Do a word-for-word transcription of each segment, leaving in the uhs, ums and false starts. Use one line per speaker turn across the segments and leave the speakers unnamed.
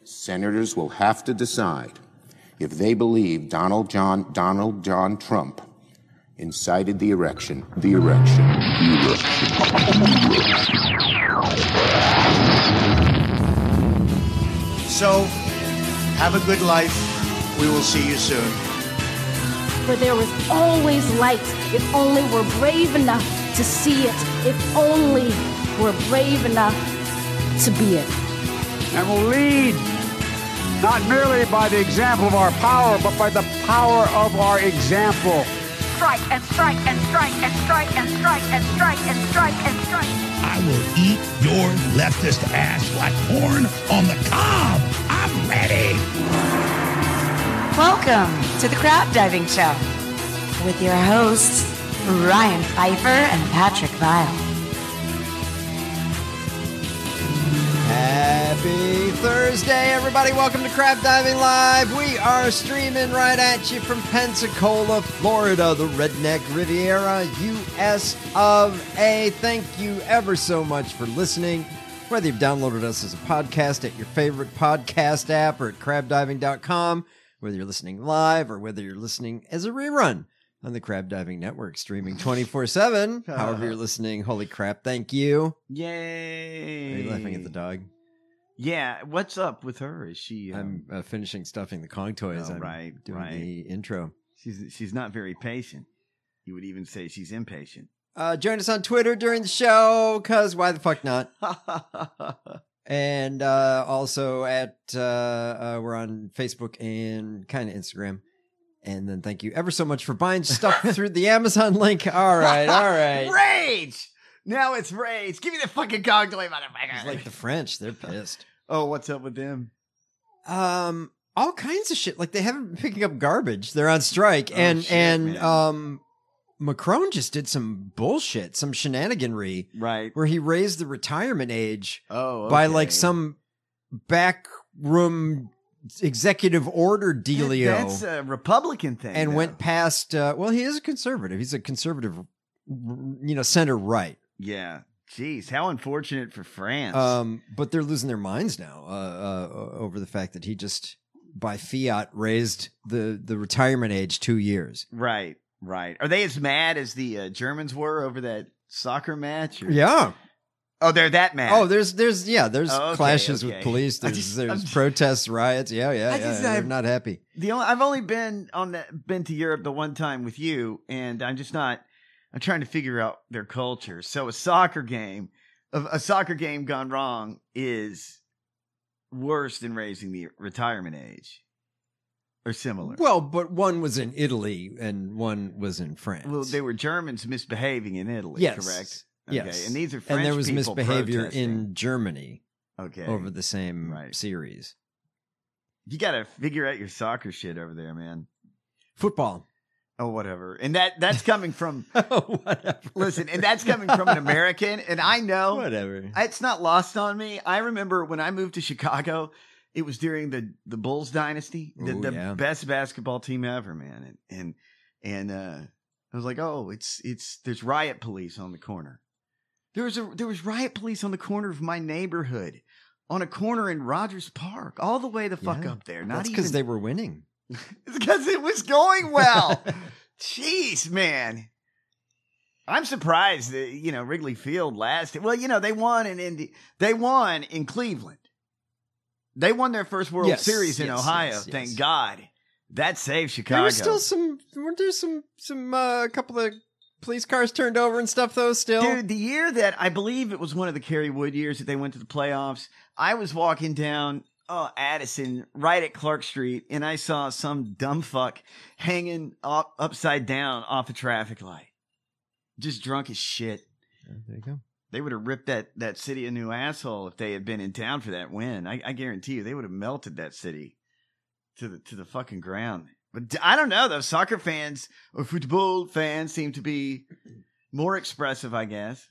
Senators will have to decide if they believe Donald John Donald John Trump incited the erection, the erection, the erection.
So, have a good life. We will see you soon.
For there was always light, if only we're brave enough to see it, if only we're brave enough to be it.
And will lead not merely by the example of our power, but by the power of our example.
Strike and strike and strike and strike and strike and strike and strike and strike.
I will eat your leftist ass like corn on the cob. I'm ready.
Welcome to the Crab Diving Show with your hosts, Ryan Pfeiffer and Patrick Vile.
Happy Thursday, everybody. Welcome to Crab Diving Live. We are streaming right at you from Pensacola, Florida, the Redneck Riviera, U S of A. Thank you ever so much for listening. Whether you've downloaded us as a podcast at your favorite podcast app or at crab diving dot com, whether you're listening live or whether you're listening as a rerun on the Crab Diving Network, streaming twenty-four seven. However you're listening, holy crap, thank you.
Yay.
Are you laughing at the dog?
Yeah, what's up with her? Is she... Um,
I'm uh, finishing stuffing the Kong toys.
Oh,
I'm
right,
doing
right.
the intro.
She's she's not very patient. You would even say she's impatient.
Uh, join us on Twitter during the show, because why the fuck not? And uh, also at, uh, uh, we're on Facebook and kind of Instagram. And then thank you ever so much for buying stuff through the Amazon link. All right, all right.
Rage! Now it's rage. Give me the fucking Kong toy, motherfucker.
It's like the French. They're pissed.
Oh, what's up with them?
Um, all kinds of shit. Like they haven't been picking up garbage. They're on strike.
Oh,
and,
shit,
and,
man. um,
Macron just did some bullshit, some shenaniganry.
Right.
Where he raised the retirement age
Oh,
by
okay.
like some backroom executive order dealio.
That's a Republican thing.
and
though.
went past, uh, well, he is a conservative. He's a conservative, you know, center right.
Yeah. Jeez, how unfortunate for France.
Um, but they're losing their minds now uh, uh, over the fact that he just, by fiat, raised the, the retirement age two years.
Right, right. Are they as mad as the uh, Germans were over that soccer match? Or-
Yeah.
Oh, they're that mad.
Oh, there's, there's, yeah, there's
Oh, okay,
clashes
okay.
with police.
I
There's,
just-
there's
I'm just-
protests, riots. Yeah, yeah,
I
yeah.
just-
They're
I've-
not happy.
The only, I've only been on that, been to Europe the one time with you, and I'm just not. I'm trying to figure out their culture. So a soccer game, a, a soccer game gone wrong is worse than raising the retirement age, or similar.
Well, but one was in Italy and one was in France.
Well, they were Germans misbehaving in Italy,
Yes.
correct?
Yes.
And these are French
and there was
people
misbehavior
protesting.
in Germany
Okay.
over the same
Right.
series.
You got to figure out your soccer shit over there, man.
Football.
Oh, whatever. And that that's coming from
Oh, whatever.
listen, and that's coming from an American, and I know
Whatever.
it's not lost on me. I remember when I moved to Chicago, it was during the, the Bulls dynasty, the,
Ooh,
the
yeah.
best basketball team ever, man. And and and uh, I was like, oh, it's it's there's riot police on the corner. There was a there was riot police on the corner of my neighborhood, on a corner in Rogers Park, all the way the fuck
Yeah.
up there. Not
That's
even
because they were winning.
it's because it was going well. Jeez, man. I'm surprised that, you know, Wrigley Field lasted. Well, you know, they won in Indy. They won in Cleveland. They won their first World
Yes,
Series in
yes,
Ohio.
yes,
Thank
yes.
God. That saved Chicago.
There were still some, weren't there some, some, uh, couple of police cars turned over and stuff though still?
Dude, the year that I believe it was one of the Kerry Wood years that they went to the playoffs, I was walking down oh, Addison right at Clark Street, and I saw some dumb fuck hanging up, upside down off a traffic light. Just drunk as shit.
Oh, there you go.
They would have ripped that, that city a new asshole if they had been in town for that win. I, I guarantee you, they would have melted that city to the to the fucking ground. But d- I don't know, though. Soccer fans or football fans seem to be more expressive, I guess.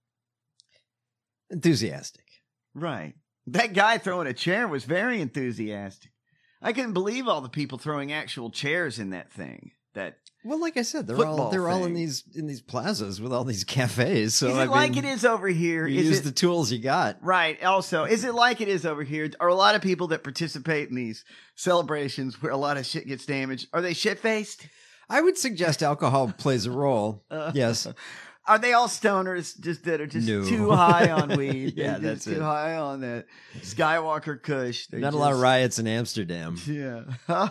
Enthusiastic.
Right. That guy throwing a chair was very enthusiastic. I couldn't believe all the people throwing actual chairs in that thing. that.
Well, like I said, they're all
Football
they're all in
thing.
these in these plazas with all these cafes. So
Is it
I
like
mean,
it is over here?
You
Is
use
it
the tools you got.
right? Also, is it like it is over here? Are a lot of people that participate in these celebrations where a lot of shit gets damaged? Are they shit faced?
I would suggest alcohol plays a role.
Uh,
Yes.
Are they all stoners just that are just
No.
too high on weed?
Yeah,
They're
that's
just too
it.
high on that Skywalker Kush. They're
Not a lot of
just-
riots in Amsterdam.
Yeah.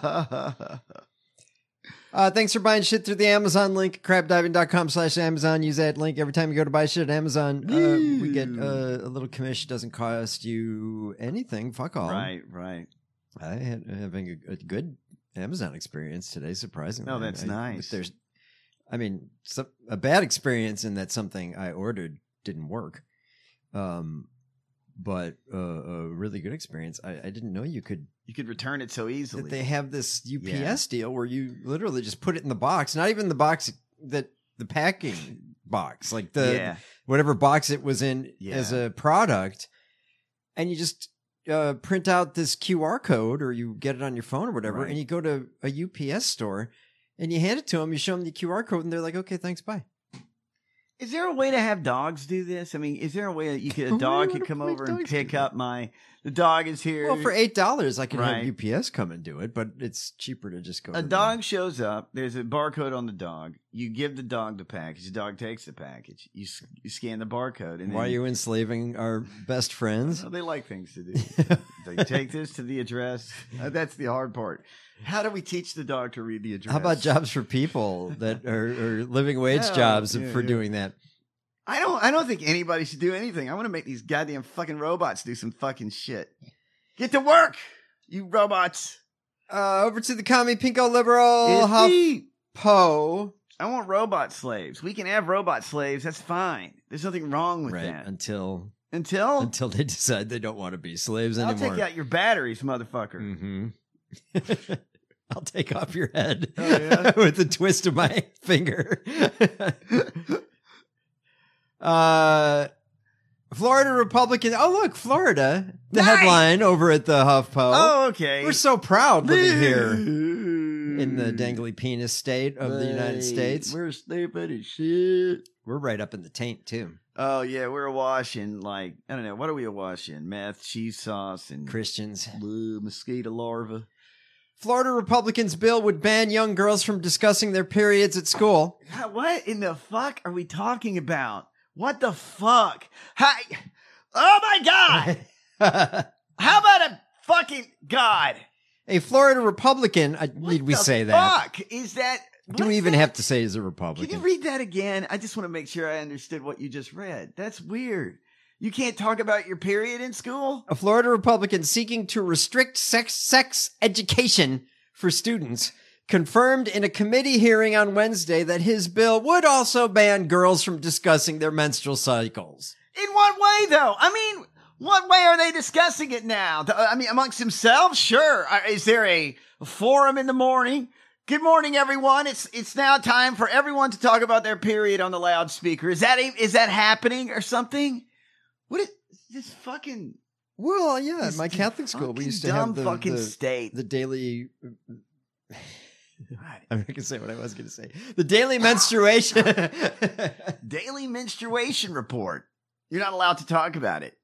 Uh, thanks for buying shit through the Amazon link, crabdiving.com slash Amazon. Use that link every time you go to buy shit at Amazon. Uh, we get uh, a little commission. Doesn't cost you anything. Fuck all.
right, right.
I had having a, a good Amazon experience today, surprisingly.
Oh, that's
I-
nice.
There's, I mean, some, a bad experience in that something I ordered didn't work. Um, but uh, a really good experience. I, I didn't know you could
You could return it so easily.
that they have this U P S
Yeah.
deal where you literally just put it in the box, not even the box that the packing box, like the
Yeah.
whatever box it was in
Yeah.
as a product, and you just uh, print out this Q R code or you get it on your phone or whatever,
Right.
and you go to a U P S store and you hand it to them, you show them the Q R code, and they're like, "Okay, thanks, bye."
Is there a way to have dogs do this? I mean, is there a way that you could a dog could come over and pick up my the dog is here?
Well, for eight dollars, I can
Right.
have U P S come and do it, but it's cheaper to just go.
A
to the-
dog shows up. There's a barcode on the dog. You give the dog the package. The dog takes the package. You, s- you scan the barcode. And
Why are
then,
you enslaving our best friends?
Well, they like things to do. They take this to the address. Uh, that's the hard part. How do we teach the dog to read the address?
How about jobs for people that are, are living wage
Yeah,
jobs
yeah,
for
yeah.
doing that?
I don't. I don't think anybody should do anything. I want to make these goddamn fucking robots do some fucking shit. Get to work, you robots.
Uh, over to the commie pinko liberal
It's
Huff
me.
Poe.
I want robot slaves. We can have robot slaves. That's fine. There's nothing wrong with
Right
that.
until
Until
until they decide they don't want to be slaves
I'll
anymore.
take out your batteries, motherfucker.
Mm-hmm. I'll take off your head
Oh, yeah?
with the twist of my finger. uh, Florida Republican. Oh, look, Florida. The
Nice.
headline over at the HuffPo.
Oh, okay.
We're so proud living here in the dangly penis state of the United States.
We're stupid as shit.
We're right up in the taint, too.
Oh yeah, we're washing like I don't know. What are we washing? Meth, cheese sauce, and
Christians.
blue mosquito larva.
Florida Republicans' bill would ban young girls from discussing their periods at school.
God, what in the fuck are we talking about? What the fuck? Hi. Oh my god! How about a fucking god?
A Florida Republican, uh, need we
The
say that?
Fuck is that?
Do we
what's
even
that?
have to say he's a
Can
Republican?
you read that again? I just want to make sure I understood what you just read. That's weird. You can't talk about your period in school?
A Florida Republican seeking to restrict sex sex education for students confirmed in a committee hearing on Wednesday that his bill would also ban girls from discussing their menstrual cycles.
In what way, though? I mean, what way are they discussing it now? The- I mean, amongst themselves? Sure. Uh, Is there a forum in the morning? Good morning, everyone. It's it's now time for everyone to talk about their period on the loudspeaker. Is that a- is that happening or something? What is this fucking
Well, yeah,
This
at my Catholic school, we
fucking
used to
dumb
have the,
fucking
the,
state?
the daily. I'm not gonna say what I was gonna say. The daily menstruation.
daily menstruation report? You're not allowed to talk about it.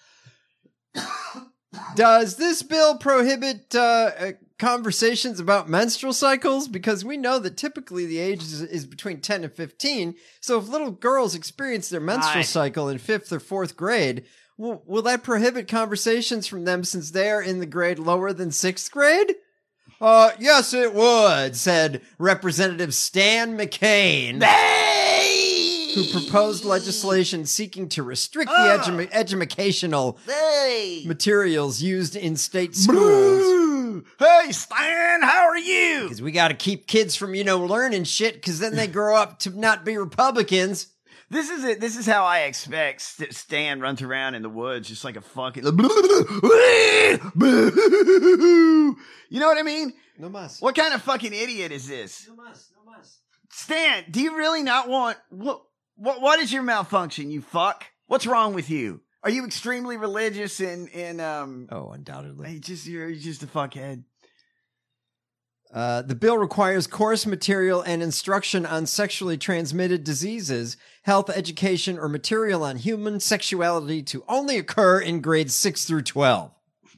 Does this bill prohibit uh, uh, conversations about menstrual cycles? Because we know that typically the age is, is between ten and fifteen. So if little girls experience their menstrual
Aye.
cycle in fifth or fourth grade, will, will that prohibit conversations from them since they are in the grade lower than sixth grade? Uh, yes, it would, said Representative Stan McCain, who proposed legislation seeking to restrict the
Ah.
edu- educational
Hey!
materials used in state schools.
Hey, Stan, how are you?
Because we got to keep kids from, you know, learning shit because then they grow up to not be Republicans.
This is it. This is how I expect St- Stan runs around in the woods just like a fucking. You know what I mean?
No mas.
What kind of fucking idiot is this?
No mas. No mas.
Stan, do you really not want what? What? What is your malfunction? You fuck. What's wrong with you? Are you extremely religious and and um?
Oh, undoubtedly.
You just you're, you're just a fuckhead.
Uh, the bill requires course material and instruction on sexually transmitted diseases, health education, or material on human sexuality to only occur in grades six through twelve.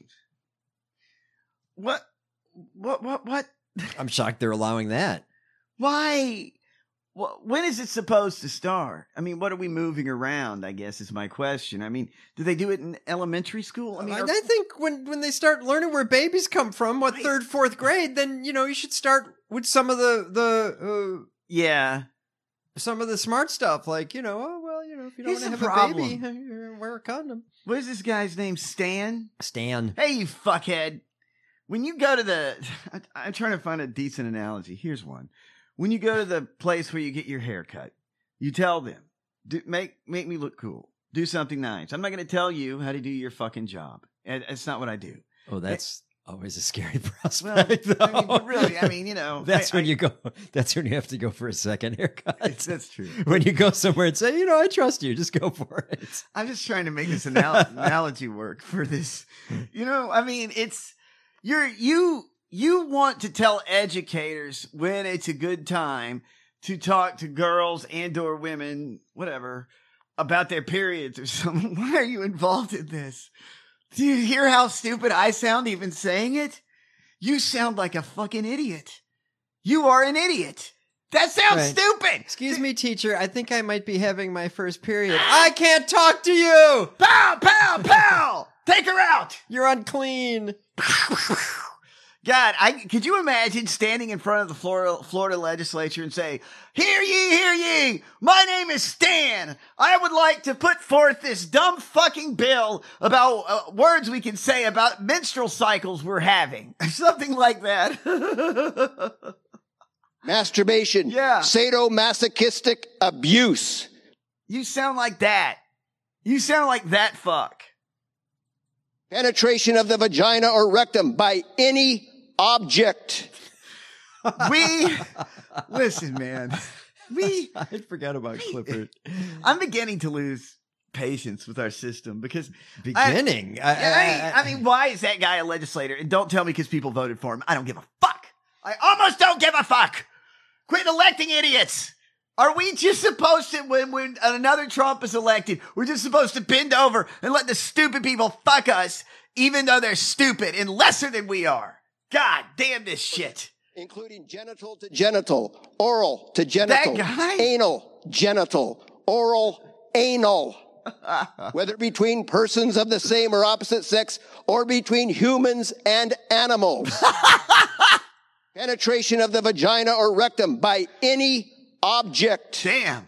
What? What? What? What?
I'm shocked they're allowing that.
Why? Wh- When is it supposed to start? I mean, what are we moving around, I guess is my question. I mean, do they do it in elementary school? I mean,
I,
are-
I think when, when they start learning where babies come from, what, third, fourth grade, then, you know, you should start with some of the, the, uh,
yeah,
some of the smart stuff. Like, you know, oh, well, you know, if you don't
Here's
want to
the
have a
problem.
baby, wear a condom.
what is this guy's name? Stan?
Stan.
Hey, you fuckhead. When you go to the, I, I'm trying to find a decent analogy. Here's one. When you go to the place where you get your hair cut, you tell them, do, make make me look cool. Do something nice. I'm not going to tell you how to do your fucking job. And It's not what I do.
Oh, that's always a scary
Well,
prospect.
I mean, but really, I mean, you know.
That's
I,
when
I,
you go. That's when you have to go for a second haircut.
That's true.
When you go somewhere and say, you know, I trust you, just go for it.
I'm just trying to make this anal- analogy work for this. You know, I mean, it's, you're, you, you want to tell educators when it's a good time to talk to girls and or women, whatever, about their periods or something. Why are you involved in this? Do you hear how stupid I sound even saying it? You sound like a fucking idiot. You are an idiot. That sounds
Right.
stupid.
Excuse me, teacher. I think I might be having my first period. I can't talk to you.
Pow, pow, pow. Take her out.
You're unclean.
God, I could you imagine standing in front of the Florida, Florida legislature and say, "Hear ye, hear ye! My name is Stan. I would like to put forth this dumb fucking bill about uh, words we can say about menstrual cycles we're having." Something like that.
Masturbation.
Yeah.
Sadomasochistic abuse.
You sound like that. You sound like that fuck.
Penetration of the vagina or rectum by any object.
We, listen, man. We,
I forgot about Clifford.
I'm beginning to lose patience with our system because
Beginning.
I,
I-
I, I, I mean, why is that guy a legislator? And don't tell me because people voted for him. I don't give a fuck. I almost don't give a fuck. Quit electing idiots. Are we just supposed to, when, when another Trump is elected, we're just supposed to bend over and let the stupid people fuck us, even though they're stupid and lesser than we are? God damn this shit.
Including genital to genital, oral to genital,
That guy?
anal, genital, oral, anal. Whether between persons of the same or opposite sex or between humans and animals. Penetration of the vagina or rectum by any object.
Damn.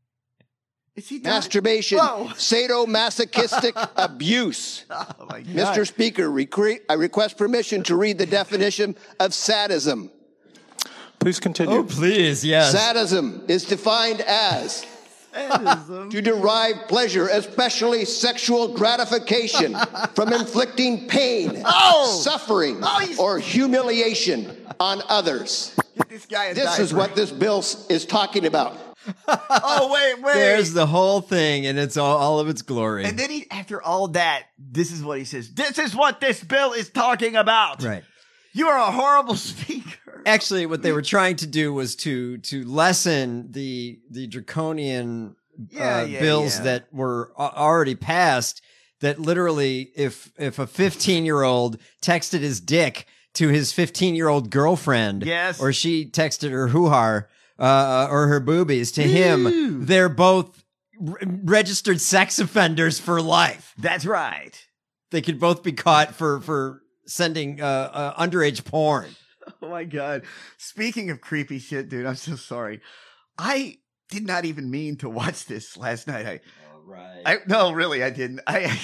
Is he done?
Masturbation,
Whoa.
sadomasochistic abuse.
Oh my God.
Mister Speaker, recre- I request permission to read the definition of sadism.
Please continue.
Oh, please, yes.
Sadism is defined as to derive pleasure, especially sexual gratification, from inflicting pain,
Oh!
suffering,
Oh, he's-
or humiliation on others.
Get this guy a
This is
diaper.
what this bill s- is talking about.
Oh, wait, wait.
There's the whole thing, and it's all, all of its glory.
And then he, after all that, this is what he says. This is what this bill is talking about.
Right.
You are a horrible speaker.
Actually, what they were trying to do was to to lessen the the draconian
Yeah,
uh,
yeah,
bills
yeah.
that were a- already passed. That literally, if if a fifteen year old texted his dick to his fifteen year old girlfriend,
Yes.
or she texted her hoo-har uh, or her boobies to him, they're both r- registered sex offenders for life.
That's right.
They could both be caught for for sending uh, uh, underage porn.
Oh my God. Speaking of creepy shit, dude, I'm so sorry. I did not even mean to watch this last night. I,
All right.
I no, really, I didn't. I,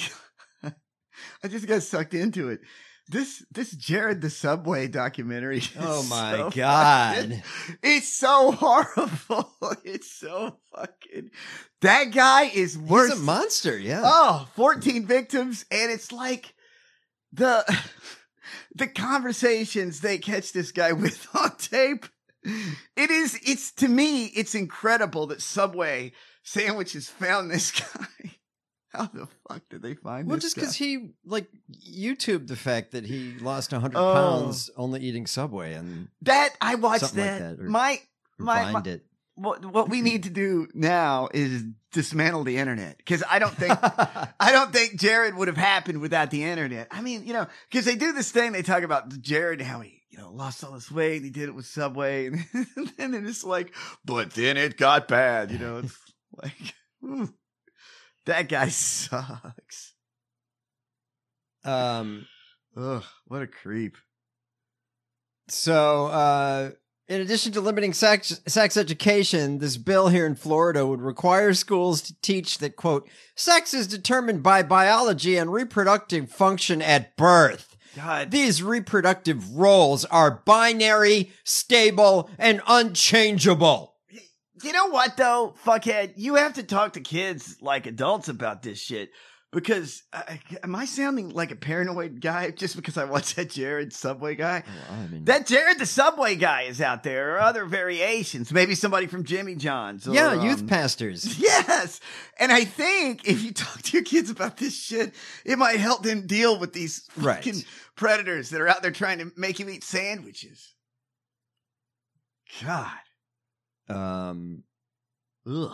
I just got sucked into it. This this Jared the Subway documentary. Is
Oh my
so
God.
fucking- it's so horrible. It's so fucking. That guy is worse.
He's a monster, yeah.
Oh, fourteen victims, and it's like the the conversations they catch this guy with on tape. It is, it's to me, it's incredible that Subway sandwiches found this guy. How the fuck did they find
Well,
this
just because
guy?
he like YouTubed the fact that he lost one hundred
Oh.
pounds only eating Subway and
That I watched
something like
that.
that, or-
my
or
my, my
Vined it.
what what we need to do now is dismantle the internet because I don't think I don't think Jared would have happened without the internet. I mean, you know, because they do this thing. They talk about Jared and how he you know lost all this weight. And he did it with Subway, and then it's like, but then it got bad. You know, it's like ooh, that guy sucks.
Um.
Ugh, what a creep.
So, uh, in addition to limiting sex, sex education, this bill here in Florida would require schools to teach that, quote, sex is determined by biology and reproductive function at birth.
God.
These reproductive roles are binary, stable, and unchangeable.
You know what though, fuckhead? You have to talk to kids like adults about this shit. Because uh, am I sounding like a paranoid guy just because I watched that Jared Subway guy?
Well, I mean,
that Jared the Subway guy is out there, or other variations. Maybe somebody from Jimmy John's. Or,
yeah, youth
um,
pastors.
Yes. And I think if you talk to your kids about this shit, it might help them deal with these fucking
Right.
predators that are out there trying to make you eat sandwiches. God.
Um,
Ugh.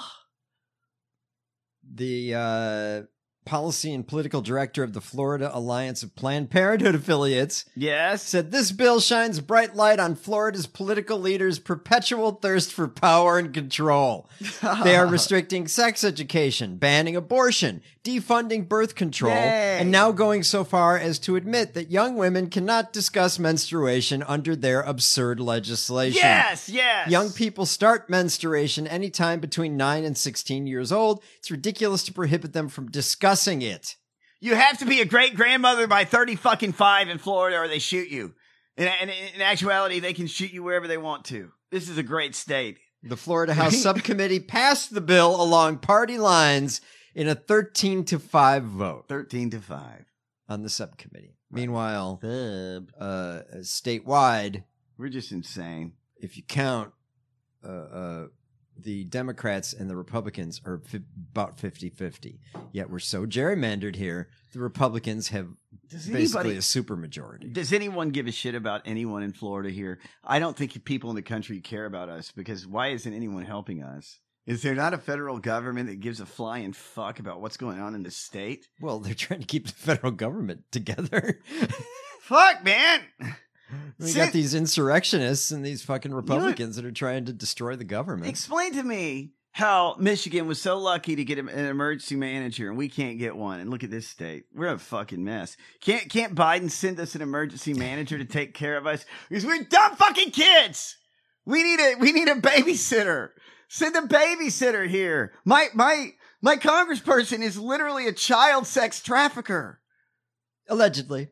the uh, policy and political director of the Florida Alliance of Planned Parenthood affiliates
Yes.
said this bill shines a bright light on Florida's political leaders' perpetual thirst for power and control. They are restricting sex education, banning abortion, defunding birth control,
Yay.
and now going so far as to admit that young women cannot discuss menstruation under their absurd legislation.
Yes, yes.
Young people start menstruation anytime between nine and sixteen years old. It's ridiculous to prohibit them from discussing it.
You have to be a great grandmother by thirty fucking five in Florida, or they shoot you. And in, in, in actuality, they can shoot you wherever they want to. This is a great state.
The Florida House Subcommittee passed the bill along party lines in a thirteen to five vote
Thirteen to five.
on the subcommittee. Meanwhile,
Bub.
uh, statewide,
We're just insane.
if you count, uh, uh, the Democrats and the Republicans are fi- about fifty-fifty. Yet we're so gerrymandered here, the Republicans have
Does
basically
anybody-
a supermajority.
Does anyone give a shit about anyone in Florida here? I don't think people in the country care about us because why isn't anyone helping us? Is there not a federal government that gives a flying fuck about what's going on in the state?
Well, they're trying to keep the federal government together.
Fuck, man.
We
See-
got these insurrectionists and these fucking Republicans that are trying to destroy the government.
Explain to me how Michigan was so lucky to get an emergency manager and we can't get one. And look at this state. We're a fucking mess. Can't can't Biden send us an emergency manager to take care of us? Because we're dumb fucking kids. We need a we need a babysitter. Send a babysitter here. My my my congressperson is literally a child sex trafficker.
Allegedly.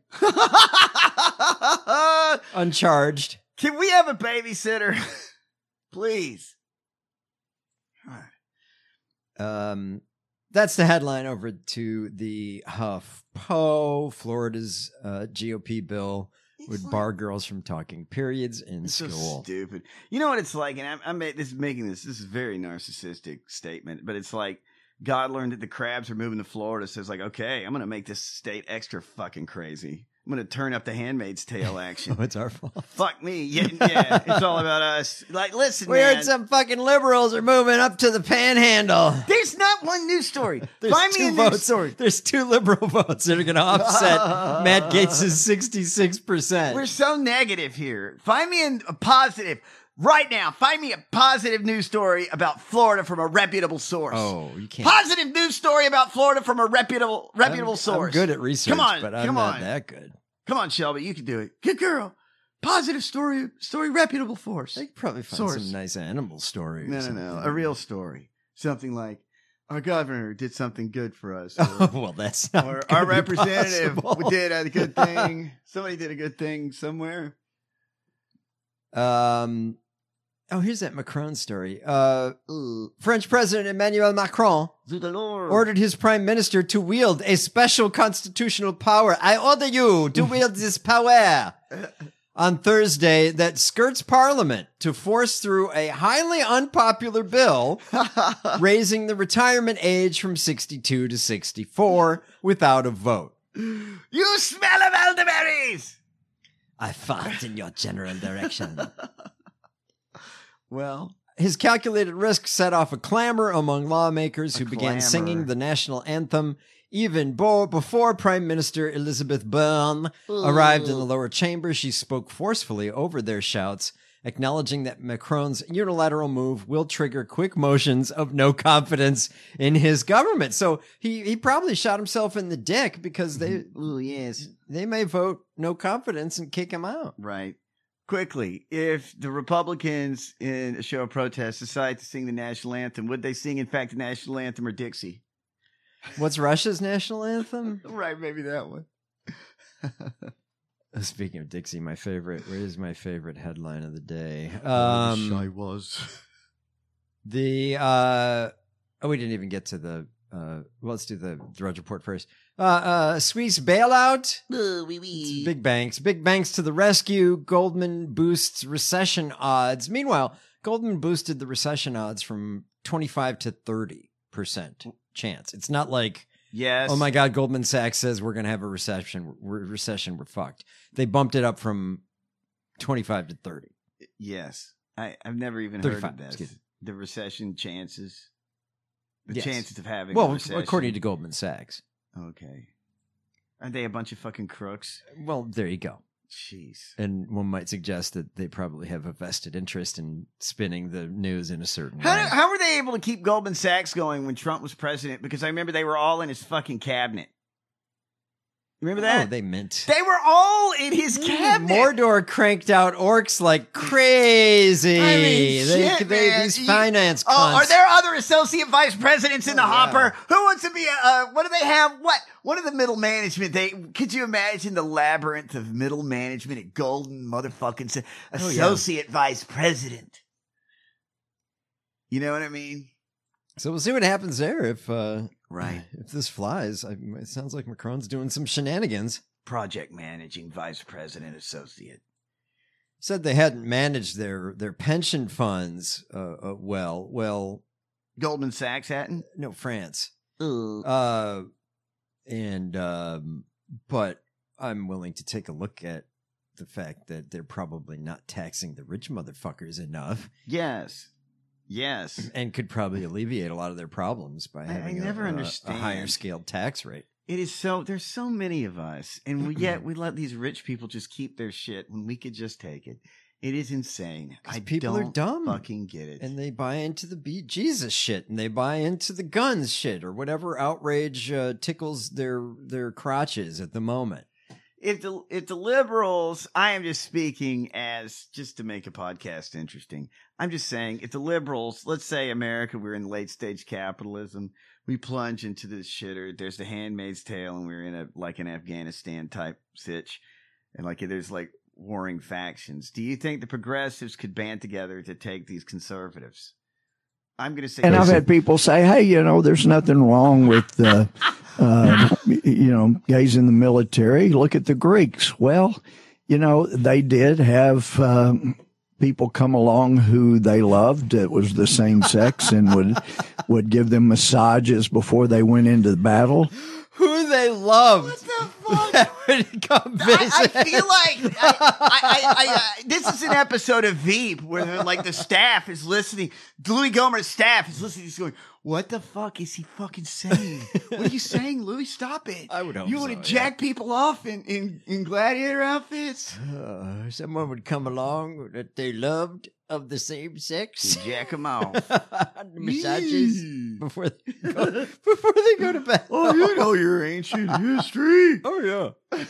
Uncharged.
Can we have a babysitter? Please.
Um, that's the headline. Over to the HuffPo. Florida's uh, G O P bill would bar girls from talking periods in
It's so
school.
stupid. You know what it's like, and I'm, I'm ma- this is making this. This is a very narcissistic statement, but it's like God learned that the crabs are moving to Florida, so it's like, okay, I'm gonna make this state extra fucking crazy. I'm gonna turn up the Handmaid's Tale action.
Oh, it's our fault.
Fuck me. Yeah, yeah, it's all about us. Like, listen,
We
man.
heard some fucking liberals are moving up to the panhandle.
There's not one news story.
There's
Find me
two
a
votes.
news story.
There's two liberal votes that are going to offset Matt Gaetz' sixty-six percent.
We're so negative here. Find me an- a positive right now. Find me a positive news story about Florida from a reputable source.
Oh, you can't.
Positive news story about Florida from a reputable reputable
I'm,
source.
I'm good at research,
Come on,
but I'm
come
not
on.
that good.
Come on, Shelby, you can do it. Good girl. Positive story, story reputable source.
I could probably find
Source.
some nice animal stories.
No, no, no. A real story. Something like our governor did something good for us.
Oh, well, that's not
Or
gonna
our
be
representative
possible.
did a good thing. Somebody did a good thing somewhere.
Um. Oh, here's that Macron story. Uh, French President Emmanuel Macron ordered his prime minister to wield a special constitutional power. I order you to wield this power. on Thursday that skirts Parliament to force through a highly unpopular bill raising the retirement age from sixty-two to sixty-four without a vote.
You smell of elderberries!
I fart in your general direction.
Well,
his calculated risk set off a clamor among lawmakers who began
clamor.
singing the national anthem even bo- before Prime Minister Elizabeth Byrne arrived in the lower chamber. She spoke forcefully over their shouts, acknowledging that Macron's unilateral move will trigger quick motions of no confidence in his government. So he, he probably shot himself in the dick because they,
ooh, yes.
they may vote no confidence and kick him out.
Right. Quickly, if the Republicans in a show of protest decide to sing the national anthem, would they sing, in fact, the national anthem or Dixie?
What's Russia's national anthem?
Right, maybe that one.
Speaking of Dixie, my favorite, where is my favorite headline of the day?
Um,
Um,
I wish I was.
The, uh, oh, we didn't even get to the, uh, well, let's do the Drudge Report first. Uh, uh, Swiss bailout.
Uh, oui, oui.
Big banks. Big banks to the rescue. Goldman boosts recession odds. Meanwhile, Goldman boosted the recession odds from twenty-five to thirty percent chance. It's not like,
yes,
oh my God, Goldman Sachs says we're going to have a recession. We're, recession, we're fucked. They bumped it up from twenty-five to thirty.
Yes. I, I've never even
thirty-five,
heard of this.
excuse me.
The recession chances. The
Yes.
chances of having
Well,
a recession.
according to Goldman Sachs.
Okay. Aren't they a bunch of fucking crooks?
Well, there you go.
Jeez.
And one might suggest that they probably have a vested interest in spinning the news in a certain
How,
way.
how were they able to keep Goldman Sachs going when Trump was president? Because I remember they were all in his fucking cabinet. Remember that?
Oh, they meant.
They were all in his cabinet.
Mordor cranked out orcs like crazy.
I mean,
they,
shit,
they,
man.
These
You-
finance
Oh,
cunts.
are there other associate vice presidents in the
Oh, yeah.
hopper? Who wants to be a, uh, what do they have? What? What are the middle management? They, could you imagine the labyrinth of middle management at Golden motherfucking sa-
Oh, yeah.
associate vice president? You know what I mean?
So we'll see what happens there if uh,
Right.
if this flies. I, it sounds like Macron's doing some shenanigans.
Project managing vice president associate.
Said they hadn't managed their their pension funds uh, uh, well. Well,
Goldman Sachs hadn't?
no, France.
Ugh.
Uh, and um, but I'm willing to take a look at the fact that they're probably not taxing the rich motherfuckers enough,
Yes. Yes.
and could probably alleviate a lot of their problems by
I- I
having a-
never
a, a
understand.
higher scaled tax rate.
It is so, there's so many of us, and we, yet we let these rich people just keep their shit when we could just take it. It is insane.
'Cause
I
people
don't
are dumb.
fucking get it.
And they buy into the beat Jesus shit, and they buy into the guns shit, or whatever outrage uh, tickles their their crotches at the moment.
if the if the liberals, I am just speaking as just to make a podcast interesting. I'm just saying, if the liberals, let's say America, we're in late stage capitalism, we plunge into this shitter. There's the Handmaid's Tale, and we're in a like an Afghanistan type sitch, and like there's like warring factions. Do you think the progressives could band together to take these conservatives? I'm going to say,
and I've had people say, "Hey, you know, there's nothing wrong with uh, uh, you know gays in the military. Look at the Greeks." Well, you know, they did have um, people come along who they loved. It was the same sex, and would would give them massages before they went into the battle.
Who they loved.
What the fuck?
Would come
I,
visit.
I feel like I, I, I, I, uh, this is an episode of Veep where they're, like the staff is listening. Louis Gohmert's staff is listening. He's going, "What the fuck is he fucking saying? What are you saying, Louis? Stop it!
I would hope
you
so,
want
yeah.
to jack people off in, in, in gladiator outfits?
Uh, someone would come along that they loved of the same sex.
Jack them off.
The massages before they go, before they go to bed.
Oh, you know your ancient history.
Oh yeah.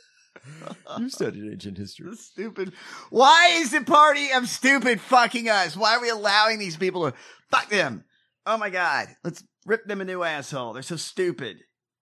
You studied ancient history.
Stupid. Why is the party of stupid fucking us? Why are we allowing these people to fuck them? Oh my God. Let's rip them a new asshole. They're so stupid.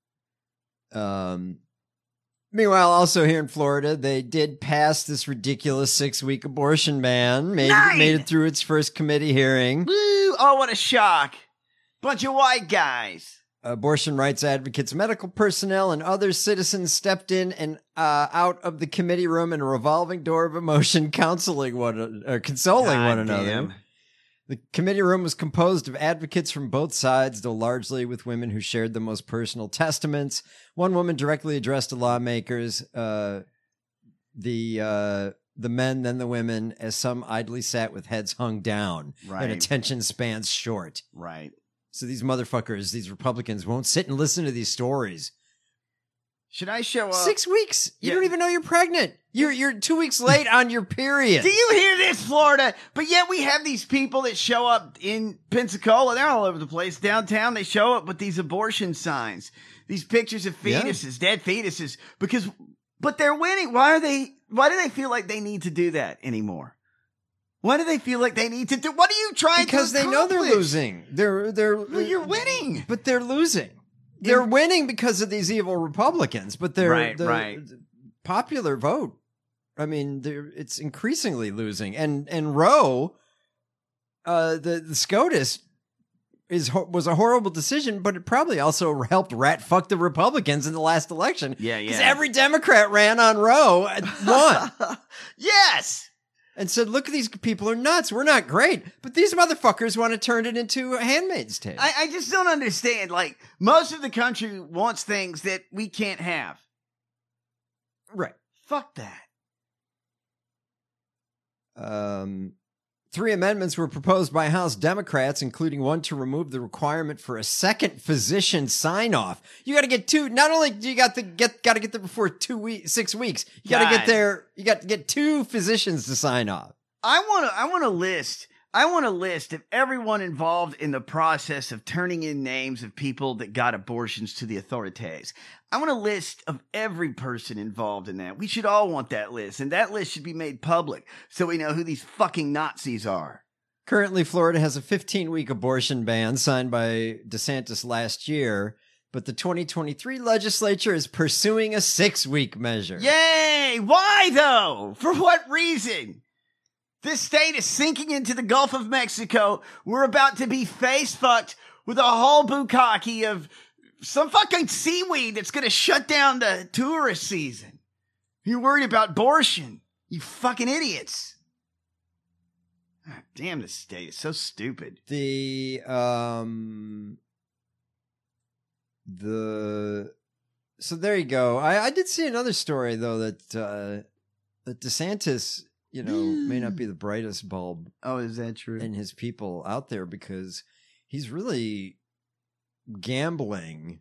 Um, meanwhile, also here in Florida, they did pass this ridiculous six-week abortion ban. Made,
Nine!
made it through its first committee hearing.
Woo! Oh, what a shock. Bunch of white guys.
Abortion rights advocates, medical personnel, and other citizens stepped in and uh, out of the committee room in a revolving door of emotion, counseling one, uh, consoling
God
one another.
damn.
The committee room was composed of advocates from both sides, though largely with women who shared the most personal testaments. One woman directly addressed the lawmakers, uh, the uh, the men, then the women, as some idly sat with heads hung down
Right.
and attention spans short.
Right.
So these motherfuckers, these Republicans, won't sit and listen to these stories.
Should I show up?
Six weeks. You
Yeah.
don't even know you're pregnant. You're you're two weeks late on your period.
Do you hear this, Florida? But yet we have these people that show up in Pensacola. They're all over the place. Downtown, they show up with these abortion signs, these pictures of
Yeah.
fetuses, dead fetuses, because, but they're winning. Why are they, why do they feel like they need to do that anymore? Why do they feel like they need to do, what are you trying
Because
to
they know they're
accomplish?
losing. They're they're
Well, you're winning.
but they're losing. They're winning because of these evil Republicans, but they're
Right,
the,
right.
the popular vote. I mean, they're, it's increasingly losing. And and Roe, uh, the the SCOTUS is ho- was a horrible decision, but it probably also helped rat fuck the Republicans in the last election.
Yeah,
Because
yeah.
every Democrat ran on Roe and won.
Yes.
And said, look, these people are nuts. We're not great. But these motherfuckers want to turn it into a Handmaid's Tale.
I, I just don't understand. Like, most of the country wants things that we can't have.
Right.
Fuck that.
Um, three amendments were proposed by House Democrats, including one to remove the requirement for a second physician sign-off. You got to get two. Not only do you got to get got to get there before two weeks, six weeks. You got to
God.
get there. You got to get two physicians to sign off.
I want to. I want a list. I want a list of everyone involved in the process of turning in names of people that got abortions to the authorities. I want a list of every person involved in that. We should all want that list, and that list should be made public so we know who these fucking Nazis are.
Currently, Florida has a fifteen-week abortion ban signed by DeSantis last year, but the twenty twenty-three legislature is pursuing a six-week measure.
Yay! Why though? For what reason? This state is sinking into the Gulf of Mexico. We're about to be face fucked with a whole bukkake of some fucking seaweed that's going to shut down the tourist season. You're worried about abortion. You fucking idiots. Ah, damn, this state is so stupid.
The um the so there you go. I, I did see another story though that uh that DeSantis, you know, may not be the brightest bulb.
Oh, is that true?
In his people out there, because he's really gambling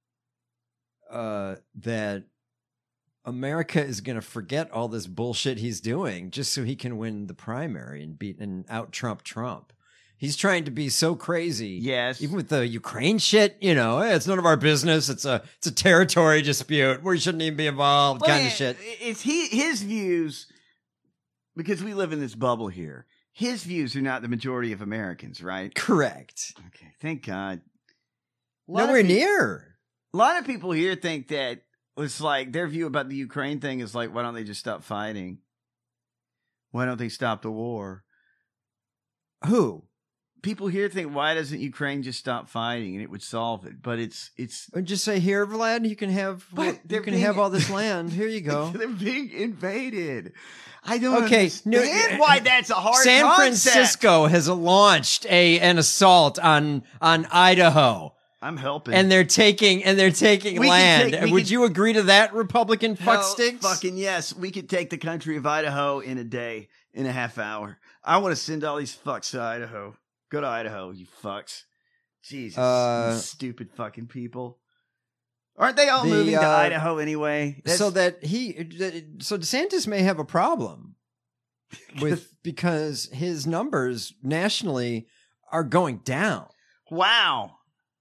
uh that America is going to forget all this bullshit he's doing just so he can win the primary and beat and out Trump Trump. He's trying to be so crazy.
Yes.
Even with the Ukraine shit, you know, hey, it's none of our business. It's a it's a territory dispute. We shouldn't even be involved,
Well,
kind
yeah,
of shit.
It's he his views, because we live in this bubble here. His views are not the majority of Americans, right?
Correct.
Okay, thank God. A lot of
Nowhere
peop-
near.
A lot of people here think that it's like their view about the Ukraine thing is like, why don't they just stop fighting? Why don't they stop the war?
Who?
People here think, why doesn't Ukraine just stop fighting and it would solve it? But it's it's
Or just say, here, Vlad, you can have
But
you
they're
can
being-
have all this land. Here you go.
they're being invaded. I don't
Okay,
understand
no,
why that's a hard
San
concept.
Francisco has launched a an assault on on Idaho.
I'm helping.
And they're taking and they're taking
We can
land.
take- we
Would
can-
you agree to that, Republican
Hell,
fucksticks?
Fucking yes. We could take the country of Idaho in a day, in a half hour. I want to send all these fucks to Idaho. Go to Idaho, you fucks. Jesus.
Uh,
you stupid fucking people. Aren't they all
the,
moving to
uh,
Idaho anyway? That's-
So that he, so DeSantis may have a problem with because his numbers nationally are going down.
Wow.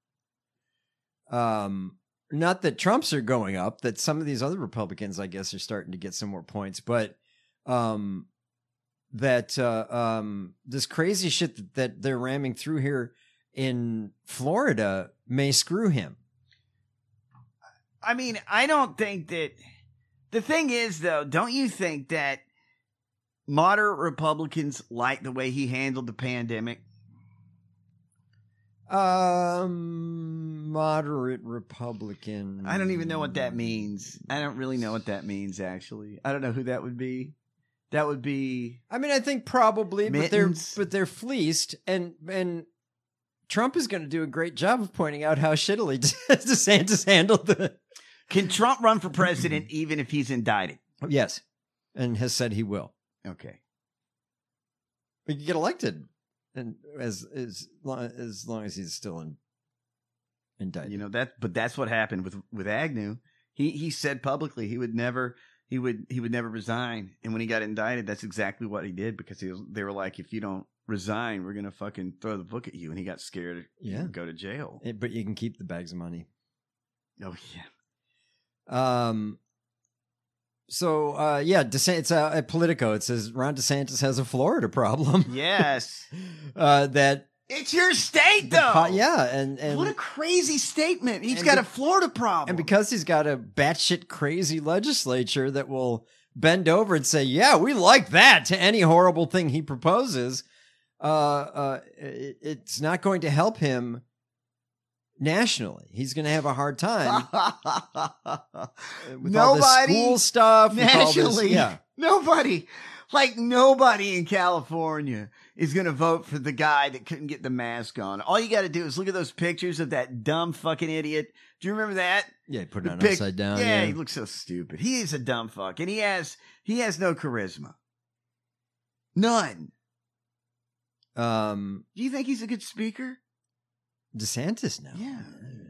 Um, not that Trump's are going up, that some of these other Republicans, I guess, are starting to get some more points, but um, that uh, um, this crazy shit that, that they're ramming through here in Florida may screw him.
I mean, I don't think that. The thing is, though, don't you think that moderate Republicans like the way he handled the pandemic?
Um, moderate Republican.
I don't even know what that means. I don't really know what that means, actually. I don't know who that would be. That would be.
I mean, I think probably,
Mittens.
but they're but they're fleeced, and and Trump is going to do a great job of pointing out how shittily DeSantis handled the.
Can Trump run for president even if he's indicted?
Yes, and has said he will.
Okay.
He can get elected, and as as long as long as he's still in, indicted.
You know that, but that's what happened with with Agnew. He he said publicly he would never he would he would never resign, and when he got indicted, that's exactly what he did because he was, they were like, if you don't resign, we're gonna fucking throw the book at you, and he got scared.
Yeah,
go to jail.
It, but you can keep the bags of money.
Oh yeah.
Um. So, uh, yeah, DeSantis, it's uh, at Politico. It says Ron DeSantis has a Florida problem.
Yes.
uh, that
it's your state, though.
Po- yeah, and, and
what a crazy statement. He's got
be-
a Florida problem,
and because he's got a batshit crazy legislature that will bend over and say, "Yeah, we like that," to any horrible thing he proposes, uh, uh, it, it's not going to help him. Nationally, he's going to have a hard time with
nobody
all this school stuff.
Nationally,
all this, yeah,
nobody, like nobody in California is going to vote for the guy that couldn't get the mask on. All you got to do is look at those pictures of that dumb fucking idiot. Do you remember that?
Yeah, he put it
The
on
pic-
upside down.
Yeah,
Yeah,
he looks so stupid. He is a dumb fuck, and he has he has no charisma. None.
Um,
do you think he's a good speaker?
DeSantis now.
Yeah.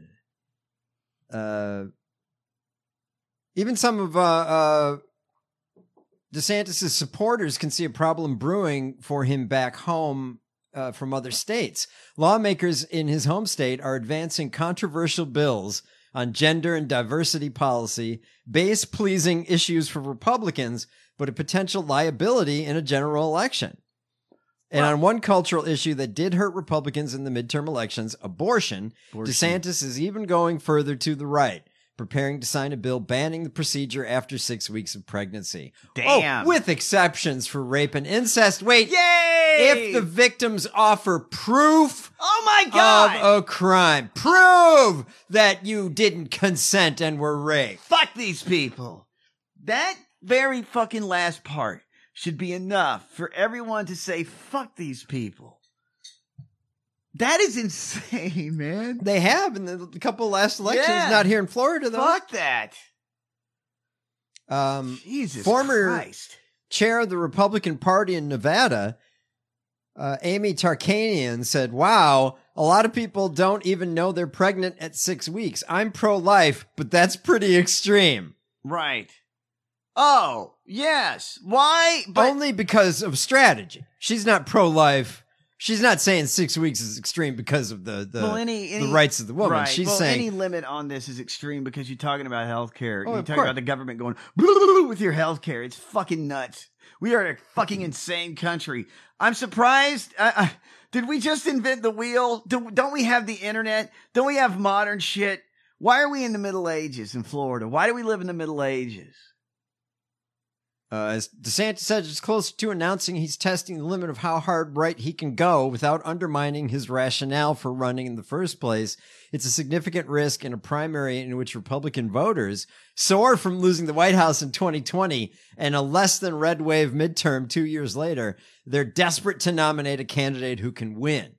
Uh, even some of uh, uh, DeSantis' supporters can see a problem brewing for him back home uh, from other states. Lawmakers in his home state are advancing controversial bills on gender and diversity policy, base-pleasing issues for Republicans, but a potential liability in a general election. And on one cultural issue that did hurt Republicans in the midterm elections, abortion, abortion, DeSantis is even going further to the right, preparing to sign a bill banning the procedure after six weeks of pregnancy.
Damn.
Oh, with exceptions for rape and incest. Wait.
Yay!
If the victims offer proof
oh my God.
of a crime, prove that you didn't consent and were raped.
Fuck these people. That very fucking last part should be enough for everyone to say, fuck these people. That is insane, man.
They have in the couple last elections,
Yeah.
not here in Florida, though.
Fuck that.
Um,
Jesus
former
Christ.
chair of the Republican Party in Nevada, uh, Amy Tarkanian, said, wow, a lot of people don't even know they're pregnant at six weeks. I'm pro-life, but that's pretty extreme.
Right. Oh, yes. Why? But
Only because of strategy. She's not pro-life. She's not saying six weeks is extreme because of the the,
well, any, any,
the rights of the woman.
Right.
She's
well,
saying
any limit on this is extreme because you're talking about healthcare.
Oh,
you're
of
talking
course.
about the government going blah, blah, blah, with your healthcare. It's fucking nuts. We are a fucking insane country. I'm surprised. Uh, uh, did we just invent the wheel? Do, don't we have the internet? Don't we have modern shit? Why are we in the Middle Ages in Florida? Why do we live in the Middle Ages?
Uh, as DeSantis said, it's close to announcing he's testing the limit of how hard right he can go without undermining his rationale for running in the first place. It's a significant risk in a primary in which Republican voters soar from losing the White House in twenty twenty and a less than red wave midterm two years later. They're desperate to nominate a candidate who can win.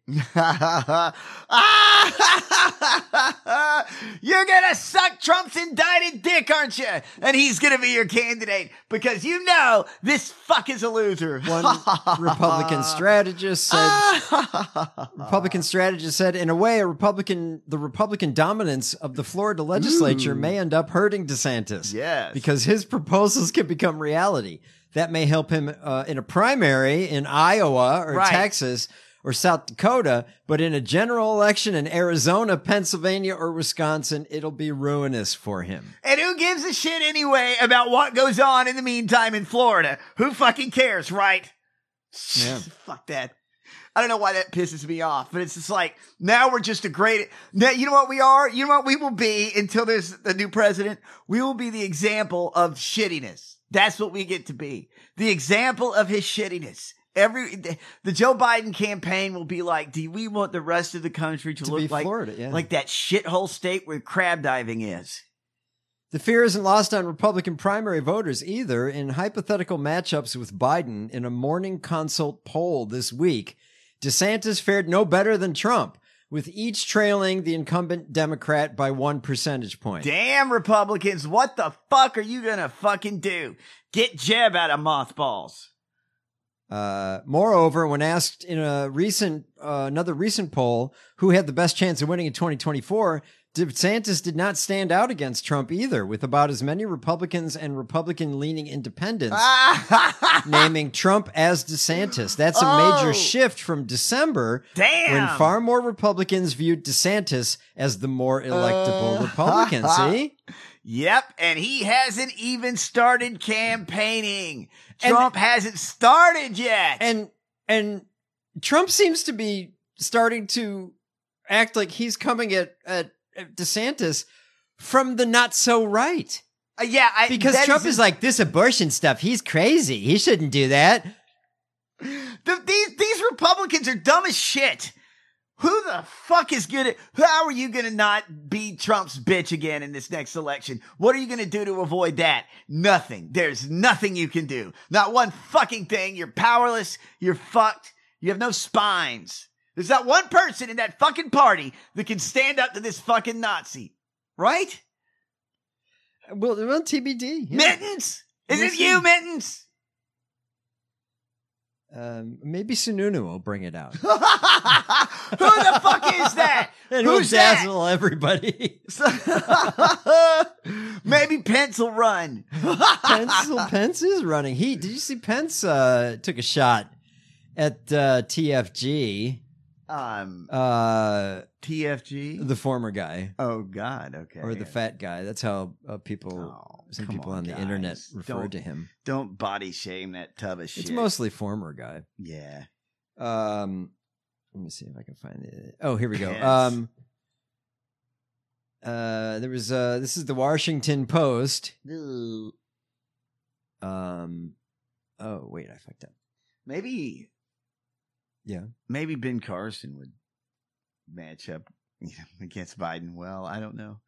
You're gonna suck Trump's indicted dick, aren't you? And he's gonna be your candidate because you know this fuck is a loser.
One Republican strategist said, Republican strategist said, in a way, a Republican, the Republican dominance of the Florida legislature
Ooh.
may end up hurting DeSantis.
Yes.
Because his proposals can become reality. That may help him uh, in a primary in Iowa or
Right.
Texas or South Dakota, but in a general election in Arizona, Pennsylvania, or Wisconsin, it'll be ruinous for him.
And who gives a shit anyway about what goes on in the meantime in Florida? Who fucking cares, right?
Yeah.
Fuck that. I don't know why that pisses me off, but it's just like, now we're just a great, now, you know what we are? You know what we will be until there's a new president? We will be the example of shittiness. That's what we get to be. The example of his shittiness. Every the Joe Biden campaign will be like, do we want the rest of the country to,
To
look
be
like
Florida, yeah.
like that shithole state where crab diving is?
The fear isn't lost on Republican primary voters either. In hypothetical matchups with Biden in a morning consult poll this week, DeSantis fared no better than Trump, with each trailing the incumbent Democrat by one percentage point.
Damn, Republicans, what the fuck are you gonna fucking do? Get Jeb out of mothballs.
Uh, moreover, when asked in a recent, uh, another recent poll, who had the best chance of winning in twenty twenty-four, DeSantis did not stand out against Trump either, with about as many Republicans and Republican-leaning independents naming Trump as DeSantis. That's a
Oh.
major shift from December,
Damn.
when far more Republicans viewed DeSantis as the more electable
Uh,
Republican. See?
Yep, and he hasn't even started campaigning. Trump hasn't started yet.
And and Trump seems to be starting to act like he's coming at, at, at DeSantis from the not so right.
Uh, yeah, I,
because
that
Trump
is
is like, this abortion stuff, he's crazy. He shouldn't do that.
The, these these Republicans are dumb as shit. Who the fuck is gonna? How are you gonna not be Trump's bitch again in this next election? What are you gonna do to avoid that? Nothing. There's nothing you can do. Not one fucking thing. You're powerless. You're fucked. You have no spines. There's not one person in that fucking party that can stand up to this fucking Nazi, right?
Well, well T B D. Yeah.
Mittens, is
We'll
it
see.
you, Mittens?
Um, maybe Sununu will bring it out.
Who the fuck is that?
And we'll
Who's that?
dazzle everybody.
Maybe Pence will run.
Pence, Pence is running. He did you see Pence uh, took a shot at uh, T F G?
Um,
uh,
T F G,
the former guy.
Oh God, okay.
Or the fat guy. That's how uh, people,
Oh,
some
come
people
on,
on the
guys.
internet refer
Don't-
to him.
Don't body shame that tub of shit.
It's mostly former guy.
Yeah.
Um, let me see if I can find it. Oh, here we go.
Yes.
Um, uh, there was uh, this is the Washington Post. Um, oh wait, I fucked up.
Maybe,
Yeah.
maybe Ben Carson would match up, you know, against Biden. Well, I don't know.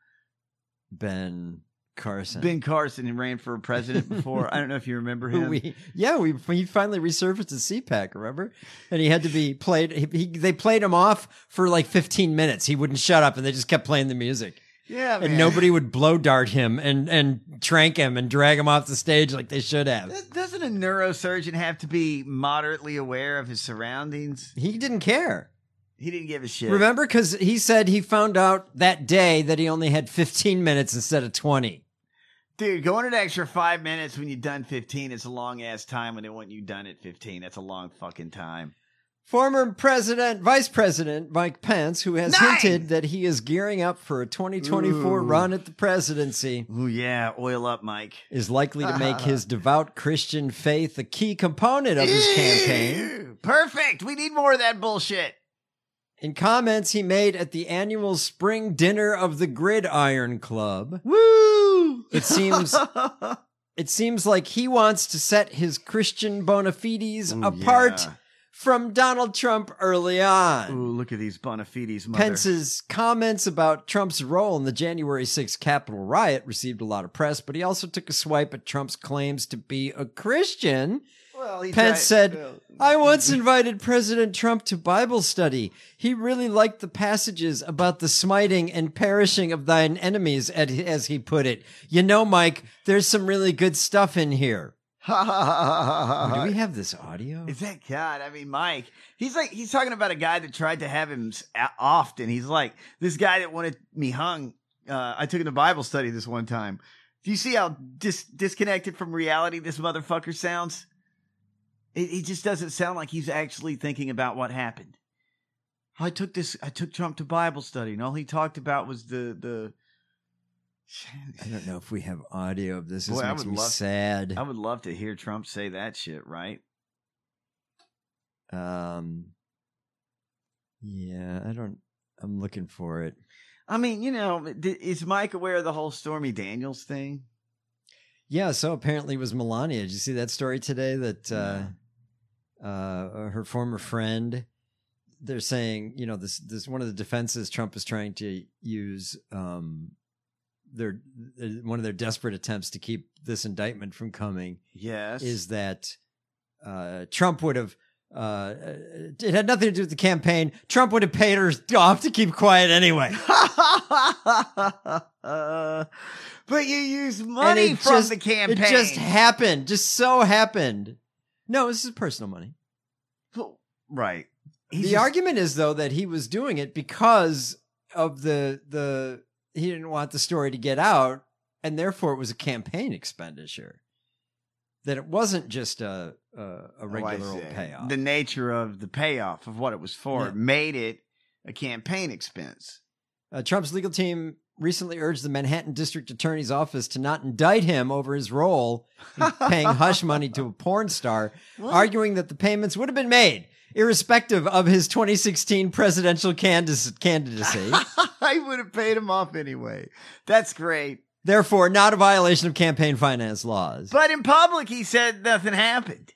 Ben Carson.
Ben Carson ran for president before. I don't know if you remember
Who
him.
we, yeah, we he finally resurfaced at C PAC, remember? And he had to be played. He, he, they played him off for like fifteen minutes. He wouldn't shut up, and they just kept playing the music.
Yeah,
and
man.
nobody would blow dart him and and trank him and drag him off the stage like they should have.
Doesn't a neurosurgeon have to be moderately aware of his surroundings?
He didn't care.
He didn't give a shit.
Remember, because he said he found out that day that he only had fifteen minutes instead of twenty.
Dude, going an extra five minutes when you've done fifteen is a long ass time when they want you done at fifteen. That's a long fucking time.
Former President, Vice President Mike Pence, who has
Nine!
hinted that he is gearing up for a twenty twenty-four
Ooh.
run at the presidency,
Ooh, yeah, oil up, Mike.
is likely to make his devout Christian faith a key component of his campaign.
Ew, perfect. We need more of that bullshit.
In comments he made at the annual spring dinner of the Gridiron Club,
Woo!
it seems it seems like he wants to set his Christian bona fides
Ooh,
apart
yeah.
from Donald Trump early on.
Ooh, look at these bona fides, mother.
Pence's comments about Trump's role in the January sixth Capitol riot received a lot of press, but he also took a swipe at Trump's claims to be a Christian.
Well, he
Pence
tried-
said, I once invited President Trump to Bible study. He really liked the passages about the smiting and perishing of thine enemies, as he put it. You know, Mike, there's some really good stuff in here. Oh, do we have this audio?
Is that God? I mean, Mike. He's like he's talking about a guy that tried to have him s- a- offed, and he's like this guy that wanted me hung. Uh, I took him to Bible study this one time. Do you see how dis- disconnected from reality this motherfucker sounds? It, it just doesn't sound like he's actually thinking about what happened. I took this. I took Trump to Bible study, and all he talked about was the the.
I don't know if we have audio of this. This
Boy, I
makes
would
me
love-
sad.
I would love to hear Trump say that shit, right?
Um, yeah, I don't. I'm looking for it.
I mean, you know, d- is Mike aware of the whole Stormy Daniels thing?
Yeah, so apparently it was Melania. Did you see that story today? That uh, uh, her former friend. They're saying, you know, this this one of the defenses Trump is trying to use. Um, their one of their desperate attempts to keep this indictment from coming.
Yes,
is that uh, Trump would have. Uh, it had nothing to do with the campaign. Trump would have paid her off to keep quiet anyway.
uh, but you use money from
just,
the campaign.
It just happened. Just so happened. No, this is personal money.
Right.
He's the
just,
argument is, though, that he was doing it because of the the he didn't want the story to get out, and therefore it was a campaign expenditure. That it wasn't just a a, a regular
oh,
old payoff.
The nature of the payoff of what it was for
yeah.
made it a campaign expense.
Uh, Trump's legal team recently urged the Manhattan District Attorney's Office to not indict him over his role in paying hush money to a porn star, what? arguing that the payments would have been made irrespective of his twenty sixteen presidential candidacy.
I would have paid him off anyway. That's great.
Therefore, not a violation of campaign finance laws.
But in public, he said nothing happened.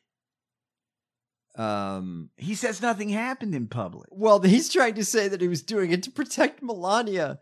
Um,
he says nothing happened in public.
Well, he's trying to say that he was doing it to protect Melania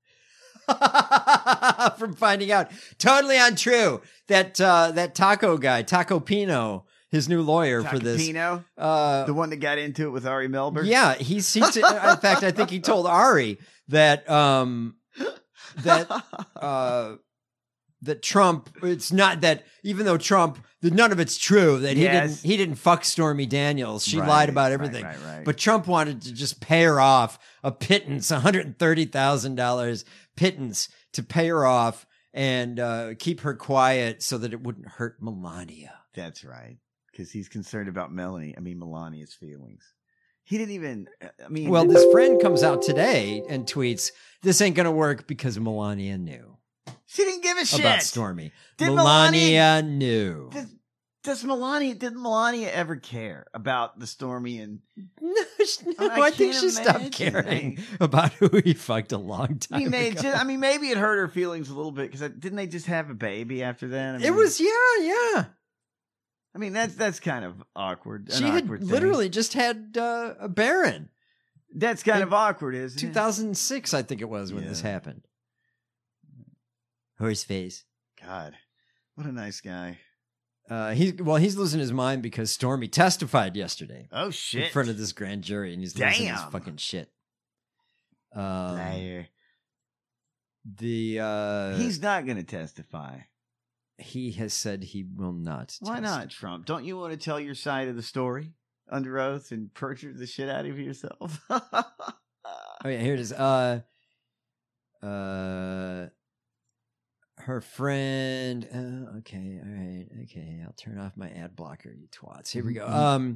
from finding out. Totally untrue. That uh, that Taco guy, Taco Pino, his new lawyer
Taco
for this.
Pino?
Uh,
the one that got into it with Ari Melber?
Yeah, he's, he's in fact, I think he told Ari that um, that uh, that Trump. It's not that even though Trump, that none of it's true. That he
yes.
didn't he didn't fuck Stormy Daniels. She
right,
lied about everything.
Right, right, right.
But Trump wanted to just pay her off a pittance, one hundred thirty thousand dollars pittance to pay her off and uh, keep her quiet so that it wouldn't hurt Melania.
That's right. Because he's concerned about Melanie. I mean, Melania's feelings. He didn't even, I mean.
Well, this friend comes out today and tweets, this ain't going to work because Melania knew.
She didn't give a shit.
About Stormy.
Did
Melania,
Melania
knew.
Does, does Melania, did Melania ever care about the Stormy and.
No, no I,
I
think she stopped caring about who he fucked a long time
I mean, they
ago.
just, I mean, maybe it hurt her feelings a little bit because didn't they just have a baby after that? I mean,
it was, yeah, yeah.
I mean, that's that's kind of awkward.
She had
awkward
literally just had uh, a Baron.
That's kind in of awkward, isn't
it? two thousand six, I think it was, when yeah. this happened. Horseface.
God, what a nice guy.
Uh, he's well, he's losing his mind because Stormy testified yesterday.
Oh shit!
In front of this grand jury, and he's
Damn.
losing his fucking shit. Um,
Liar.
The uh,
he's not going to testify.
He has said he will not.
Why
testify.
not, Trump? Don't you want to tell your side of the story under oath and perjure the shit out of yourself?
Oh yeah, here it is. Uh, uh, her friend. Uh, okay, all right, okay. I'll turn off my ad blocker, you twats. Here we go.
Mm-hmm.
Um,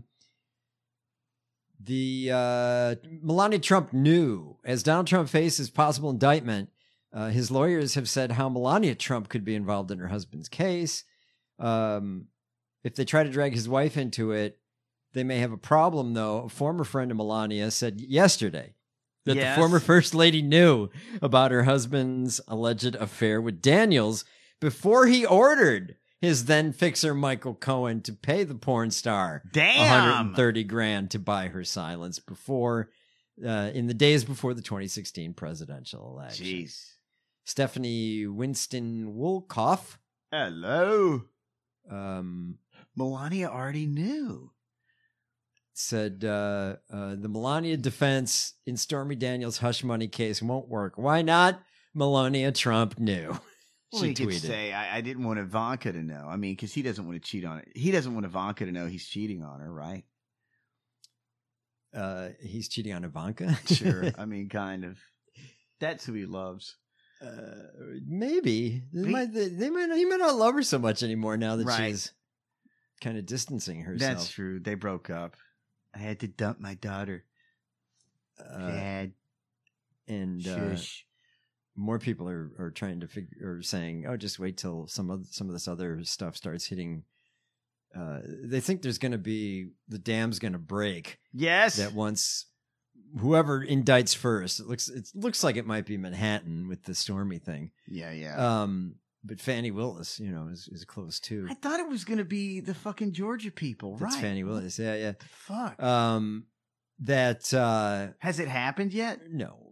the uh, Melania Trump knew as Donald Trump faces possible indictment. Uh, his lawyers have said how Melania Trump could be involved in her husband's case. Um, if they try to drag his wife into it, they may have a problem, though. A former friend of Melania said yesterday that
yes.
the former first lady knew about her husband's alleged affair with Daniels before he ordered his then fixer Michael Cohen to pay the porn star
Damn.
one hundred thirty grand to buy her silence before, uh, in the days before the twenty sixteen presidential election.
Jeez.
Stephanie Winston Wolkoff.
Hello.
Um,
Melania already knew.
Said uh, uh, the Melania defense in Stormy Daniels' hush money case won't work. Why not? Melania Trump knew.
Well,
she
he could
tweeted.
say, I, I didn't want Ivanka to know. I mean, because he doesn't want to cheat on it. He doesn't want Ivanka to know he's cheating on her, right?
Uh, he's cheating on Ivanka?
Sure. I mean, kind of. That's who he loves.
Uh, maybe they
He-
might. They, they might. He might not love her so much anymore now that
Right.
she's kind of distancing herself.
That's true. They broke up. I had to dump my daughter.
Uh,
Dad.
and uh,
Shush.
more people are, are trying to figure or saying, "Oh, just wait till some of some of this other stuff starts hitting." Uh, they think there's going to be the dam's going to break.
Yes.
That once whoever indicts first, it looks it looks like it might be Manhattan with the Stormy thing.
Yeah, yeah.
Um, but Fannie Willis, you know, is, is close too.
I thought it was going to be the fucking Georgia people,
That's
right?
Fannie Willis. Yeah, yeah.
Fuck.
Um, that uh,
has it happened yet?
No.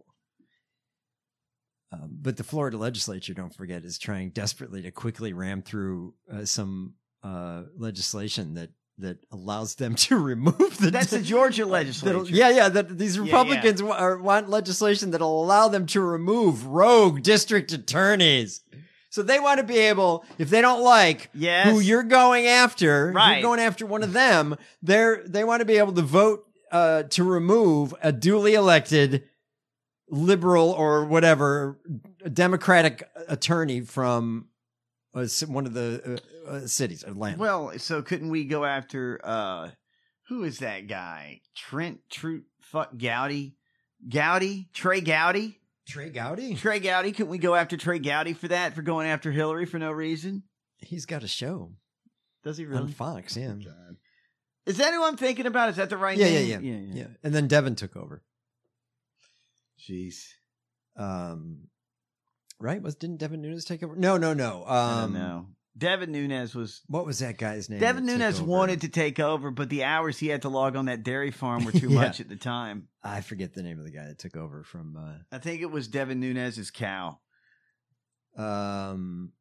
Um, but the Florida legislature, don't forget, is trying desperately to quickly ram through uh, some uh, legislation that that allows them to remove the.
That's the Georgia legislature.
Yeah, yeah. That these
Yeah,
Republicans
yeah.
wa- are- want legislation that'll allow them to remove rogue district attorneys. So they want to be able, if they don't like
Yes.
who you're going after, if
Right.
you're going after one of them. They're they want to be able to vote uh, to remove a duly elected liberal or whatever Democratic attorney from uh, one of the uh, uh, cities, Atlanta.
Well, so couldn't we go after uh who is that guy? Trent True fuck Gowdy? Gowdy? Trey Gowdy?
Trey Gowdy?
Trey Gowdy. Couldn't we go after Trey Gowdy for that, for going after Hillary for no reason?
He's got a show.
Does he
On
really?
Fox, yeah.
Is that who I'm thinking about? Is that the right
Yeah, yeah,
name?
yeah,
yeah,
yeah. And then Devin took over.
Jeez.
Um, right? Was didn't Devin Nunes take over? No, no, no. Um,
I don't know. Devin Nunes was.
What was that guy's name?
Devin
that took
Nunes
over?
wanted to take over, but the hours he had to log on that dairy farm were too
Yeah.
much at the time.
I forget the name of the guy that took over from. Uh,
I think it was Devin Nunes' cow.
Um.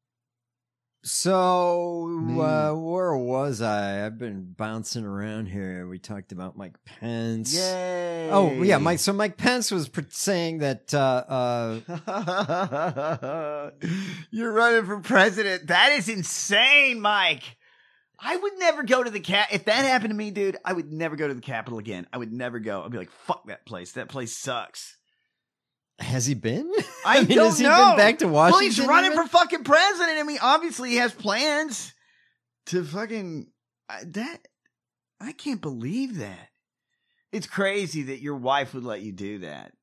So uh, where was I? I've been bouncing around here. We talked about Mike Pence.
Yay!
Oh yeah, Mike. So Mike Pence was pre- saying that. Uh,
uh... You're running for president. That is insane, Mike. I would never go to the cap. If that happened to me, dude, I would never go to the Capitol again. I would never go. I'd be like, fuck that place. That place sucks.
has he been?
I,
mean,
don't
has he
know.
been back to Washington?
Well, he's running
even?
for fucking president. I mean, obviously he has plans to fucking I, that. I can't believe that. It's crazy that your wife would let you do that.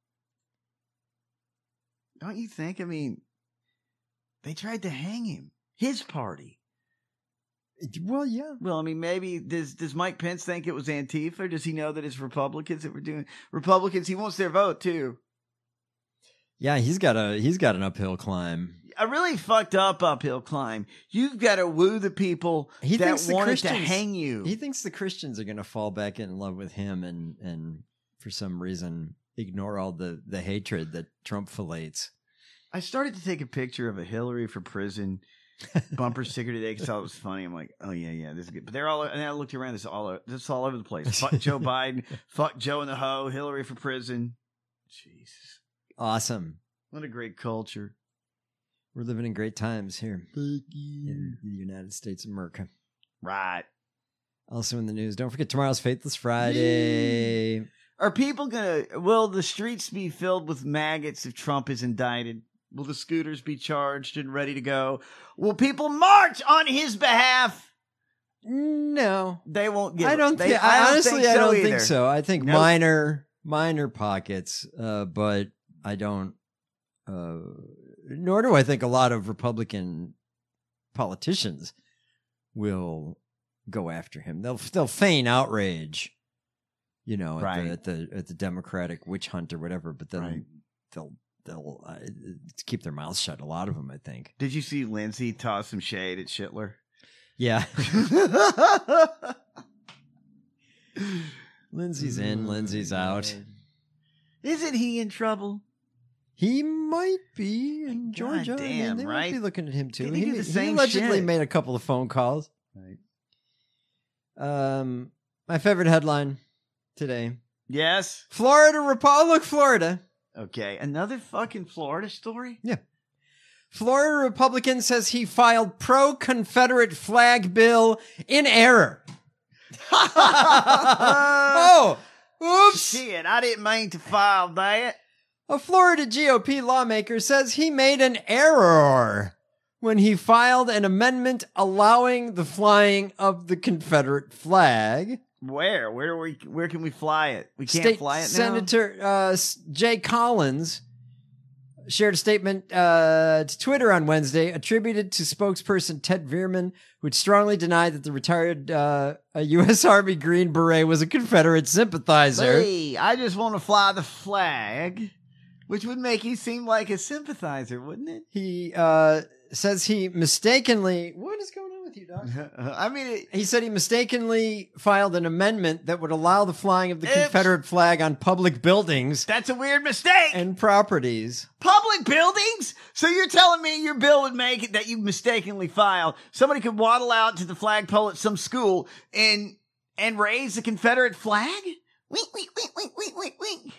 Don't you think? I mean, they tried to hang him. His party.
Well, yeah.
Well, I mean, maybe does does Mike Pence think it was Antifa? Or does he know that it's Republicans that were doing Republicans? He wants their vote too.
Yeah, he's got a he's got an uphill climb.
A really fucked up uphill climb. You've got to woo the people
He
that
thinks the
wanted to
Christians
hang you.
He thinks the Christians are going to fall back in love with him, and and for some reason ignore all the the hatred that Trump fillets.
I started to take a picture of a Hillary for prison bumper sticker today because I thought it was funny. I'm like, oh yeah, yeah, this is good. But they're all, and I looked around. This is all, this is all over the place. Fuck Joe Biden. Fuck Joe in the Ho. Hillary for prison. Jesus,
Awesome.
what a great culture.
We're living in great times here in the United States of America.
Right.
Also in the news, don't forget tomorrow's Faithless Friday.
Are people gonna? Will the streets be filled with maggots if Trump is indicted? Will the scooters be charged and ready to go? Will people march on his behalf?
No,
they won't get.
I don't
they,
think.
I don't
honestly,
think
I
so
don't
either.
think so. I think
Nope.
minor, minor pockets, uh, but I don't. Uh, nor do I think a lot of Republican politicians will go after him. They'll they'll feign outrage, you know, at,
Right.
the, at the at the Democratic witch hunt or whatever. But then
Right.
they'll they'll uh, keep their mouths shut. A lot of them, I think.
Did you see Lindsay toss some shade at Schittler?
Yeah. Lindsay's in, Lindsay's out.
Isn't he in trouble?
He might be in Georgia. I mean,
damn,
they might
right?
be looking at him too.
Didn't he
He,
do the
he
same
allegedly
shit?
made a couple of phone calls.
Right.
Um, my favorite headline today:
Yes.
Florida Repo- Look, Florida.
Okay, another fucking Florida story.
Yeah. Florida Republican says he filed pro-Confederate flag bill in error. Oh, oops.
Shit, I didn't mean to file that.
A Florida G O P lawmaker says he made an error when he filed an amendment allowing the flying of the Confederate flag.
Where? Where do we? Where can we fly it? We can't
State
fly it now.
Senator uh, Jay Collins shared a statement uh, to Twitter on Wednesday attributed to spokesperson Ted Veerman, which strongly denied that the retired uh, a U S Army Green Beret was a Confederate sympathizer.
Hey, I just want to fly the flag Which would make you seem like a sympathizer, wouldn't it?
He uh, says he mistakenly. What is going on with you, Doc?
I mean, it,
he said he mistakenly filed an amendment that would allow the flying of the
Oops.
Confederate flag on public buildings.
That's a weird mistake.
And properties.
Public buildings? So you're telling me your bill would make it that you mistakenly filed? Somebody could waddle out to the flagpole at some school and and raise the Confederate flag? Wink, wink, wink, wink, wink, wink, wink.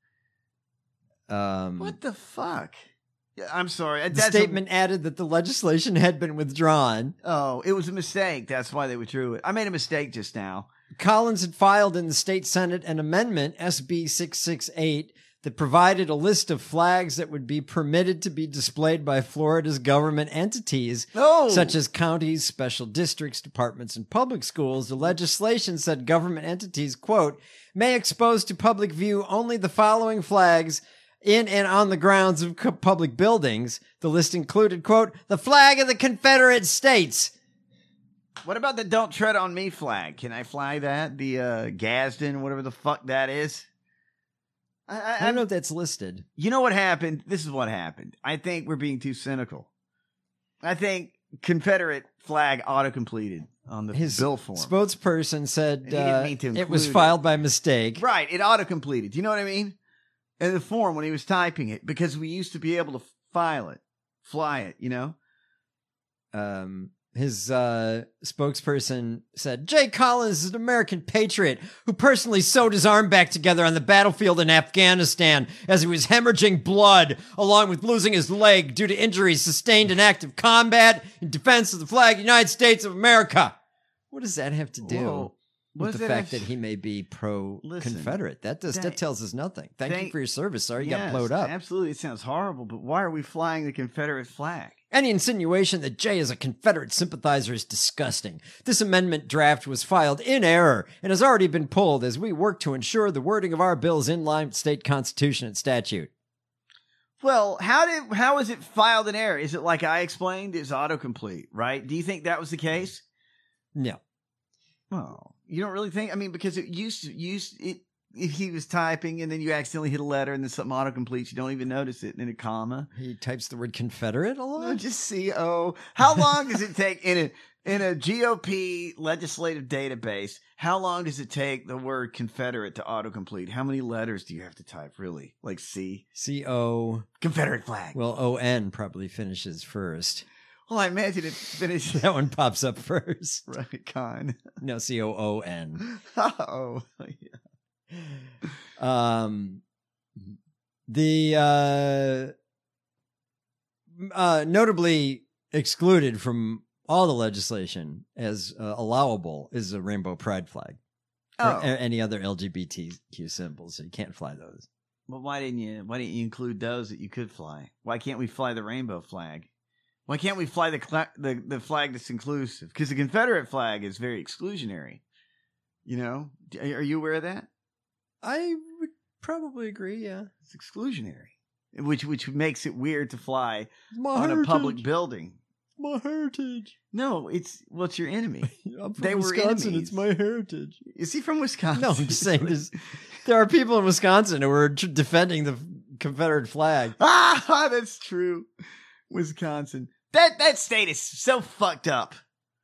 Um,
what the fuck? Yeah, I'm sorry.
The statement a, added that the legislation had been withdrawn.
Oh, it was a mistake. That's why they withdrew it. I made a mistake just now.
Collins had filed in the state Senate an amendment, S B six sixty-eight, that provided a list of flags that would be permitted to be displayed by Florida's government entities,
oh.
such as counties, special districts, departments, and public schools. The legislation said government entities, quote, may expose to public view only the following flags in and on the grounds of co- public buildings. The list included, quote, the flag of the Confederate States.
What about the Don't Tread on Me flag? Can I fly that? The uh, Gadsden, whatever the fuck that is?
I, I, I don't know if that's listed.
You know what happened? This is what happened. I think we're being too cynical. I think Confederate flag auto-completed on the
His
bill form.
Spokesperson said uh, it was
it.
filed by mistake.
Right, it auto-completed. Do you know what I mean? In the form when he was typing it, because we used to be able to file it, fly it, you know?
Um, his uh, spokesperson said, Jay Collins is an American patriot who personally sewed his arm back together on the battlefield in Afghanistan as he was hemorrhaging blood, along with losing his leg due to injuries sustained in active combat in defense of the flag of the United States of America. What does that have to do? Whoa. With the that fact have... that he may be pro-Confederate. That does, that, that tells us nothing. Thank, thank you for your service. Sorry you yes, got blowed up.
Absolutely. It sounds horrible, but why are we flying the Confederate flag?
Any insinuation that Jay is a Confederate sympathizer is disgusting. This amendment draft was filed in error and has already been pulled as we work to ensure the wording of our bill is in line with state constitution and statute.
Well, how did how is it filed in error? Is it like I explained? It's autocomplete, right? Do you think that was the case?
No.
Well, you don't really think? I mean, because it used to, used it, if he was typing and then you accidentally hit a letter and then something autocompletes, you don't even notice it in a comma.
He types the word Confederate a lot?
No, just C O. How long does it take in a in a G O P legislative database? How long does it take the word Confederate to autocomplete? How many letters do you have to type, really? Like C?
C O.
Confederate flag.
Well, O N probably finishes first.
Well, I imagine it finishes.
That one pops up first.
Right, con.
No, C O O N.
Oh, yeah.
Um, the uh, uh, notably excluded from all the legislation as uh, allowable is a rainbow pride flag.
Oh.
Or any other L G B T Q symbols. So you can't fly those.
Well, why didn't you? Why didn't you include those that you could fly? Why can't we fly the rainbow flag? Why can't we fly the cl- the the flag that's inclusive? Because the Confederate flag is very exclusionary. You know, are you aware of that?
I would probably agree. Yeah,
it's exclusionary, which which makes it weird to fly
My
on
heritage.
a public building.
My heritage.
No, it's what's your enemy?
I'm from
they
Wisconsin.
Were
it's my heritage.
Is he from Wisconsin?
No, I'm just saying there's, there are people in Wisconsin who are tr- defending the Confederate flag.
Ah, that's true. Wisconsin. That that state is so fucked up.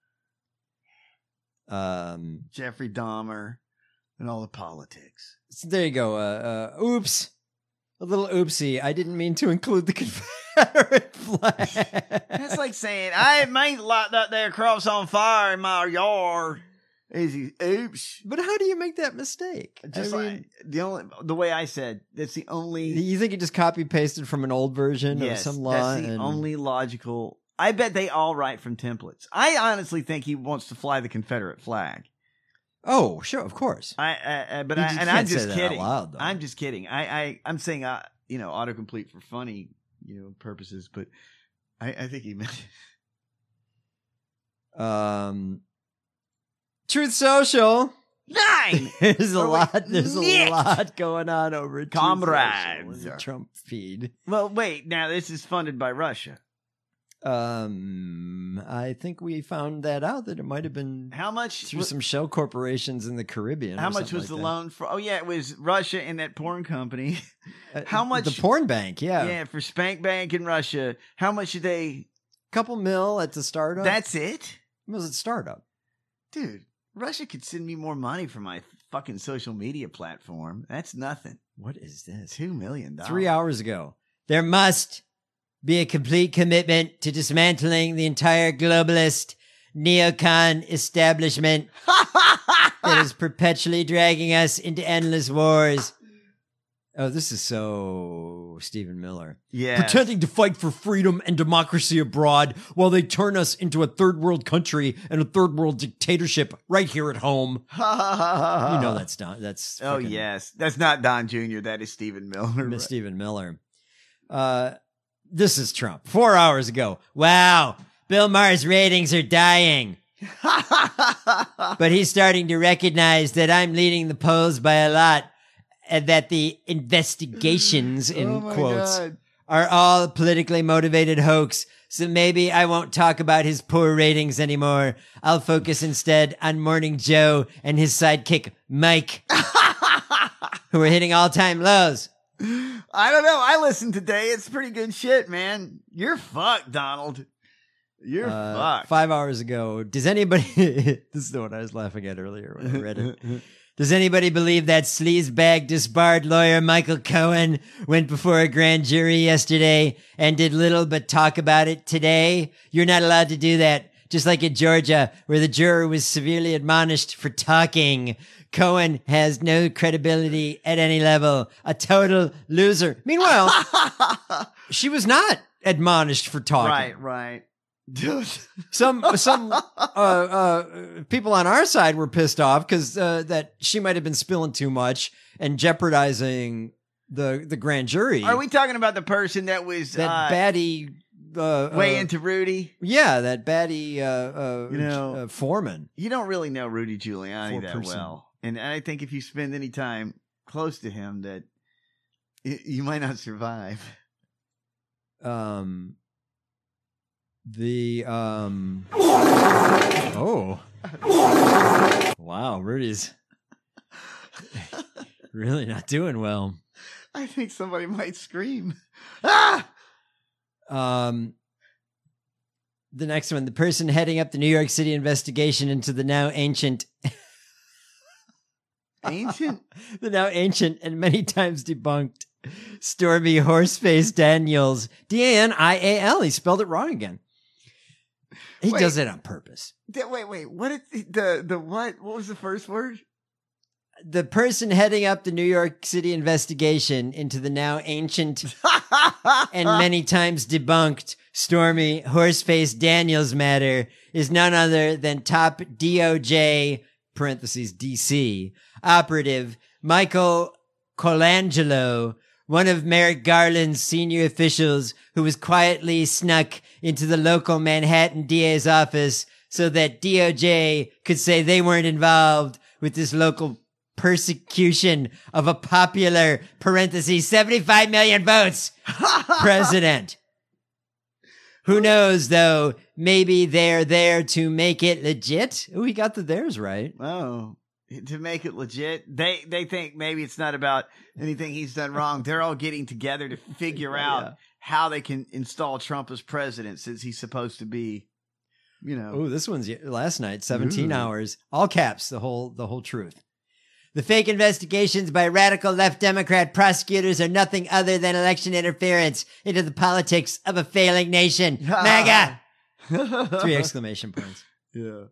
Um,
Jeffrey Dahmer and all the politics.
So there you go. Uh, uh, oops. A little oopsie. I didn't mean to include the Confederate flag.
That's like saying, I didn't mean to light that there cross on fire in my yard. Easy. Oops.
But how do you make that mistake?
Just
I
like
mean,
the only the way I said, that's the only.
You think you just copy pasted from an old version
yes,
of some law?
That's the
and...
only logical. I bet they all write from templates. I honestly think he wants to fly the Confederate flag.
Oh, sure, of course.
I, I, I but
you
I,
just
and
can't
I'm just
say that
kidding.
out loud, though.
I'm just kidding. I, I, I'm saying, uh, you know, autocomplete for funny, you know, purposes. But I, I think he meant.
Um, Truth Social.
Nine.
There's a
Or
lot.
wait,
There's
Nick.
a lot going on over at Truth
Comrades.
Social and the Trump feed.
Well, wait. Now this is funded by Russia.
Um, I think we found that out that it might have been
how much
through some shell corporations in the Caribbean.
How
or
much was
like
the
that.
loan for? Oh yeah, it was Russia and that porn company. How much?
The porn bank, yeah,
yeah, for Spank Bank in Russia. How much did they?
Couple mil at the startup.
That's it.
It was a startup,
dude. Russia could send me more money for my fucking social media platform. That's nothing.
What is this?
Two million dollars.
Three hours ago. There must be a complete commitment to dismantling the entire globalist neocon establishment that is perpetually dragging us into endless wars. Oh, this is so Stephen Miller.
Yeah.
Pretending to fight for freedom and democracy abroad while they turn us into a third world country and a third world dictatorship right here at home. You know that's not, that's.
Oh,
frickin-
yes. That's not Don Junior That is Stephen Miller.
Miss Stephen Miller. Uh, this is Trump. Four hours ago. Wow. Bill Maher's ratings are dying. But he's starting to recognize that I'm leading the polls by a lot and that the investigations, in
Oh my
quotes,
God.
are all politically motivated hoax. So maybe I won't talk about his poor ratings anymore. I'll focus instead on Morning Joe and his sidekick, Mike, who are hitting all-time lows.
I don't know. I listened today. It's pretty good shit, man. You're fucked, Donald. You're
Uh,
fucked.
Five hours ago. Does anybody... this is the one I was laughing at earlier when I read it. Does anybody believe that sleazebag disbarred lawyer Michael Cohen went before a grand jury yesterday and did little but talk about it today? You're not allowed to do that. Just like in Georgia, where the juror was severely admonished for talking. Cohen has no credibility at any level. A total loser. Meanwhile, she was not admonished for talking.
Right, right. Dude.
Some some uh, uh, people on our side were pissed off because uh, that she might have been spilling too much and jeopardizing the the grand jury.
Are we talking about the person that was
that
uh,
baddie uh,
way
uh,
into Rudy?
Yeah, that baddie uh, uh,
You know,
uh, Foreman.
You don't really know Rudy Giuliani
Poor
that
person.
well, and I think if you spend any time close to him, that y- you might not survive.
Um. The um oh wow, Rudy's really not doing well.
I think somebody might scream. Ah!
Um, the next one, the person heading up the New York City investigation into the now ancient,
ancient,
the now ancient and many times debunked Stormy Horseface Daniels, D A N I A L. He spelled it wrong again. He
Wait.
does it on purpose.
Th- Wait, wait. What is the, the the what? What was the first word?
The person heading up the New York City investigation into the now ancient and many times debunked Stormy Horseface Daniels matter is none other than top D O J parentheses D C operative Michael Colangelo, one of Merrick Garland's senior officials who was quietly snuck into the local Manhattan D A's office so that D O J could say they weren't involved with this local persecution of a popular, parentheses, seventy-five million votes president. Who knows, though, maybe they're there to make it legit. Oh, he got the theirs right.
Oh, to make it legit. They they think maybe it's not about anything he's done wrong. They're all getting together to figure out
Yeah.
how they can install Trump as president since he's supposed to be, you know.
Oh, this one's last night, seventeen
Ooh.
hours, all caps, the whole the whole truth. The fake investigations by radical left Democrat prosecutors are nothing other than election interference into the politics of a failing nation. MAGA! Three exclamation points.
Yeah.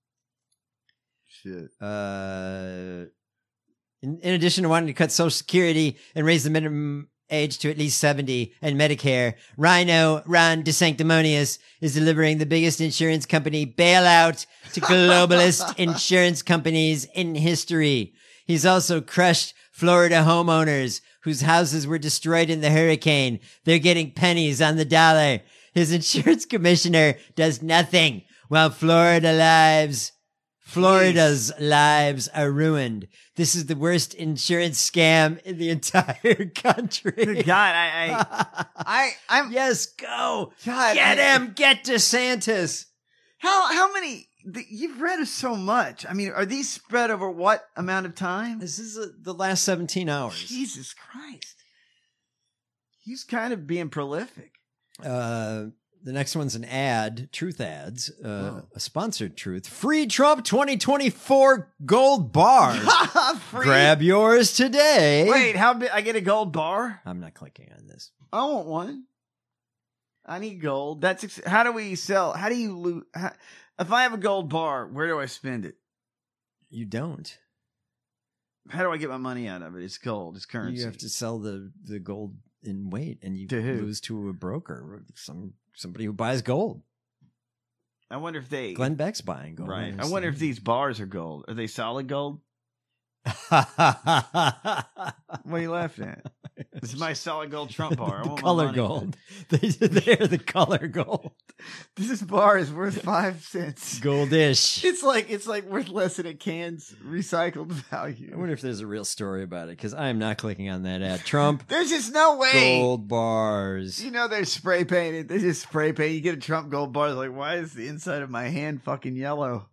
Shit.
Uh, in, in addition to wanting to cut Social Security and raise the minimum age to at least seventy and Medicare, Rhino Ron DeSanctimonious is delivering the biggest insurance company bailout to globalist insurance companies in history. He's also crushed Florida homeowners whose houses were destroyed in the hurricane. They're getting pennies on the dollar. His insurance commissioner does nothing while Florida lives Florida's lives are ruined. This is the worst insurance scam in the entire country.
Good God, I, I, I, I'm.
Yes, go.
God,
Get
I-
him. Get DeSantis.
How how many? You've read so much. I mean, are these spread over what amount of time?
This is uh, the last seventeen hours.
Jesus Christ. He's kind of being prolific.
Uh, the next one's an ad, Truth Ads, uh, oh. a sponsored Truth. Free Trump twenty twenty-four gold bars.
Free.
Grab yours today.
Wait, how big? I get a gold bar?
I'm not clicking on this.
I want one. I need gold. That's ex- how do we sell? How do you loot? How, if I have a gold bar, where do I spend it?
You don't.
How do I get my money out of it? It's gold. It's currency.
You have to sell the, the gold in weight, and you
to who?
lose to a broker, some somebody who buys gold.
I wonder if they
Glenn Beck's buying gold.
Right. I wonder if these bars are gold. Are they solid gold? What are you laughing at? This is my solid gold Trump bar. I
the
want
color
my money.
gold. They, they're the color gold.
This bar is worth five cents.
Goldish.
It's like it's like worth less than a can's recycled value.
I wonder if there's a real story about it, because I am not clicking on that ad. Trump.
There's just no way.
Gold bars.
You know they're spray painted. They just spray paint. You get a Trump gold bar. It's like, why is the inside of my hand fucking yellow?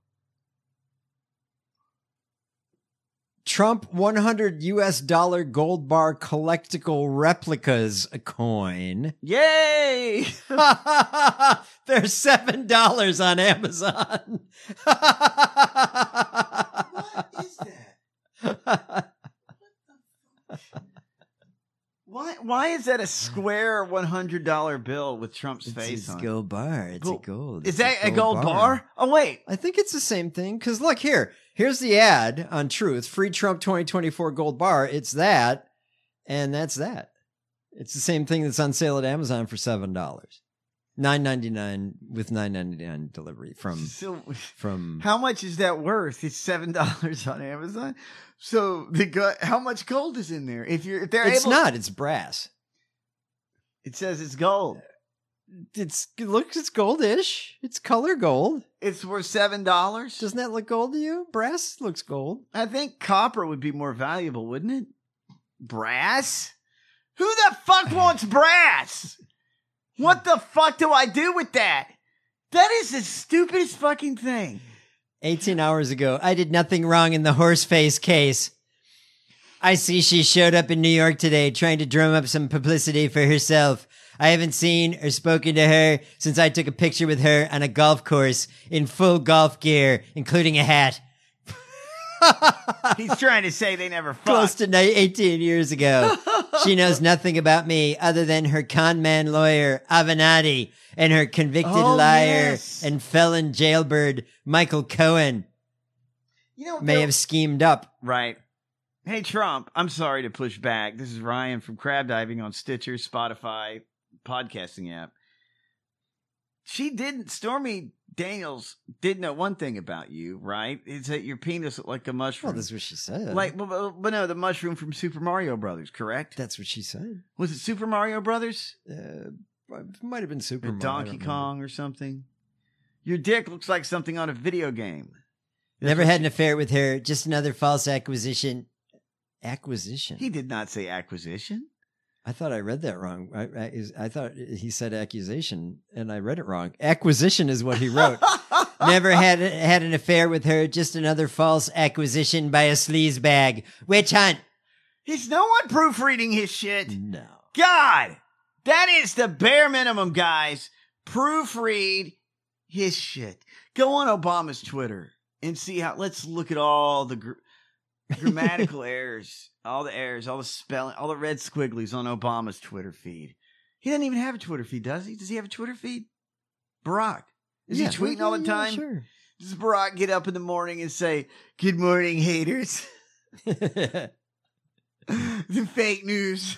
Trump one hundred U S dollar gold bar collectible replicas a coin.
Yay!
They're seven dollars on Amazon.
What is that? Why why is that a square one hundred dollar bill with Trump's
It's,
face
it's
on it?
gold bar. It's
Gold.
a gold.
Is
It's
that a gold bar? Oh, wait.
I think it's the same thing. Because look here. Here's the ad on Truth. Free Trump twenty twenty-four gold bar. It's that. And that's that. It's the same thing that's on sale at Amazon for seven dollars. nine ninety-nine with nine ninety-nine delivery from
So,
from
how much is that worth? It's seven dollars on Amazon. So the go- how much gold is in there? If you're if they're
It's
able,
not, it's brass.
It says it's gold.
It's it looks it's goldish. It's color gold.
It's worth seven dollars.
Doesn't that look gold to you? Brass looks gold.
I think copper would be more valuable, wouldn't it? Brass? Who the fuck wants brass? What the fuck do I do with that? That is the stupidest fucking thing.
eighteen hours ago, I did nothing wrong in the horse face case. I see she showed up in New York today trying to drum up some publicity for herself. I haven't seen or spoken to her since I took a picture with her on a golf course in full golf gear, including a hat.
He's trying to say they never fucked.
Close to eighteen years ago. She knows nothing about me other than her con man lawyer, Avenatti, and her convicted
Oh,
liar
yes.
and felon jailbird, Michael Cohen,
You know,
may
they'll-
have schemed up.
Right. Hey, Trump, I'm sorry to push back. This is Ryan from Crab Diving on Stitcher, Spotify, podcasting app. She didn't, Stormy Daniels did know one thing about you, right? It's that your penis looked like a mushroom.
Well, that's what she said.
Like, but, but, but no, the mushroom from Super Mario Brothers, correct?
That's what she said.
Was it Super Mario Brothers?
Uh, it might have been Super
Or
Mario. I
Donkey
don't remember.
Kong or something? Your dick looks like something on a video game. That's
Never
what
had
she-
an affair with her. Just another false acquisition. Acquisition.
He did not say acquisition.
I thought I read that wrong. I, I, is- I thought he said accusation, and I read it wrong. Acquisition is what he wrote. Never had had an affair with her. Just another false acquisition by a sleazebag. Witch hunt.
Is no one proofreading his shit?
No.
God, that is the bare minimum, guys. Proofread his shit. Go on Obama's Twitter and see how. Let's look at all the gr- grammatical errors, all the errors, all the spelling, all the red squigglies on Obama's Twitter feed. He doesn't even have a Twitter feed, does he? Does he have a Twitter feed? Barack. Is
Yeah.
he tweeting all the
Yeah,
time?
sure.
Does Barack get up in the morning and say, "Good morning, haters"? The fake news.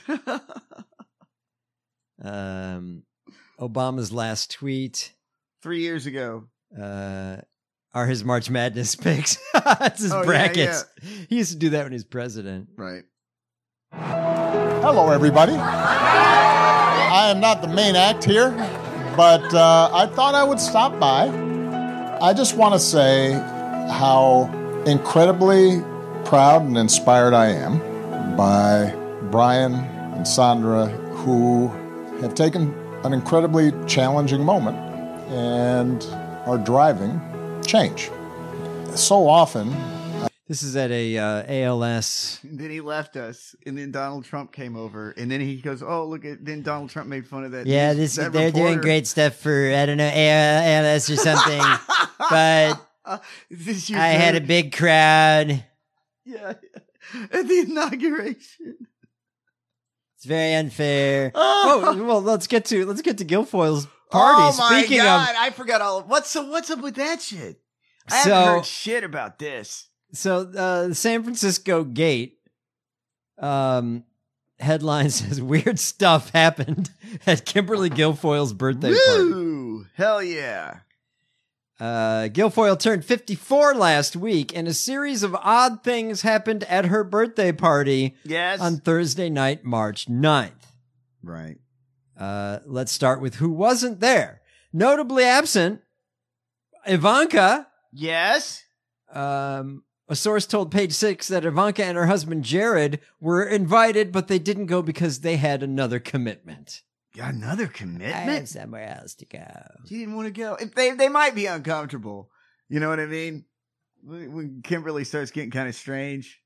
um, Obama's last tweet.
Three years ago.
Uh, are his March Madness picks. That's his
Oh, yeah,
brackets. He used to do that when he was president.
Right.
Hello, everybody. I am not the main act here, but uh, I thought I would stop by. I just want to say how incredibly proud and inspired I am by Brian and Sandra, who have taken an incredibly challenging moment and are driving change. So often...
This is at a uh, A L S.
And then he left us, and then Donald Trump came over, and then he goes, "Oh, look at." Then Donald Trump made fun of that.
Yeah,
news-
this
that
they're
reporter.
doing great stuff for I don't know A L S or something, but
Is this your
I had a
joke?
big crowd.
Yeah, at the inauguration.
It's very unfair. Oh, well, let's get to let's get to Guilfoyle's party.
Oh my
Speaking
god,
of,
I forgot all. Of, what's so? What's up with that shit? I
So-
haven't heard shit about this.
so uh, the San Francisco Gate um, headline says weird stuff happened at Kimberly Guilfoyle's birthday party.
Woo! Hell yeah!
Uh, Guilfoyle turned fifty-four last week, and a series of odd things happened at her birthday party
Yes.
on Thursday night, March ninth.
Right.
Uh, let's start with who wasn't there. Notably absent, Ivanka.
Yes.
Um, a source told Page Six that Ivanka and her husband Jared were invited, but they didn't go because they had another commitment.
Got another
I
commitment.
have somewhere else to go.
She didn't want to go. If they they might be uncomfortable. You know what I mean? When when Kimberly starts getting kind of strange.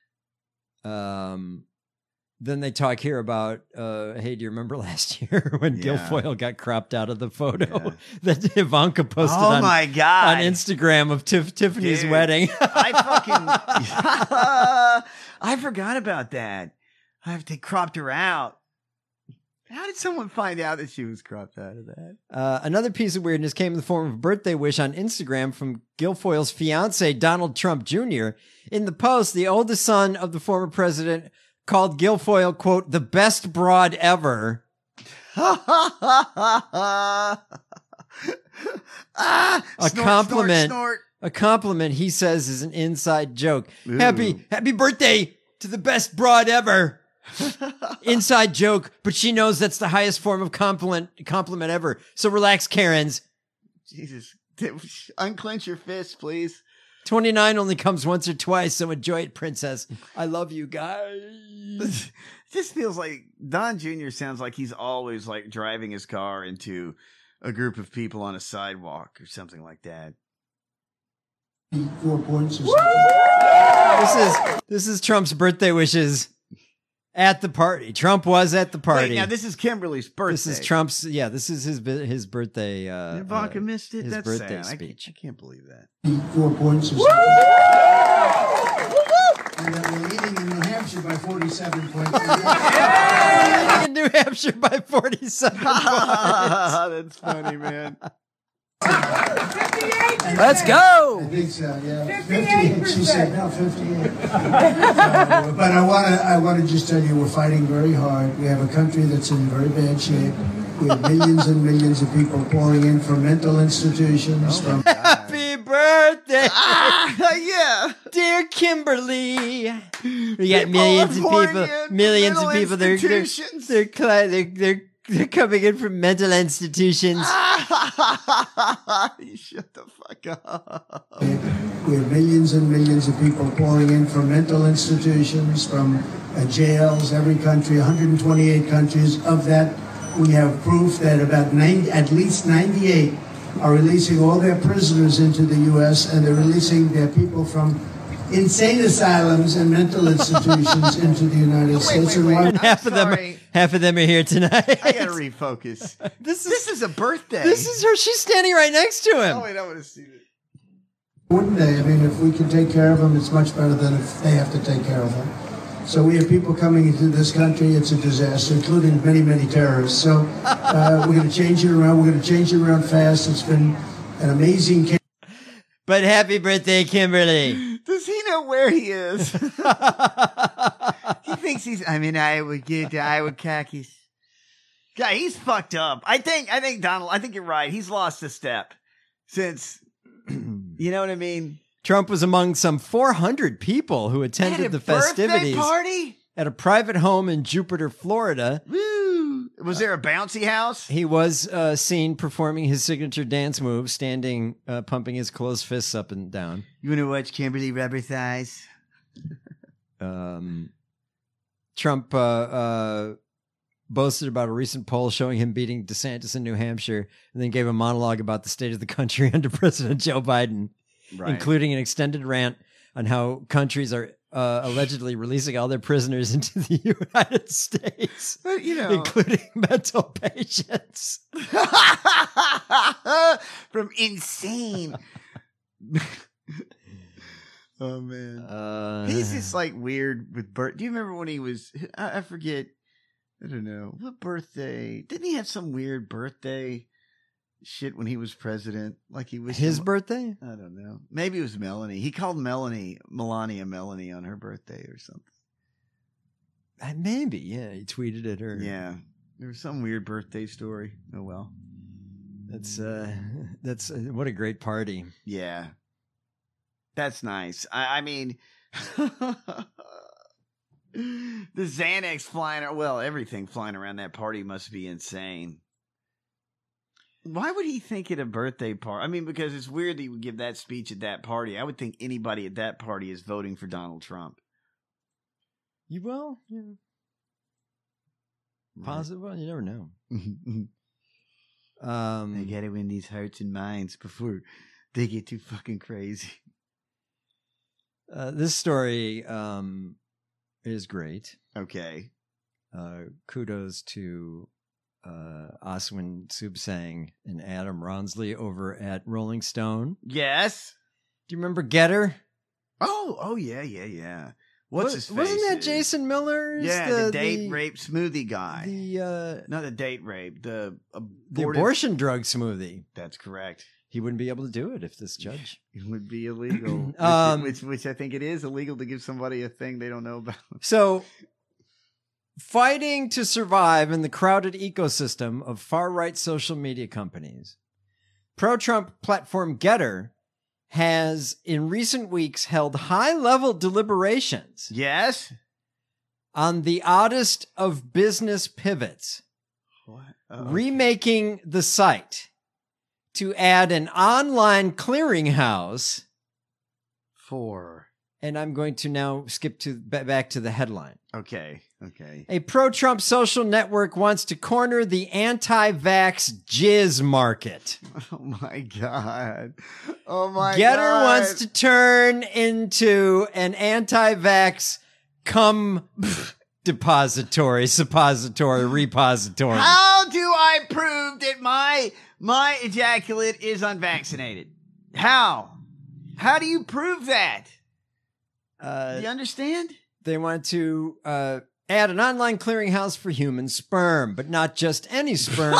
Um, then they talk here about, uh, hey, do you remember last year when
Yeah.
Guilfoyle got cropped out of the photo
Yeah.
that Ivanka posted
Oh
on,
my God.
on Instagram of Tiff- Tiffany's
Dude,
wedding?
I fucking I forgot about that. I have they cropped her out. How did someone find out that she was cropped out of that?
Uh, another piece of weirdness came in the form of a birthday wish on Instagram from Guilfoyle's fiance, Donald Trump Junior In the post, the oldest son of the former president called Guilfoyle, quote, the best broad ever.
ah,
A
snort,
compliment.
Snort, snort.
A compliment, he says, is an inside joke. Happy, happy birthday to the best broad ever. Inside joke, but she knows that's the highest form of compliment compliment ever. So relax, Karens.
Jesus. Unclench your fist, please.
twenty-nine only comes once or twice, so enjoy it, princess. I love you guys.
Just feels like Don Junior sounds like he's always like driving his car into a group of people on a sidewalk or something like that.
Four points. Or
This is this is Trump's birthday wishes at the party. Trump was at the party.
Wait, now this is Kimberly's birthday.
This is Trump's. Yeah, this is his bi- his birthday. Uh,
Ivanka
uh,
missed it.
His
That's
birthday
sad. I can't,
speech.
I can't believe that.
Four points. Or and uh, we're leading in New Hampshire by forty-seven points.
In New Hampshire by forty-seven points.
That's funny, man.
Let's go.
I think so. Yeah, fifty-eight. She said no, fifty-eight. uh, but I want to. I want to just tell you, we're fighting very hard. We have a country that's in very bad shape. We have millions and millions of people pouring in from mental institutions.
Oh
from
Happy birthday,
ah, yeah,
dear Kimberly. We got millions of
pouring
people.
in
Millions
mental
of people. They're they're
institutions.
they're, cli- they're they're they're coming in from mental institutions.
You shut the fuck up.
we have millions and millions of people pouring in from mental institutions, from uh, jails, every country, one hundred twenty-eight countries. Of that, we have proof that about ninety, at least ninety-eight are releasing all their prisoners into the U S and they're releasing their people from insane asylums and mental institutions into the United
Wait,
States.
wait,
And
wait.
one-
And half of them, are,
sorry.
half of them are here tonight.
I gotta refocus.
This is
This is a birthday.
this is her. She's standing right next to him.
Oh wait, I want to see it.
Wouldn't they? I mean, if we can take care of them, it's much better than if they have to take care of them. So we have people coming into this country. It's a disaster, including many, many terrorists. So uh, we're going to change it around. We're going to change it around fast. It's been an amazing case.
But happy birthday, Kimberly.
Does he know where he is? He thinks he's. I mean, I would get Iowa khakis. Guy, he's fucked up. I think. I think Donald. I think you're right. He's lost a step since. You know what I mean?
Trump was among some four hundred people who attended
At a
the
birthday
festivities
party
at a private home in Jupiter, Florida.
Woo! too? Was there a bouncy house?
He was uh, seen performing his signature dance move, standing, uh, pumping his closed fists up and down.
You want to watch Kimberly Rubber Thighs?
um, Trump uh, uh, boasted about a recent poll showing him beating DeSantis in New Hampshire, and then gave a monologue about the state of the country under President Joe Biden,
Right.
including an extended rant on how countries are uh, allegedly releasing all their prisoners into the United States,
But, you know,
including mental patients.
from insane. Oh man,
uh,
he's just like weird with birth. Do you remember when he was? I, I forget. I don't know what birthday. Didn't he have some weird birthday shit when he was president? Like he was
his birthday.
I don't know. Maybe it was Melanie. He called Melanie Melania Melanie on her birthday or something.
Uh, maybe, yeah. He tweeted at her.
Yeah, there was some weird birthday story. Oh well.
That's uh, that's uh, what a great party.
Yeah, that's nice. I, I mean, the Xanax flying, well, everything flying around that party must be insane. Why would he think it a birthday party? I mean, because it's weird that he would give that speech at that party. I would think anybody at that party is voting for Donald Trump.
You will, yeah. Positive, well, you never know. um,
they gotta win these hearts and minds before they get too fucking crazy.
Uh, this story um, is great.
Okay.
Uh, kudos to uh, Aswin Subsang and Adam Ronsley over at Rolling Stone.
Yes.
Do you remember Getter?
Oh, oh yeah, yeah, yeah. What's
what,
his face?
Wasn't that Jason Miller's?
Yeah,
the,
the date
the,
rape smoothie guy.
The uh,
not the date rape, the
the abortion drug smoothie.
That's correct.
He wouldn't be able to do it if this judge.
It would be illegal. which,
um,
which, which I think it is illegal to give somebody a thing they don't know about.
So, fighting to survive in the crowded ecosystem of far-right social media companies, pro-Trump platform Getter has in recent weeks held high-level deliberations.
Yes.
On the oddest of business pivots.
What? Uh-oh.
Remaking the site to add an online clearinghouse.
For.
And I'm going to now skip to back to the headline.
Okay. Okay.
A pro-Trump social network wants to corner the anti-vax jizz market.
Oh my God. Oh my
Getter
God.
Getter wants to turn into an anti-vax cum depository, suppository, repository.
How do I prove that my my ejaculate is unvaccinated? How? How do you prove that?
Uh,
you understand?
They want to uh, add an online clearinghouse for human sperm, but not just any sperm.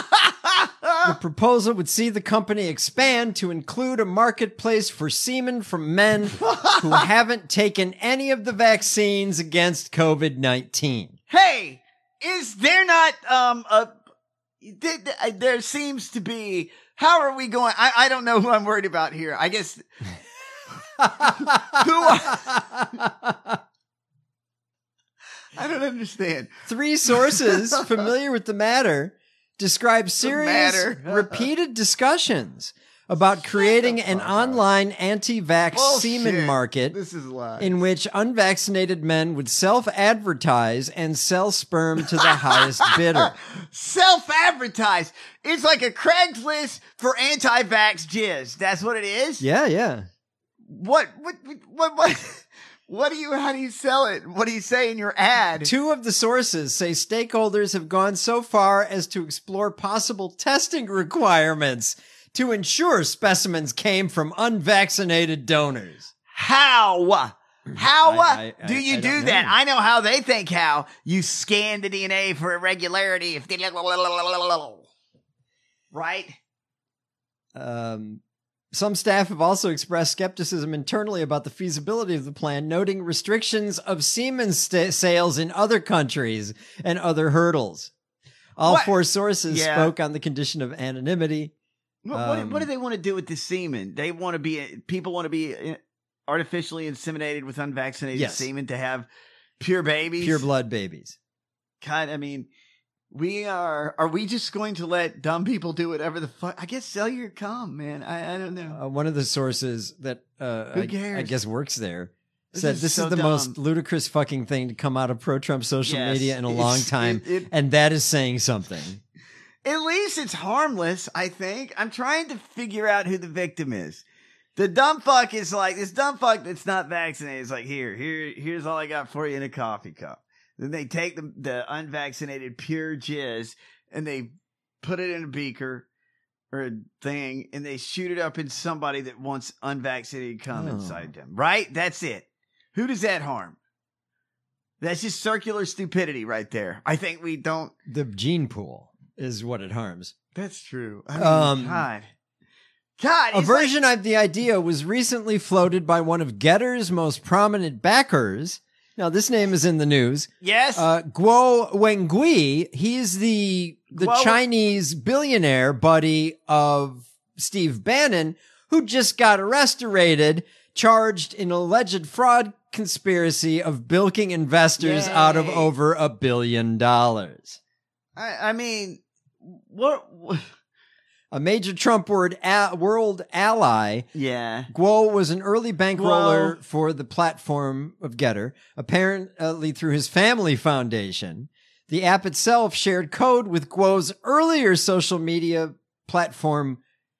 The proposal would see the company expand to include a marketplace for semen from men who haven't taken any of the vaccines against COVID nineteen.
Hey, is there not um a there seems to be, how are we going? I, I don't know who I'm worried about here. I guess who I, I don't understand.
Three sources familiar with the matter describe serious,
matter.
repeated discussions about creating an online anti-vax
Bullshit.
semen market
This is lies.
in which unvaccinated men would self-advertise and sell sperm to the highest bidder.
Self-advertise. It's like a Craigslist for anti-vax jizz. That's what it is?
Yeah, yeah.
What, what, what, what, what do you, how do you sell it? What do you say in your ad?
Two of the sources say stakeholders have gone so far as to explore possible testing requirements to ensure specimens came from unvaccinated donors.
How? How
I, I,
do you
I, I
do
don't
that?
know.
I know how they think how. You scan the D N A for irregularity. If they right?
Um, some staff have also expressed skepticism internally about the feasibility of the plan, noting restrictions of semen st- sales in other countries and other hurdles. All
What?
four sources
Yeah.
spoke on the condition of anonymity.
What, what,
Um,
what do they want to do with the semen? They want to be, people want to be artificially inseminated with unvaccinated
Yes.
semen to have pure babies?
Pure blood babies.
God, I mean, We are. Are we just going to let dumb people do whatever the fuck? I guess sell your cum, man. I, I don't know.
Uh, one of the sources that uh,
Who
I,
cares?
I guess works there
This
said
is
this
so
is the
dumb.
most ludicrous fucking thing to come out of pro-Trump social
Yes,
media in a
it's-
long time,
it- it-
and that is saying something.
At least it's harmless, I think. I'm trying to figure out who the victim is. The dumb fuck is like, this dumb fuck that's not vaccinated is like, here, here, here's all I got for you in a coffee cup. Then they take the, the unvaccinated pure jizz and they put it in a beaker or a thing and they shoot it up in somebody that wants unvaccinated cum
Oh.
inside them. Right? That's it. Who does that harm? That's just circular stupidity right there. I think we don't.
The gene pool is what it harms.
That's true. I mean,
Um,
God. God,
A
it's
version of the idea was recently floated by one of Getter's most prominent backers. Now, this name is in the news.
Yes.
Uh, Guo Wengui. He's the the
Guo-
Chinese billionaire buddy of Steve Bannon, who just got arrested, charged in alleged fraud conspiracy of bilking investors
Yay.
out of over a billion dollars.
I, I mean, what? what
A major Trump word a- world ally.
Yeah.
Guo was an early bankroller
Guo.
for the platform of Getter, apparently through his family foundation. The app itself shared code with Guo's earlier social media platform,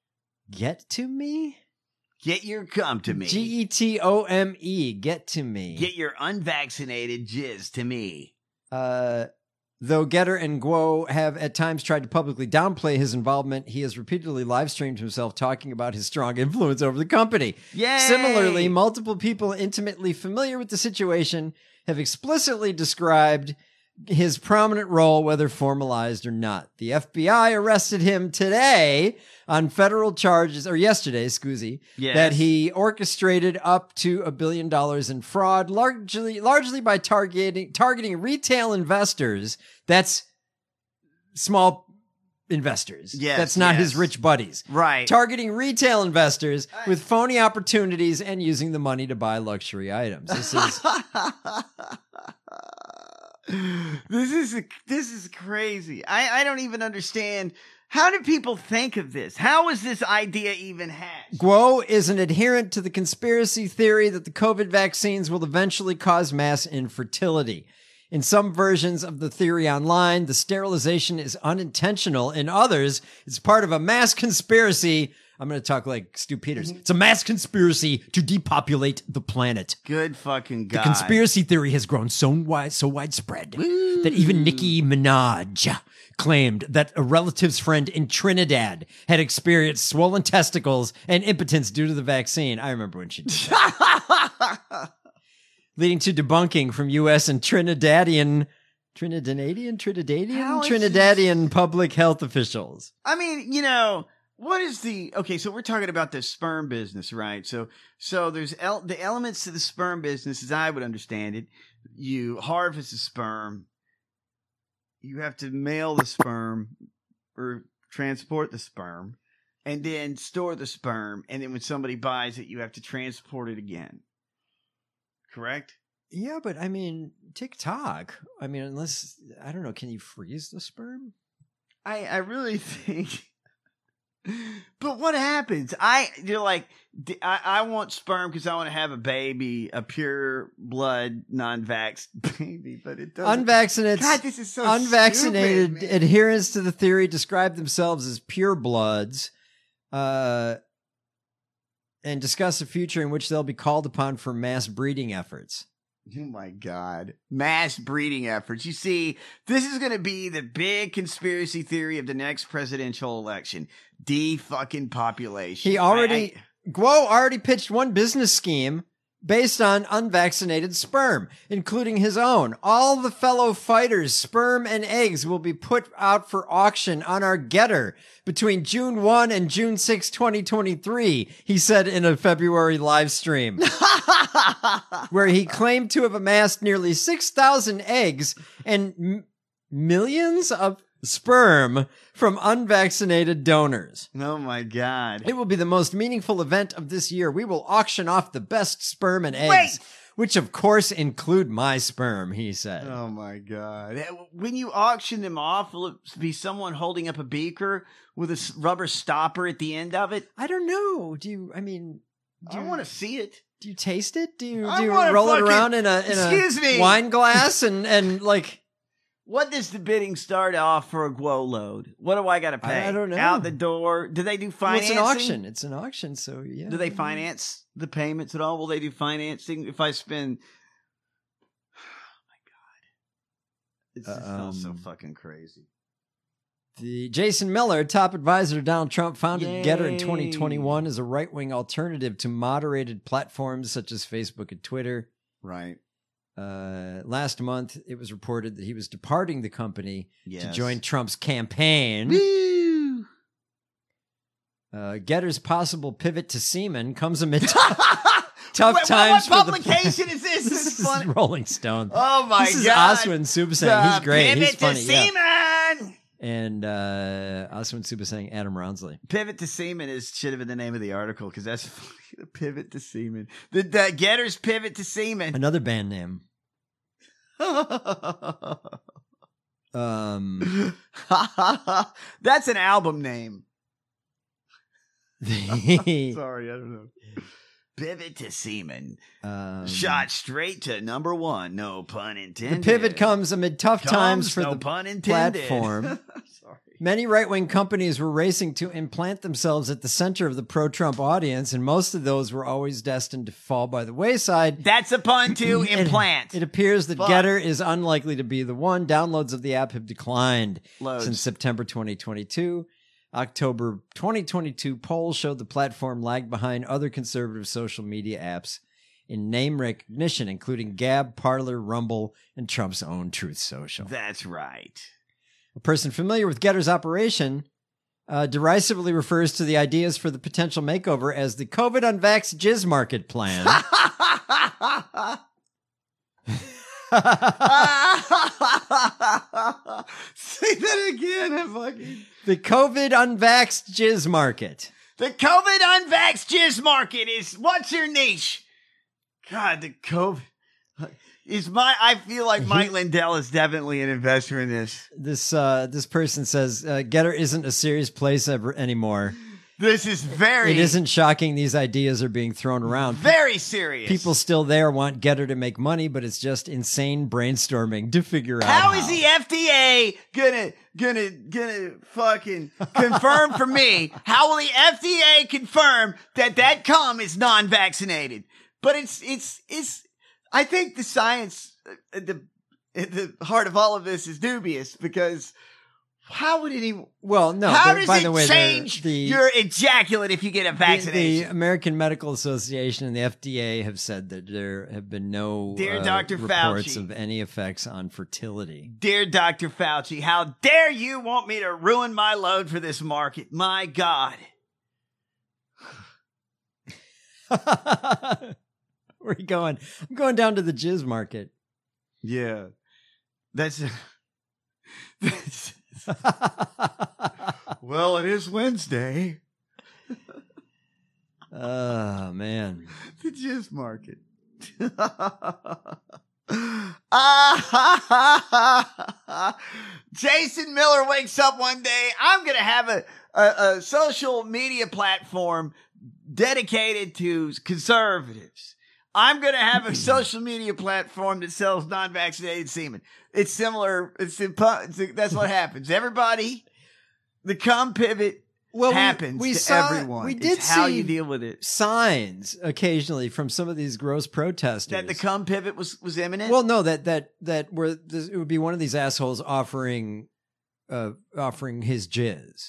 Get to Me?
Get your cum to me.
G E T O M E, Get to Me.
Get your unvaccinated jizz to me.
Uh, though Getter and Guo have at times tried to publicly downplay his involvement, he has repeatedly live streamed himself talking about his strong influence over the company.
Yay!
Similarly, multiple people intimately familiar with the situation have explicitly described his prominent role, whether formalized or not. The F B I arrested him today on federal charges, or yesterday, excuse me,
Yes.
that he orchestrated up to a billion dollars in fraud, largely largely by targeting targeting retail investors. That's small investors.
Yes,
That's not his
yes.
rich buddies.
Right.
Targeting retail investors with phony opportunities and using the money to buy luxury items. This is
This is this is crazy. I, I don't even understand. How do people think of this? How is this idea even hatched?
Guo is an adherent to the conspiracy theory that the COVID vaccines will eventually cause mass infertility. In some versions of the theory online, the sterilization is unintentional. In others, it's part of a mass conspiracy. I'm going to talk like Stu Peters. It's a mass conspiracy to depopulate the planet.
Good fucking God.
The conspiracy theory has grown so wide, so widespread that even Nicki Minaj claimed that a relative's friend in Trinidad had experienced swollen testicles and impotence due to the vaccine. I remember when she did that. Leading to debunking from U S and Trinidadian, Trinidadian, Trinidadian,
How is
Trinidadian public health officials.
I mean, you know, what is the okay? So we're talking about the sperm business, right? So, so there's el- the elements to the sperm business, as I would understand it. You harvest the sperm, you have to mail the sperm or transport the sperm, and then store the sperm, and then when somebody buys it, you have to transport it again. Correct?
Yeah, but I mean, TikTok. I mean, unless I don't know, can you freeze the sperm?
I I really think. But what happens? I you're like d- I, I want sperm because I want to have a baby, a pure blood, non-vax baby. But it doesn't.
Unvaccinated,
God, this is so
unvaccinated
stupid, man.
adherents to the theory describe themselves as pure bloods, uh, and discuss a future in which they'll be called upon for mass breeding efforts.
Oh my God. Mass breeding efforts. You see, this is going to be the big conspiracy theory of the next presidential election. De-fucking population.
He already,
I-
Guo already pitched one business scheme based on unvaccinated sperm, including his own. All the fellow fighters' sperm and eggs will be put out for auction on our Getter between June first and June sixth, twenty twenty-three, he said in a February live stream, where he claimed to have amassed nearly six thousand eggs and m- millions of sperm from unvaccinated donors.
Oh my God.
It will be the most meaningful event of this year. We will auction off the best sperm and eggs.
Wait,
which of course include my sperm, he said.
Oh my God. When you auction them off, will it be someone holding up a beaker with a s- rubber stopper at the end of it?
I don't know. Do you, I mean, do
I
you
want to see it.
Do you taste it? Do you,
I
do you
wanna
roll it
fucking-
around in a, in
Excuse
a
me.
wine glass and, and like,
What does the bidding start off for a Guo load? What do I got to pay?
I- I don't know.
Out the door? Do they do
well,
financing?
it's an auction. It's an auction. So yeah.
Do they finance the payments at all? Will they do financing if I spend? Oh my God, it just sounds so
Um,
fucking crazy.
The Jason Miller, top advisor to Donald Trump, founded
Yay.
Getter in twenty twenty-one as a right-wing alternative to moderated platforms such as Facebook and Twitter.
Right.
Uh, last month, it was reported that he was departing the company to
Yes.
join Trump's campaign.
Woo!
Uh, Getter's possible pivot to semen comes amid tough
Wait,
times
what
for the
publication is this?
This
This
is
is funny.
Rolling Stone.
Oh my
This is
God!
Aswin Subasang. He's
The
great.
Pivot
He's funny.
to
Yeah.
semen.
And uh, Aswin Subasang, Adam Rounsley.
Pivot to semen is should have been the name of the article because that's funny. Pivot to semen. The, the Getter's pivot to semen.
Another band name. um,
That's an album name.
the,
Sorry, I don't know. Pivot to semen.
um,
Shot straight to number one. No pun
the
intended.
pivot comes amid tough
Comes,
times for
no
the
pun intended.
platform.
Sorry.
Many right-wing companies were racing to implant themselves at the center of the pro-Trump audience, and most of those were always destined to fall by the wayside.
That's a pun to
It-
implant.
It appears that
Fuck.
Getter is unlikely to be the one. Downloads of the app have declined
Loads.
since September twenty twenty-two. October twenty twenty-two polls showed the platform lagged behind other conservative social media apps in name recognition, including Gab, Parler, Rumble, and Trump's own Truth Social.
That's right.
A person familiar with Getter's operation uh, derisively refers to the ideas for the potential makeover as the COVID unvaxxed jizz market plan.
Say that again. I fucking...
The COVID unvaxxed jizz market.
The COVID unvaxxed jizz market is what's your niche? God, the COVID is my. I feel like Mike Lindell is definitely an investor in this.
This uh, this person says uh, Getter isn't a serious place ever anymore.
This is very.
It isn't shocking these ideas are being thrown around.
very serious.
People still there want Getter to make money, but it's just insane brainstorming to figure out
How is the F D A gonna gonna gonna fucking confirm for me? How will the F D A confirm that that cum is non-vaccinated? But it's it's it's. I think the science at the at the heart of all of this is dubious because how would any?
Well, no.
How
but
does
by
it
the way, the-
change
the,
your ejaculate if you get a
the,
vaccination?
the American Medical Association and the F D A have said that there have been no
Dear
uh,
Doctor
reports
Fauci.
of any effects on fertility.
Dear Doctor Fauci, how dare you want me to ruin my load for this market? My God.
Where are you going? I'm going down to the jizz market.
Yeah. That's. that's well, it is Wednesday.
Oh, man.
The jizz market. Ah, Jason Miller wakes up one day. I'm going to have a, a, a social media platform dedicated to conservatives. I'm going to have a social media platform that sells non-vaccinated semen. It's similar. It's, impo- it's that's what happens. Everybody, the cum pivot
Well, we-
happens
we
to
saw-
everyone.
we
It's
did
how
see
you deal with it.
Signs occasionally from some of these gross protesters
That the cum pivot was, was imminent.
Well, no, that that that were this, it would be one of these assholes offering, uh, offering his jizz.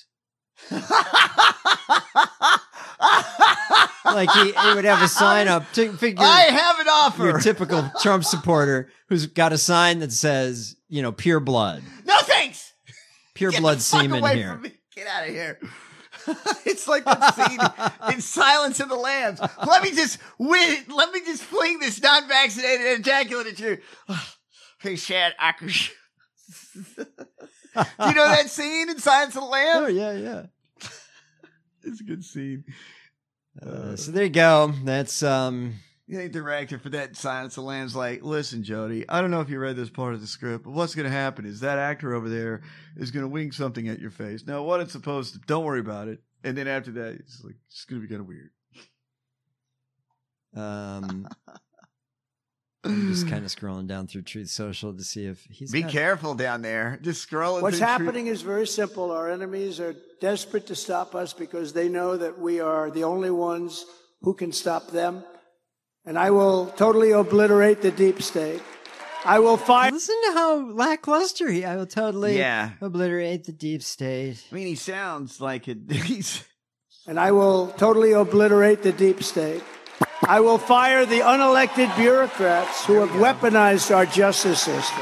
Like he, he would have a sign up to figure.
I have an offer.
Your typical Trump supporter who's got a sign that says, you know, pure blood,
No thanks.
pure
Get
blood
the fuck
semen
away
here.
from me. Get out of here. It's like that scene in Silence of the Lambs. Let me just win. Let me just fling this non-vaccinated ejaculate at you. Hey, Shad, I could. Do you know that scene in Silence of the Lambs?
Oh yeah, yeah.
It's a good scene.
Uh, so there you go. That's um,
The director for that Silence of the Lambs like, listen, Jody, I don't know if you read this part of the script, but what's going to happen is that actor over there is going to wing something at your face. Now, what it's supposed to, don't worry about it. And then after that, it's like, it's going to be kind of weird.
Um, I'm just kind of scrolling down through Truth Social to see if he's.
Be
got...
careful down there. Just scrolling.
What's
through
happening
Truth-
is very simple. Our enemies are desperate to stop us because they know that we are the only ones who can stop them. And I will totally obliterate the deep state. I will fire.
Listen to how lackluster he. I will totally
Yeah.
obliterate the deep state.
I mean, he sounds like it. He's.
And I will totally obliterate the deep state. I will fire the unelected bureaucrats who have weaponized our justice system.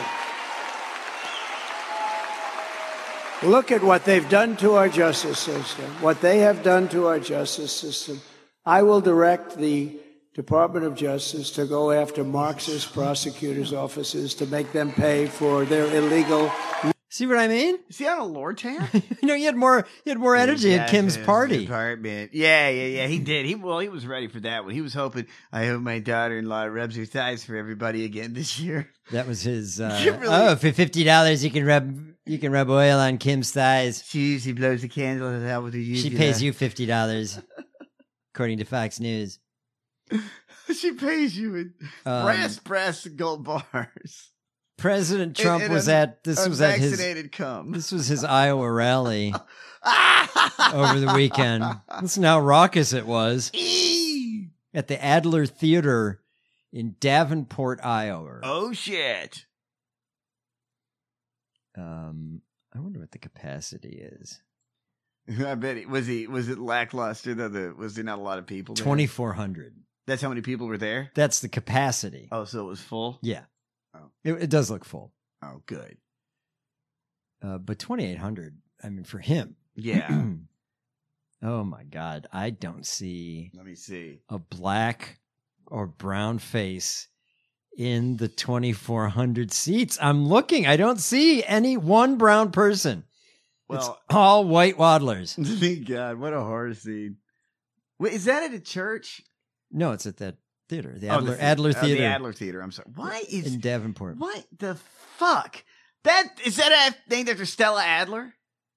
Look at what they've done to our justice system, what they have done to our justice system. I will direct the Department of Justice to go after Marxist prosecutors' offices to make them pay for their illegal.
See what I mean?
Is he on a lore tab?
You know, he had more. He had more energy at Kim's party.
Apartment. Yeah, yeah, yeah. He did. He well, he was ready for that one. He was hoping. I hope my daughter-in-law rubs her thighs for everybody again this year.
That was his. Uh,
Kimberly-
oh, for fifty dollars, you can rub. You can rub oil on Kim's thighs.
She usually blows the candle out with her.
She pays you fifty dollars, according to Fox News.
She pays you in
Um,
brass, brass, and gold bars.
President Trump
And- and
was
un-
at this was at his
unvaccinated cum.
this was his Iowa rally over the weekend. Listen how raucous it was at the Adler Theater in Davenport, Iowa.
Oh shit!
Um, I wonder what the capacity is.
I bet he was he was it lackluster though. The was there not a lot of people? there?
twenty-four hundred.
That's how many people were there.
That's the capacity.
Oh, so it was full.
Yeah.
Oh.
It, it does look full.
Oh, good.
Uh, but twenty-eight hundred, I mean, for him.
Yeah.
Oh, my God. I don't see
Let me see.
a black or brown face in the twenty-four hundred seats. I'm looking. I don't see any one brown person.
Well,
it's all white waddlers.
Thank God, what a horror scene. Wait, is that at a church?
No, it's at that theater, the
Oh,
Adler,
the,
Adler
oh,
Theater.
the Adler Theater. I'm sorry. Why is
in Davenport?
What the fuck? That is that a named after Stella Adler?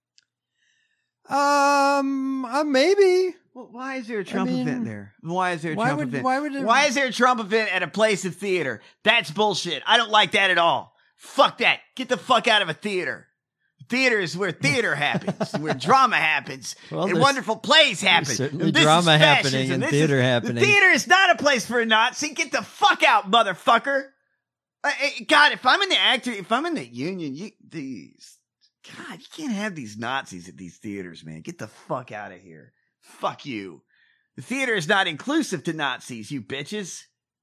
Um, uh, maybe.
Well, why is there a Trump
I mean,
event there? Why is there a
why
Trump
would-
event?
why would it-
Why is there a Trump event at a place of theater? That's bullshit. I don't like that at all. Fuck that. Get the fuck out of a theater. Theater is where theater happens, where drama happens,
Well,
and
there's-
wonderful plays happen.
there's certainly
And this
drama
is
happening
fascism.
and
This
theater
is-
happening.
The theater is not a place for a Nazi. Get the fuck out, motherfucker. I- I- God, if I'm in the actor, if I'm in the union, you these, God, you can't have these Nazis at these theaters, man. Get the fuck out of here. Fuck you. The theater is not inclusive to Nazis, you bitches.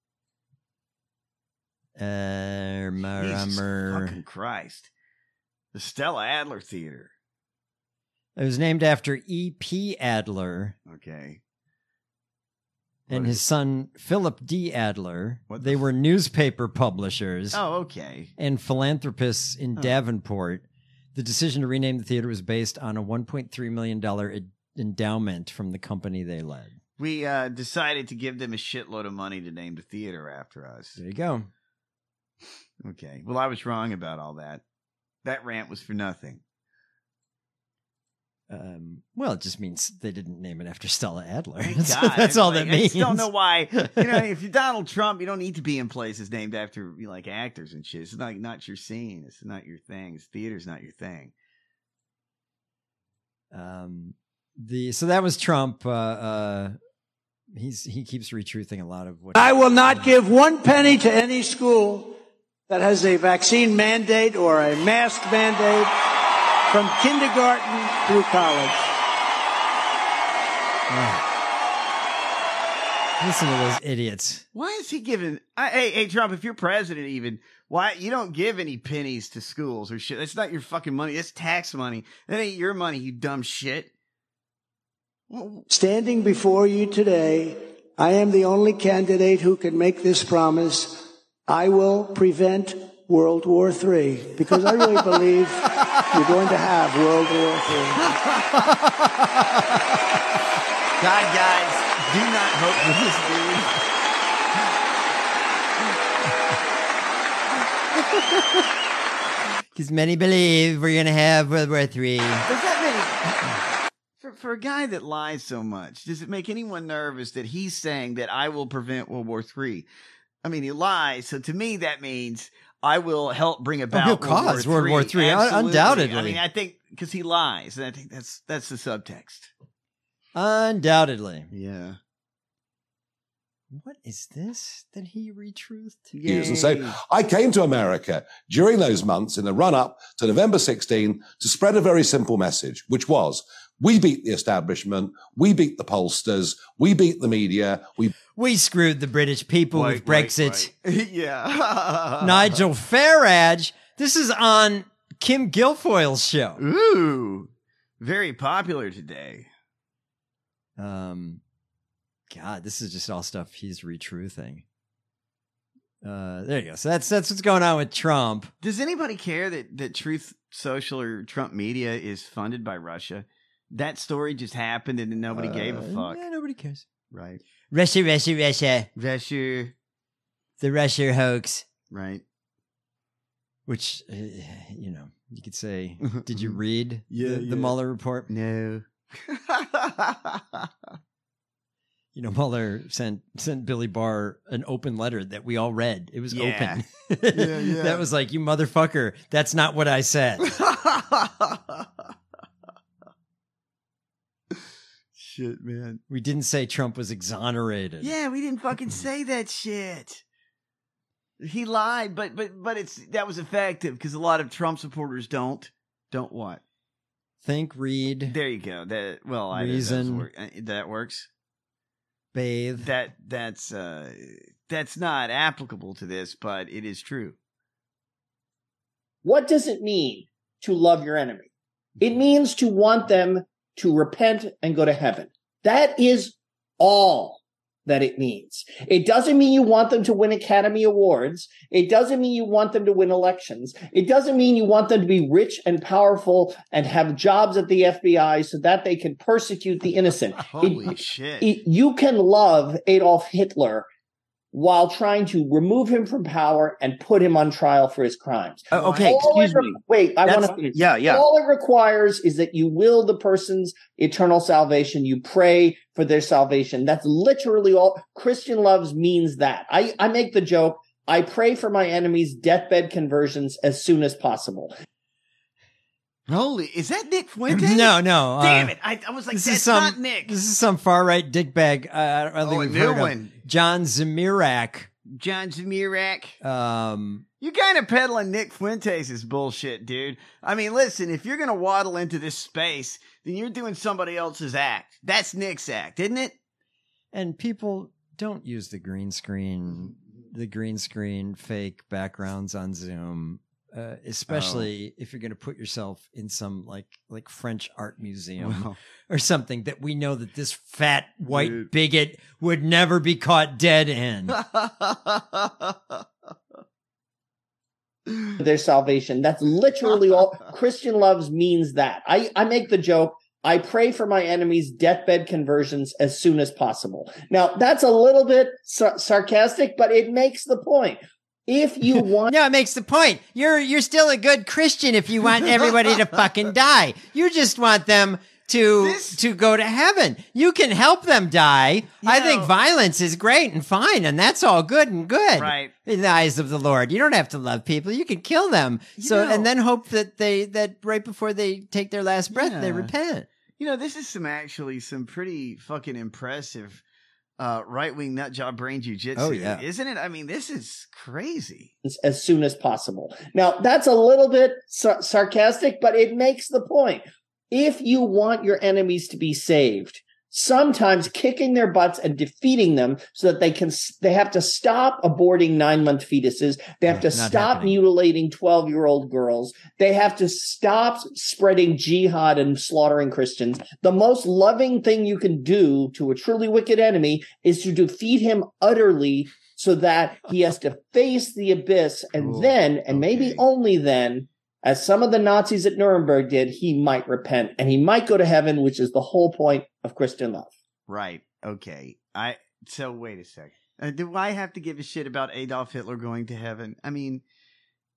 Uh, mer-
Jesus
mer-
fucking Christ. The Stella Adler Theater.
It was named after E P Adler
Okay.
and his son Philip D. Adler.
What the
They were newspaper publishers
Oh, okay.
and philanthropists in
Huh.
Davenport. The decision to rename the theater was based on a one point three million dollars ed- endowment from the company they led.
We uh, decided to give them a shitload of money to name the theater after us.
There you go.
Okay. Well, I was wrong about all that. That rant was for nothing.
Um, well, it just means they didn't name it after Stella Adler.
Thank
That's,
God.
that's all
Like,
that means.
I just don't know why. You know, if you're Donald Trump, you don't need to be in places named after you know, like actors and shit. It's not not your scene. It's not your thing. It's theater's not your thing.
Um, the so that was Trump. Uh, uh, he's he keeps retruthing a lot of what
I will not give one penny to any school that has a vaccine mandate or a mask mandate from kindergarten through college.
Listen to those idiots.
Why is he giving? I, hey, hey, Trump, if you're president, even why you don't give any pennies to schools or shit? That's not your fucking money. That's tax money. That ain't your money. You dumb shit.
Standing before you today, I am the only candidate who can make this promise. I will prevent World War Three because I really believe you're going to have World War Three.
God, guys, do not vote for this dude.
Because many believe we're going to have World War Three.
Does that make, for, for a guy that lies so much, does it make anyone nervous that he's saying that I will prevent World War Three? I mean, he lies. So to me, that means I will help bring about
oh, he'll
World
cause
War
World War Three,
Absolutely.
undoubtedly.
I mean, I think because he lies, and I think that's that's the subtext.
Undoubtedly.
Yeah.
What is this that he retruthed?
Years. And so I came to America during those months in the run-up to November sixteenth to spread a very simple message, which was, we beat the establishment, we beat the pollsters, we beat the media, we
we screwed the British people
Wait,
with Brexit.
wait, wait. Yeah.
Nigel Farage. This is on Kim Guilfoyle's show.
Ooh. Very popular today.
Um, God, this is just all stuff he's retruthing. Uh, there you go. So that's that's what's going on with Trump.
Does anybody care that, that Truth Social or Trump Media is funded by Russia? That story just happened and then nobody
Uh,
gave a fuck.
Yeah, nobody cares.
Right.
Russia, Russia, Russia.
Russia.
The Russia hoax.
Right.
Which, uh, you know, you could say, did you read
Yeah,
the, the
yeah.
Mueller report?
No.
You know, Mueller sent sent Billy Barr an open letter that we all read. It was
Yeah.
open.
Yeah, yeah.
That was like, you motherfucker, that's not what I said.
Shit, man.
We didn't say Trump was exonerated.
Yeah, we didn't fucking say that shit. He lied, but but but it's that was effective because a lot of Trump supporters don't don't what?
Think, read,
There you go. That well, I
Reason.
work, uh, that works.
bathe.
That that's uh that's not applicable to this, but it is true.
What does it mean to love your enemy? It means to want them to repent and go to heaven. That is all that it means. It doesn't mean you want them to win Academy Awards. It doesn't mean you want them to win elections. It doesn't mean you want them to be rich and powerful and have jobs at the F B I so that they can persecute the innocent.
Holy
It-
shit.
it- you can love Adolf Hitler while trying to remove him from power and put him on trial for his crimes.
Uh, okay,
All
excuse
it re-
me.
Wait, I
That's-
want to finish.
yeah, yeah.
All it requires is that you will the person's eternal salvation. You pray for their salvation. That's literally all. Christian loves means that. I, I make the joke, I pray for my enemies' deathbed conversions as soon as possible.
Holy, is that Nick Fuentes?
No, no.
Damn
uh,
it. I, I was like,
this
that's
is some,
not Nick.
This is some far right dickbag. Uh, I don't think
Oh, a
we've
new
heard
one.
of. John Zemirak.
John Zemirak.
Um,
You kind of peddling Nick Fuentes' bullshit, dude. I mean, listen, if you're going to waddle into this space, then you're doing somebody else's act. That's Nick's act, isn't it?
and people don't use the green screen, the green screen fake backgrounds on Zoom. Uh, especially
Oh.
if you're going to put yourself in some like like French art museum
Well.
or something that we know that this fat white
Dude.
bigot would never be caught dead in.
Their salvation. That's literally all. Christian loves means that. I, I make the joke, I pray for my enemies' deathbed conversions as soon as possible. Now, that's a little bit sar- sarcastic, but it makes the point. If you want,
No, it makes the point. You're you're still a good Christian if you want everybody to fucking die. You just want them to to go to heaven. You can help them die. I think violence is great and fine, and that's all good and good.
Right.
In the eyes of the Lord. You don't have to love people. You can kill them. So
know-
and then hope that they that right before they take their last breath, they
Yeah.
repent.
You know, this is some actually some pretty fucking impressive uh, right wing nut job brain jujitsu.
Oh, yeah.
Isn't it? I mean, this is crazy.
as soon as possible. Now, that's a little bit sar- sarcastic, but it makes the point. If you want your enemies to be saved, sometimes kicking their butts and defeating them so that they can, they have to stop aborting nine month fetuses. They have to
not
stop
happening.
mutilating twelve year old girls. They have to stop spreading jihad and slaughtering Christians. The most loving thing you can do to a truly wicked enemy is to defeat him utterly so that he has to face the abyss. And
Cool.
then, and maybe
Okay.
only then, as some of the Nazis at Nuremberg did, he might repent and he might go to heaven, which is the whole point of Christian love.
Right. Okay. I so wait a second. Uh, do I have to give a shit about Adolf Hitler going to heaven? I mean,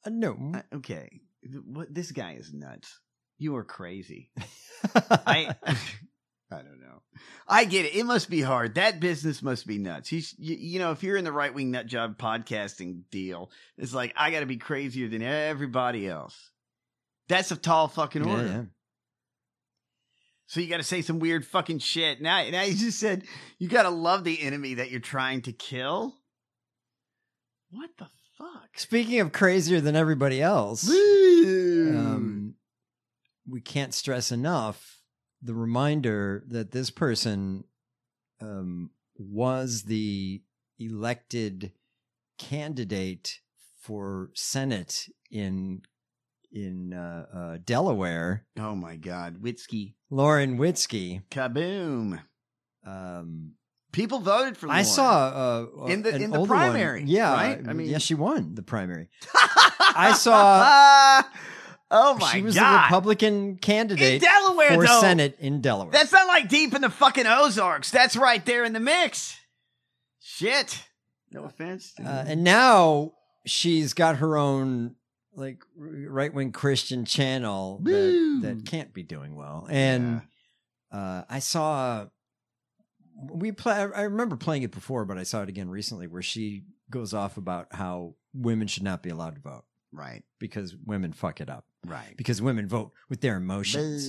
Uh, no.
Uh, okay. What? This guy is nuts. You are crazy. I I don't know. I get it. It must be hard. That business must be nuts. He's, you, you know, if you're in the right wing nut job podcasting deal, it's like, I got to be crazier than everybody else. That's a tall fucking order.
Yeah, yeah.
So you got to say some weird fucking shit. Now, now you just said you got to love the enemy that you're trying to kill. What the fuck?
Speaking of crazier than everybody else, um, we can't stress enough the reminder that this person um, was the elected candidate for Senate in in uh, uh, Delaware.
Oh my God, Witzke,
Lauren Witzke,
kaboom!
Um,
People voted for Lauren.
I saw uh,
in the
an
in the
older
primary.
One. Yeah,
right? I mean,
yeah, she won the primary. I saw.
Oh my
She was
God.
the Republican candidate
In Delaware,
for
though.
Senate in Delaware.
That's not like deep in the fucking Ozarks. That's right there in the mix. Shit. No offense.
Uh, and now she's got her own like right wing Christian channel that, that can't be doing well. And uh, I saw we play. I remember playing it before, but I saw it again recently, where she goes off about how women should not be allowed to vote.
Right.
Because women fuck it up.
Right.
Because women vote with their emotions.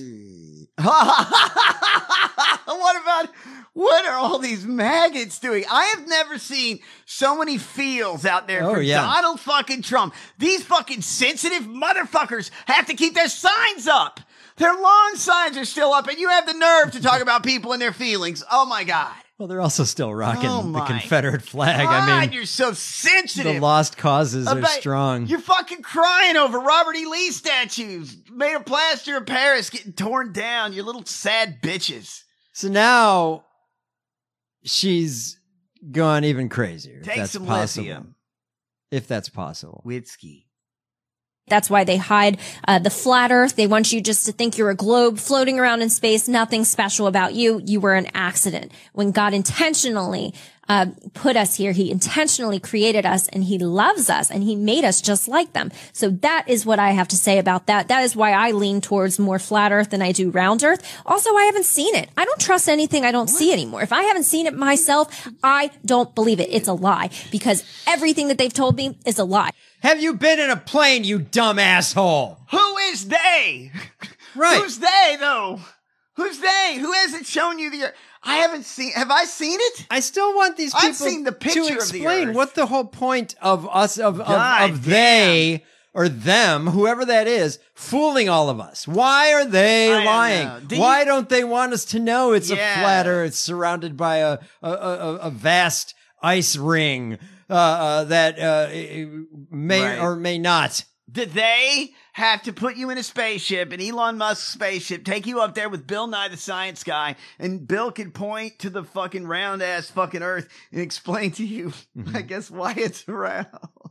What about, what are all these maggots doing? I have never seen so many feels out there
Oh,
for
yeah.
Donald fucking Trump. These fucking sensitive motherfuckers have to keep their signs up. Their lawn signs are still up, and you have the nerve to talk about people and their feelings. Oh my God.
Well, they're also still rocking
Oh,
the
my
Confederate flag.
God,
I mean,
you're so sensitive.
the lost causes are
About-
strong.
You're fucking crying over Robert E. Lee statues made of plaster of Paris getting torn down. You little sad bitches.
So now she's gone even crazier.
Take
if that's
some
possible.
lithium.
If that's possible.
Witzke.
That's why they hide uh, the flat earth. They want you just to think you're a globe floating around in space. Nothing special about you. You were an accident. When God intentionally uh, put us here, he intentionally created us, and he loves us, and he made us just like them. So that is what I have to say about that. That is why I lean towards more flat earth than I do round earth. Also, I haven't seen it. I don't trust anything I don't see anymore. If I haven't seen it myself, I don't believe it. It's a lie, because everything that they've told me is a lie.
Have you been in a plane, you dumb asshole?
Who is they?
Right.
Who's they, though? Who's they? Who hasn't shown you the... I haven't seen... Have I seen it?
I still want these people
I've seen the picture
to
of the
explain
Earth.
what the whole point of us, of, of,
God
of they or them, whoever that is, fooling all of us. Why are they
I don't
lying?
know. Do
Why
you-
don't they want us to know it's
Yeah.
a flat earth surrounded by a, a, a, a vast ice ring uh, uh, that uh, may
Right.
or may not?
Did they have to put you in a spaceship, an Elon Musk spaceship, take you up there with Bill Nye the Science Guy, and Bill could point to the fucking round ass fucking Earth and explain to you, I guess, why it's round?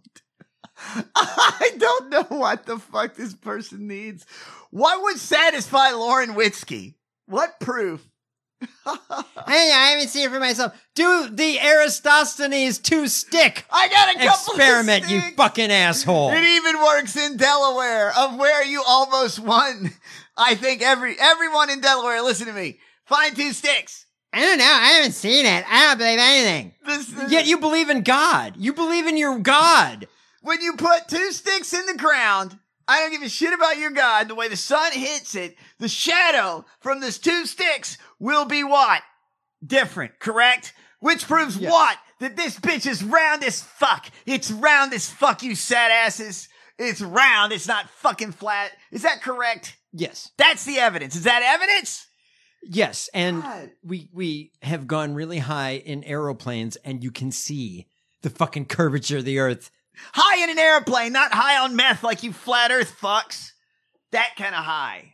I don't know what the fuck this person needs. What would satisfy Lauren Witzke? What proof?
Hey, I haven't seen it for myself. Do the Aristosthenes two stick
I got a couple of
experiment, you
sticks.
fucking asshole.
It even works in Delaware, of where you almost won. I think every everyone in Delaware, listen to me. Find two sticks.
I don't know. I haven't seen it. I don't believe anything.
This, this-
Yet you believe in God. You believe in your God.
When you put two sticks in the ground, I don't give a shit about your God. The way the sun hits it, the shadow from those two sticks will be what? Different, correct? Which proves
Yes.
what? That this bitch is round as fuck. It's round as fuck, you sad asses. It's round. It's not fucking flat. Is that correct?
Yes.
That's the evidence. Is that evidence?
Yes. And
God.
we we have gone really high in aeroplanes, and you can see the fucking curvature of the earth.
High in an airplane, not high on meth like you flat earth fucks. That kind of high.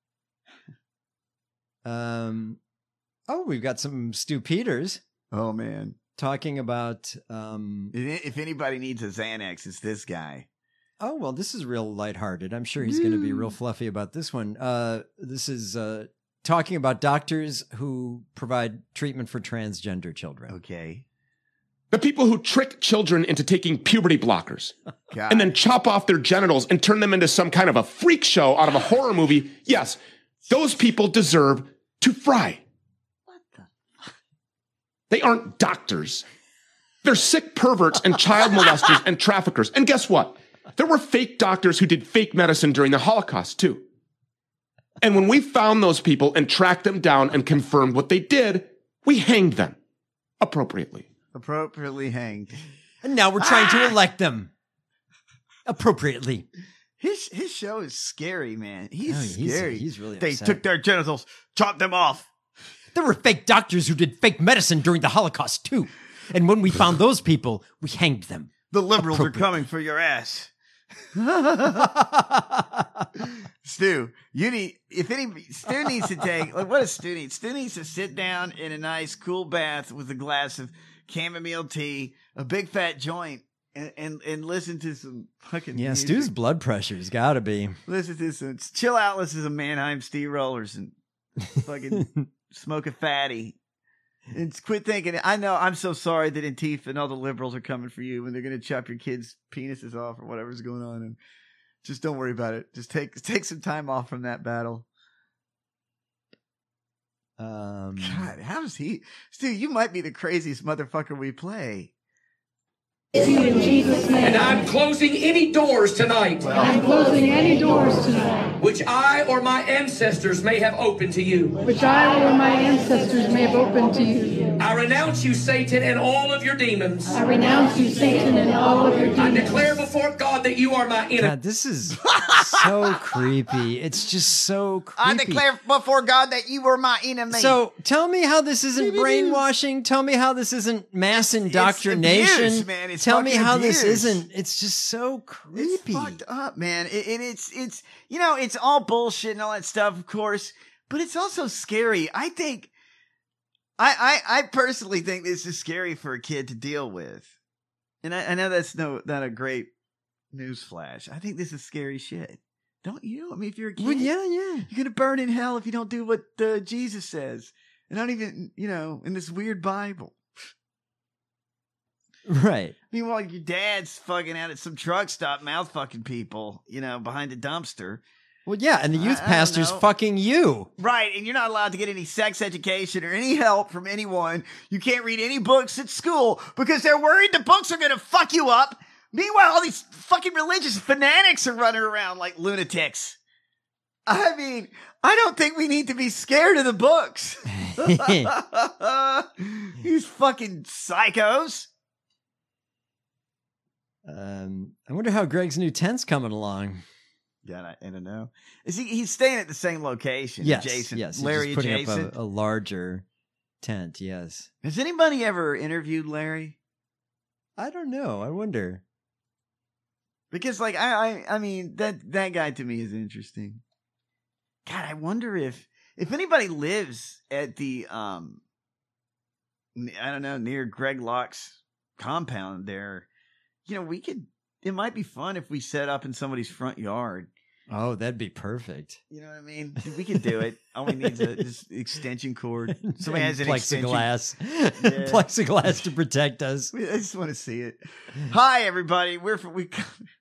Um oh, we've got some Stu Peters
Oh, man.
talking about um
If anybody needs a Xanax, it's this guy.
oh well, this is real lighthearted. I'm sure he's going to be real fluffy about this one. Uh this is uh talking about doctors who provide treatment for transgender children.
Okay.
The people who trick children into taking puberty blockers
God.
and then chop off their genitals and turn them into some kind of a freak show out of a horror movie. Yes, those people deserve to fry.
What the?
They aren't doctors. They're sick perverts and child molesters and traffickers. And guess what? There were fake doctors who did fake medicine during the Holocaust too. And when we found those people and tracked them down and confirmed what they did, we hanged them appropriately.
Appropriately hanged.
And now we're trying
Ah!
to elect them appropriately.
His his show is scary, man. He's
Oh, he's-
scary.
he's really
They
upset.
took their genitals, chopped them off.
There were fake doctors who did fake medicine during the Holocaust, too. And when we found those people, we hanged them.
The liberals are coming for your ass. Stu, you need if any Stu needs to take like what does Stu need? Stu needs to sit down in a nice cool bath with a glass of chamomile tea, a big fat joint, and and, and listen to some fucking
Yeah,
music.
Stu's blood pressure's got to be.
Listen to some chill out. Listen to some Mannheim steamrollers and fucking smoke a fatty. And quit thinking. I know. I'm so sorry that Antifa and all the liberals are coming for you when they're going to chop your kids' penises off or whatever's going on. And just don't worry about it. Just take take some time off from that battle.
Um,
God, how does he? Stu, you might be the craziest motherfucker we play.
In Jesus' name.
And I'm closing any doors tonight.
I'm closing any doors tonight.
Which I or my ancestors may have opened to you.
Which I or my ancestors may have opened to you.
I renounce you, Satan, and all of your demons.
I renounce you, Satan, and all of your demons.
I declare before God that you are my enemy.
God, this is so creepy. It's just so creepy.
I declare before God that you were my enemy.
So tell me how this isn't brainwashing. Tell me how this isn't mass indoctrination.
abuse, man. It's
Tell me
fucking
how this
abuse.
isn't. It's just so creepy.
It's fucked up, man. It, and it's it's you know it's all bullshit and all that stuff, of course, but it's also scary. I think, I I, I personally think this is scary for a kid to deal with, and I, I know that's no not a great news flash. I think this is scary shit. Don't you? I mean, if you're a kid,
Well, yeah, yeah.
you're gonna burn in hell if you don't do what uh, Jesus says, and not even you know in this weird Bible.
Right.
Meanwhile, your dad's fucking out at some truck stop, mouth fucking people, you know, behind a dumpster.
Well, yeah, and the youth
I- I don't
pastor's
know.
fucking you.
Right, and you're not allowed to get any sex education or any help from anyone. You can't read any books at school because they're worried the books are going to fuck you up. Meanwhile, all these fucking religious fanatics are running around like lunatics. I mean, I don't think we need to be scared of the books. These fucking psychos.
Um, I wonder how Greg's new tent's coming along.
Yeah, I, I don't know. Is he? He's staying at the same location.
Yes,
Jason.
yes. he's
Larry
just putting
adjacent.
up a, a larger tent. Yes.
Has anybody ever interviewed Larry?
I don't know. I wonder.
Because, like, I, I, I mean, that that guy to me is interesting. God, I wonder if if anybody lives at the um, n- I don't know, near Greg Locke's compound there. You know, we could. It might be fun if we set up in somebody's front yard.
Oh, that'd be perfect.
You know what I mean? We could do it. All we need is a just extension cord. Somebody has an
plexiglass,
extension. Yeah.
plexiglass to protect us.
I just want to see it. Hi, everybody. We're from we.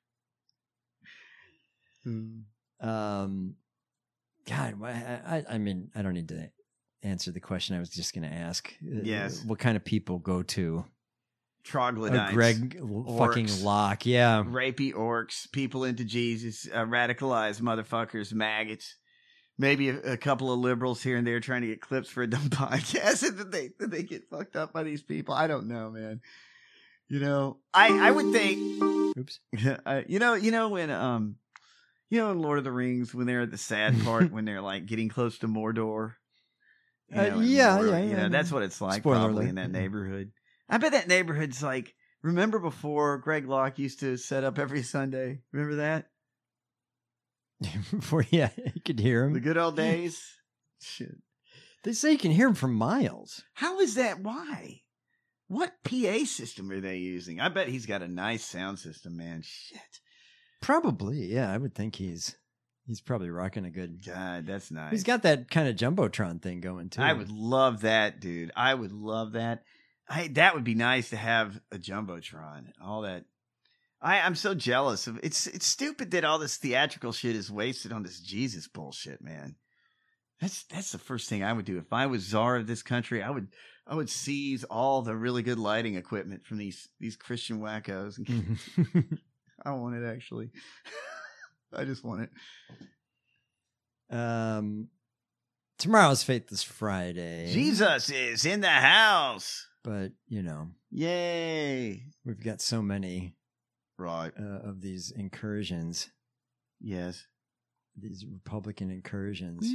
Um, God, why- I, I, I mean, I don't need to answer the question I was just going to ask. Uh,
Yes.
What kind of people go to
Troglodytes.
a Greg
orcs,
fucking Locke? Yeah.
Rapey orcs, people into Jesus, uh, radicalized motherfuckers, maggots. Maybe a, a couple of liberals here and there trying to get clips for a dumb podcast, and then they then they get fucked up by these people. I don't know, man. You know, I I would think.
Oops.
I, you know, you know when um, you know in Lord of the Rings when they're at the sad part when they're like getting close to Mordor. You
Uh,
know, in
yeah,
Mordor,
yeah,
You
yeah,
know,
yeah.
that's what it's like
Spoiler
probably
alert.
in that neighborhood. I bet that neighborhood's like. Remember before Greg Locke used to set up every Sunday? Remember that?
Before, yeah, you could hear him.
The good old days? Shit.
They say you can hear him from miles.
How is that? Why? What P A system are they using? I bet he's got a nice sound system, man. Shit.
Probably, yeah. I would think he's he's probably rocking a good.
God, that's nice.
He's got that kind of jumbotron thing going too.
I would love that, dude. I would love that. I, that would be nice to have a Jumbotron. All that. I, I'm so jealous of it's. It's stupid that all this theatrical shit is wasted on this Jesus bullshit, man. That's that's the first thing I would do if I was czar of this country. I would I would seize all the really good lighting equipment from these these Christian wackos. I want it actually. I just want it.
Um, tomorrow's Faithless Friday.
Jesus is in the house.
But you know,
yay!
We've got so many
right
uh, of these incursions.
Yes.
These Republican incursions.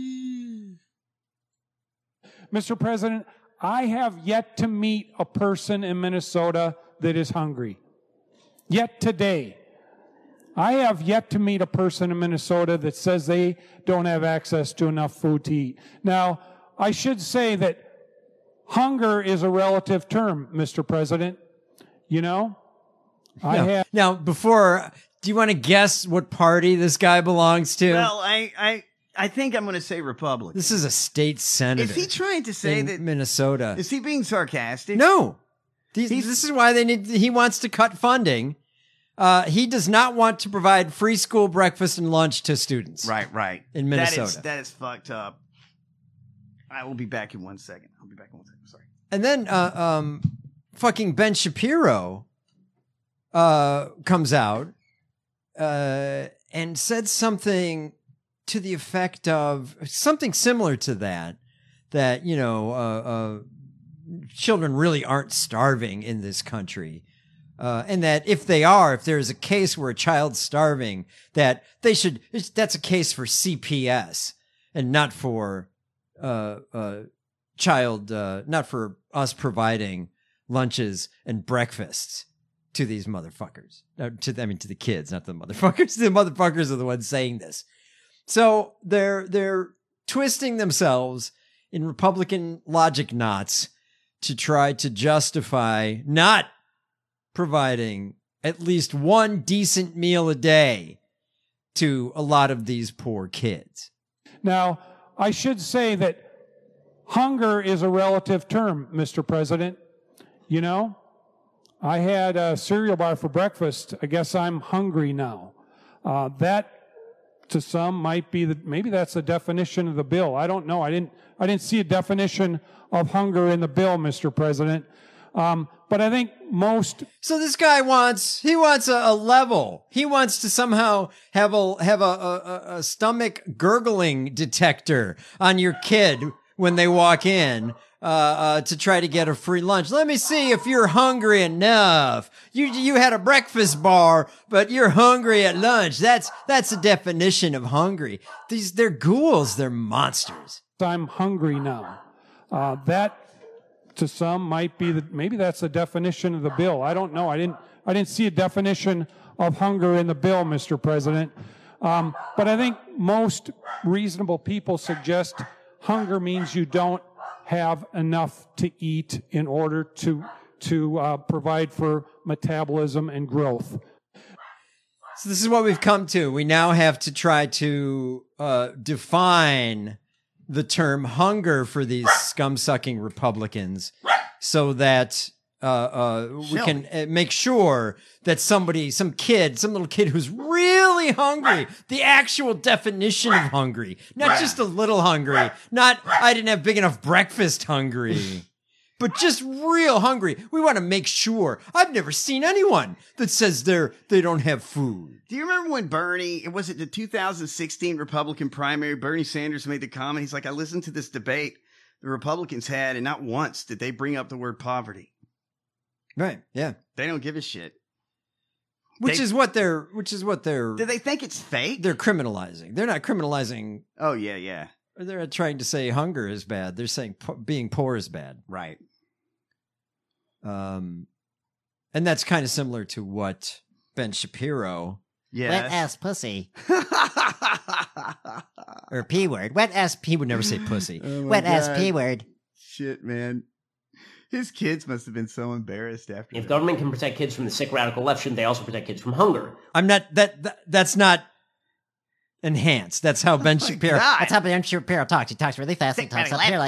Mister President, I have yet to meet a person in Minnesota that is hungry. Yet today. I have yet to meet a person in Minnesota that says they don't have access to enough food to eat. Now, I should say that hunger is a relative term, Mister President. You know? I
now,
have.
Now, before, do you want to guess what party this guy belongs to?
Well, I I, I think I'm going to say Republican.
This is a state senator.
Is he trying to say
in
that
Minnesota?
Is he being sarcastic?
No. These, this is why they need. He wants to cut funding. Uh, he does not want to provide free school breakfast and lunch to students.
Right, right.
In Minnesota.
That is, that is fucked up. I will be back in one second. I'll be back in one second. Sorry.
And then, uh, um, fucking Ben Shapiro, uh, comes out, uh, and said something to the effect of something similar to that, that, you know, uh, uh, children really aren't starving in this country. Uh, and that if they are, if there's a case where a child's starving, that they should, that's a case for C P S and not for, uh, uh, child, uh, not for us providing lunches and breakfasts to these motherfuckers. Uh, to, I mean, to the kids, not the motherfuckers. The motherfuckers are the ones saying this. So they're, they're twisting themselves in Republican logic knots to try to justify not providing at least one decent meal a day to a lot of these poor kids.
Now, I should say that hunger is a relative term, Mister President. You know, I had a cereal bar for breakfast. I guess I'm hungry now. Uh, that, to some, might be the, maybe that's the definition of the bill. I don't know. I didn't, I didn't see a definition of hunger in the bill, Mister President. Um, but I think most.
So this guy wants, he wants a, a level. He wants to somehow have a, have a, a, a stomach gurgling detector on your kid when they walk in, uh, uh, to try to get a free lunch. Let me see if you're hungry enough. You, you had a breakfast bar, but you're hungry at lunch. That's, that's the definition of hungry. These, they're ghouls. They're monsters.
I'm hungry now. Uh, that, to some, might be the, maybe that's the definition of the bill. I don't know. I didn't, I didn't see a definition of hunger in the bill, Mister President. Um, but I think most reasonable people suggest hunger means you don't have enough to eat in order to, to, uh, provide for metabolism and growth.
So this is what we've come to. We now have to try to, uh, define the term hunger for these scum-sucking Republicans so that uh, uh, we can uh, make sure that somebody, some kid, some little kid who's really hungry, the actual definition of hungry, not just a little hungry, not I didn't have big enough breakfast hungry, but just real hungry. We want to make sure. I've never seen anyone that says they're, they don't have food.
Do you remember when Bernie, it was it the two thousand sixteen Republican primary, Bernie Sanders made the comment, he's like, I listened to this debate the Republicans had, and not once did they bring up the word poverty.
Right, yeah.
They don't give a shit.
Which
They-
is what they're, which is what they're,
Do they think it's fake?
they're criminalizing. They're not criminalizing.
Oh, yeah, yeah.
They're not trying to say hunger is bad. They're saying po- being poor is bad.
Right.
Um, and that's kind of similar to what Ben Shapiro.
Yes.
Wet ass pussy. Or P word. Wet ass. He would never say pussy.
Oh my
Wet ass
God.
P word.
Shit, man. His kids must have been so embarrassed after
If
that.
government can protect kids from the sick radical left, shouldn't they also protect kids from hunger?
I'm not that, that that's not enhanced. That's how Ben Shapiro.
God.
That's how Ben Shapiro talks. He talks really fast. He
Sick
talks
radical
up here
left.
like this.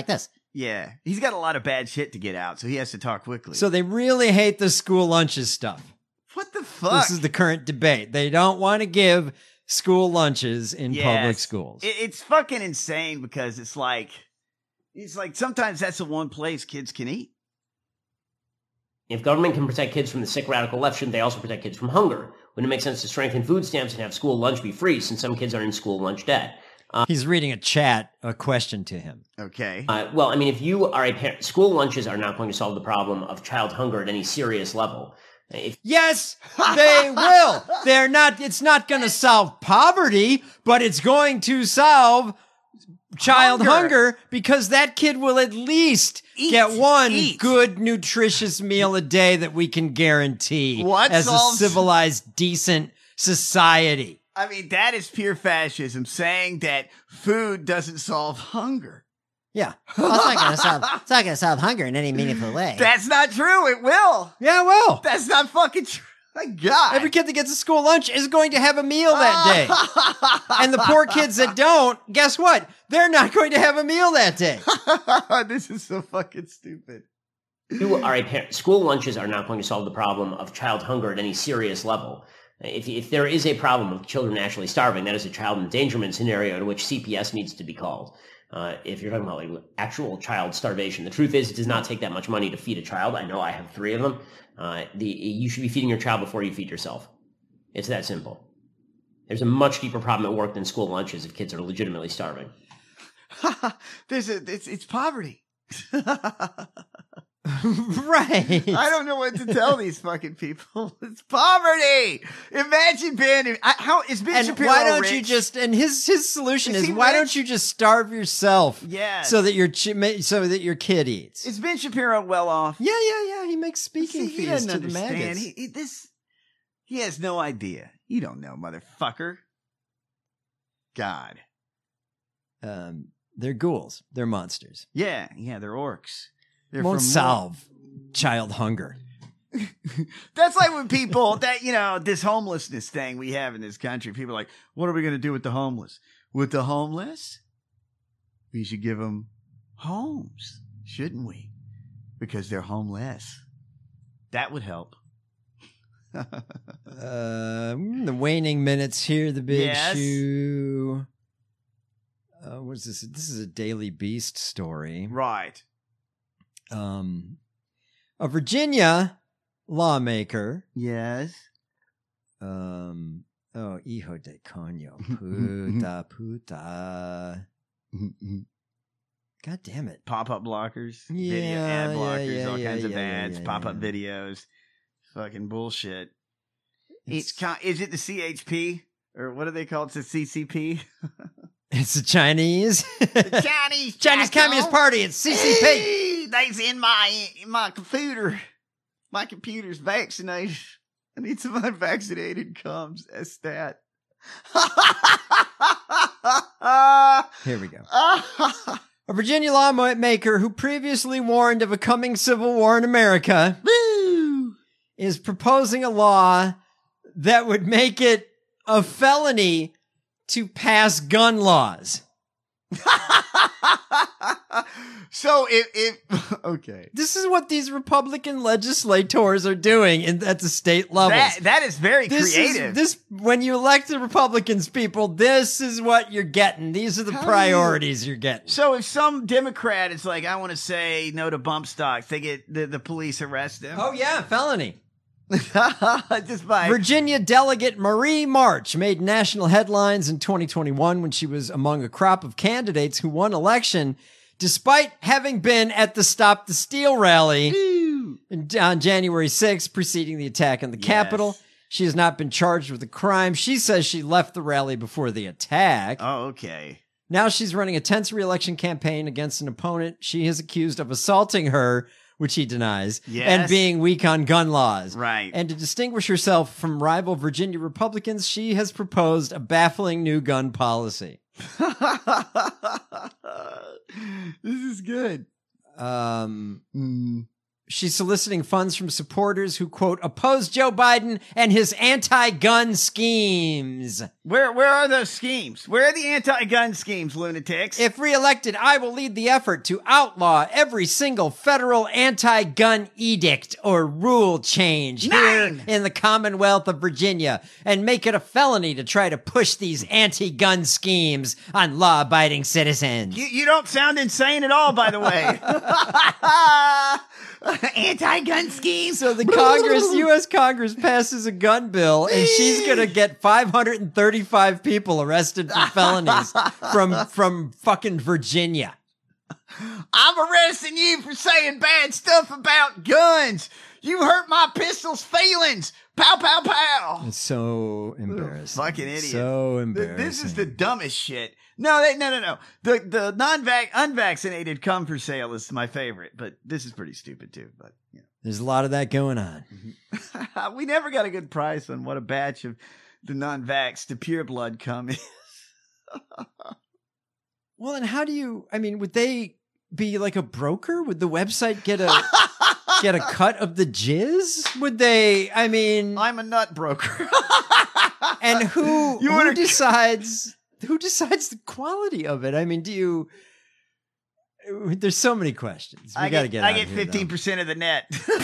Yeah, he's got a lot of bad shit to get out, so he has to talk quickly.
So they really hate the school lunches stuff.
What the fuck?
This is the current debate. They don't want to give school lunches in
Yes.
public schools.
It, it's fucking insane because it's like, it's like sometimes that's the one place kids can eat.
If government can protect kids from the sick radical left, shouldn't they also protect kids from hunger? Wouldn't it make sense to strengthen food stamps and have school lunch be free, since some kids are in school lunch debt? Uh,
He's reading a chat, a question to him.
Okay.
Uh, well, I mean, if you are a parent, school lunches are not going to solve the problem of child hunger at any serious level. If-
Yes, they will. They're not, it's not going to solve poverty, but it's going to solve child hunger,
Hunger.
because that kid will at least
Eat,
get one
eat.
good, nutritious meal a day that we can guarantee
What
as
solves-
a civilized, decent society.
I mean, that is pure fascism, saying that food doesn't solve hunger.
Yeah.
Well, it's not going to solve. It's not going to solve hunger in any meaningful way.
That's not true. It will.
Yeah, it will.
That's not fucking true. My God.
Every kid that gets a school lunch is going to have a meal that day. And the poor kids that don't, guess what? They're not going to have a meal that day.
This is so fucking stupid.
you are a parent, school lunches are not going to solve the problem of child hunger at any serious level. If, if there is a problem of children actually starving, that is a child endangerment scenario in which C P S needs to be called. Uh, if you're talking about like actual child starvation, the truth is it does not take that much money to feed a child. I know I have three of them. Uh, the, you should be feeding your child before you feed yourself. It's that simple. There's a much deeper problem at work than school lunches if kids are legitimately starving.
There's a, it's, it's poverty.
Right.
I don't know what to tell these fucking people. It's poverty. Imagine being, I, how is Ben
And
Shapiro
why don't
rich?
you just? And his his solution
Is
is,
he
why
rich?
don't you just starve yourself?
Yes.
So that your chi- ma- so that your kid eats.
Is Ben Shapiro well off?
Yeah, yeah, yeah. He makes speaking
See, he
fees
doesn't
to the
understand.
maggots.
He, he, this, he has no idea. You don't know, motherfucker. God.
Um, they're ghouls. They're monsters.
Yeah, yeah, they're orcs. They're
Won't
from
solve child hunger.
That's like when people that, you know, this homelessness thing we have in this country, people are like, what are we going to do with the homeless? With the homeless? We should give them homes, shouldn't we? Because they're homeless. That would help.
Uh, the waning minutes here. The big
Yes.
shoe. Uh, what is this? This is a Daily Beast story.
Right.
Um, a Virginia lawmaker.
Yes.
Um. Oh, hijo de coño, puta, puta. God damn it!
Pop-up blockers, video
Yeah,
ad
yeah,
blockers,
yeah,
all
yeah,
kinds of
yeah, yeah,
ads,
yeah,
pop-up
yeah.
videos, fucking bullshit.
It's-
It's, con- is it the C H P or what do they call it? It's the C C P.
It's the Chinese.
Chinese
Chinese
Chaco.
Communist Party. It's C C P.
Hey, they's in my in my computer. My computer's vaccinated. I need some unvaccinated comes as stat.
Here we go. A Virginia lawmaker who previously warned of a coming civil war in America is proposing a law that would make it a felony to pass gun laws.
So if if okay,
This is what these Republican legislators are doing in, at the state levels.
that that is very
This is-
creative.
this when you elect the Republicans, people, this is what you're getting. These are the
How do
priorities you're getting.
So if some Democrat is like, I want to say no to bump stocks, they get the, the police arrest them.
Oh yeah, felony.
Just by
Virginia delegate Marie March made national headlines in twenty twenty-one when she was among a crop of candidates who won election despite having been at the Stop the Steal rally in- on January sixth, preceding the attack on the Capitol. She has not been charged with a crime. She says she left the rally before the attack.
Oh, okay.
Now she's running a tense re-election campaign against an opponent she is accused of assaulting her, which he denies,
Yes.
and being weak on gun laws.
Right.
And to distinguish herself from rival Virginia Republicans, she has proposed a baffling new gun policy.
This is good.
Um,
Mm.
she's soliciting funds from supporters who, quote, oppose Joe Biden and his anti-gun schemes.
Where where are those schemes? Where are the anti-gun schemes, lunatics?
If reelected, I will lead the effort to outlaw every single federal anti-gun edict or rule change
Nine.
here in the Commonwealth of Virginia and make it a felony to try to push these anti-gun schemes on law-abiding citizens.
You, you don't sound insane at all, by the way. Anti-gun scheme.
So the Congress, U S Congress passes a gun bill, and she's gonna get five hundred thirty-five people arrested for felonies from from fucking Virginia.
I'm arresting you for saying bad stuff about guns. You hurt my pistol's feelings. Pow, pow, pow.
It's so embarrassing.
Fucking idiot.
So embarrassing.
This is the dumbest shit. No, they, no, no, no. The the non-vac unvaccinated come for sale is my favorite, but this is pretty stupid too. But you know.
There's a lot of that going on.
We never got a good price on what a batch of the non-vax to pure blood come is.
Well, and how do you? I mean, would they be like a broker? Would the website get a get a cut of the jizz? Would they? I mean,
I'm a nut broker.
And who
You
who
wanna-
decides who decides the quality of it? I mean, do you? There's so many questions. We
I
got to
get,
get.
I
out
get
of here, though.
fifteen percent of the net.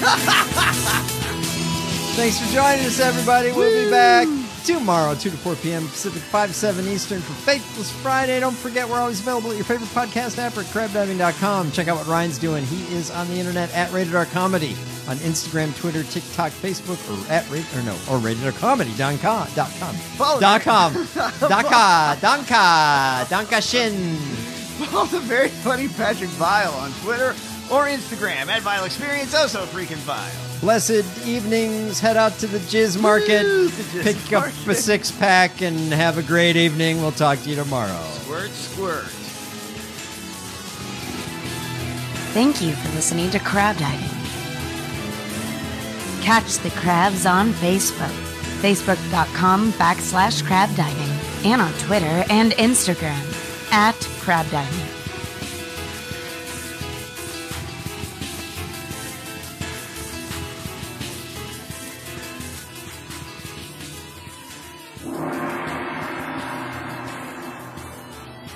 Thanks for joining us, everybody. We'll be back tomorrow, two to four p.m. Pacific, five to seven Eastern for Faithless Friday. Don't forget, we're always available at your favorite podcast app or at crab diving dot com. Check out what Ryan's doing. He is on the internet at Rated R Comedy on Instagram, Twitter, TikTok, Facebook, or at Rated, or no, or Rated R Comedy dot com. Dot com.
Follow
Dot com. Daka. Danka. Danka Shin.
Follow the very funny Patrick Vile on Twitter or Instagram at Vile Experience, also freaking Vile.
Blessed evenings. Head out to the Jizz Market.
Woo, the Jizz
Pick
Market.
up a six pack and have a great evening. We'll talk to you tomorrow.
Squirt, squirt.
Thank you for listening to Crab Diving. Catch the crabs on Facebook, facebook.com backslash crab diving, and on Twitter and Instagram at crab diving.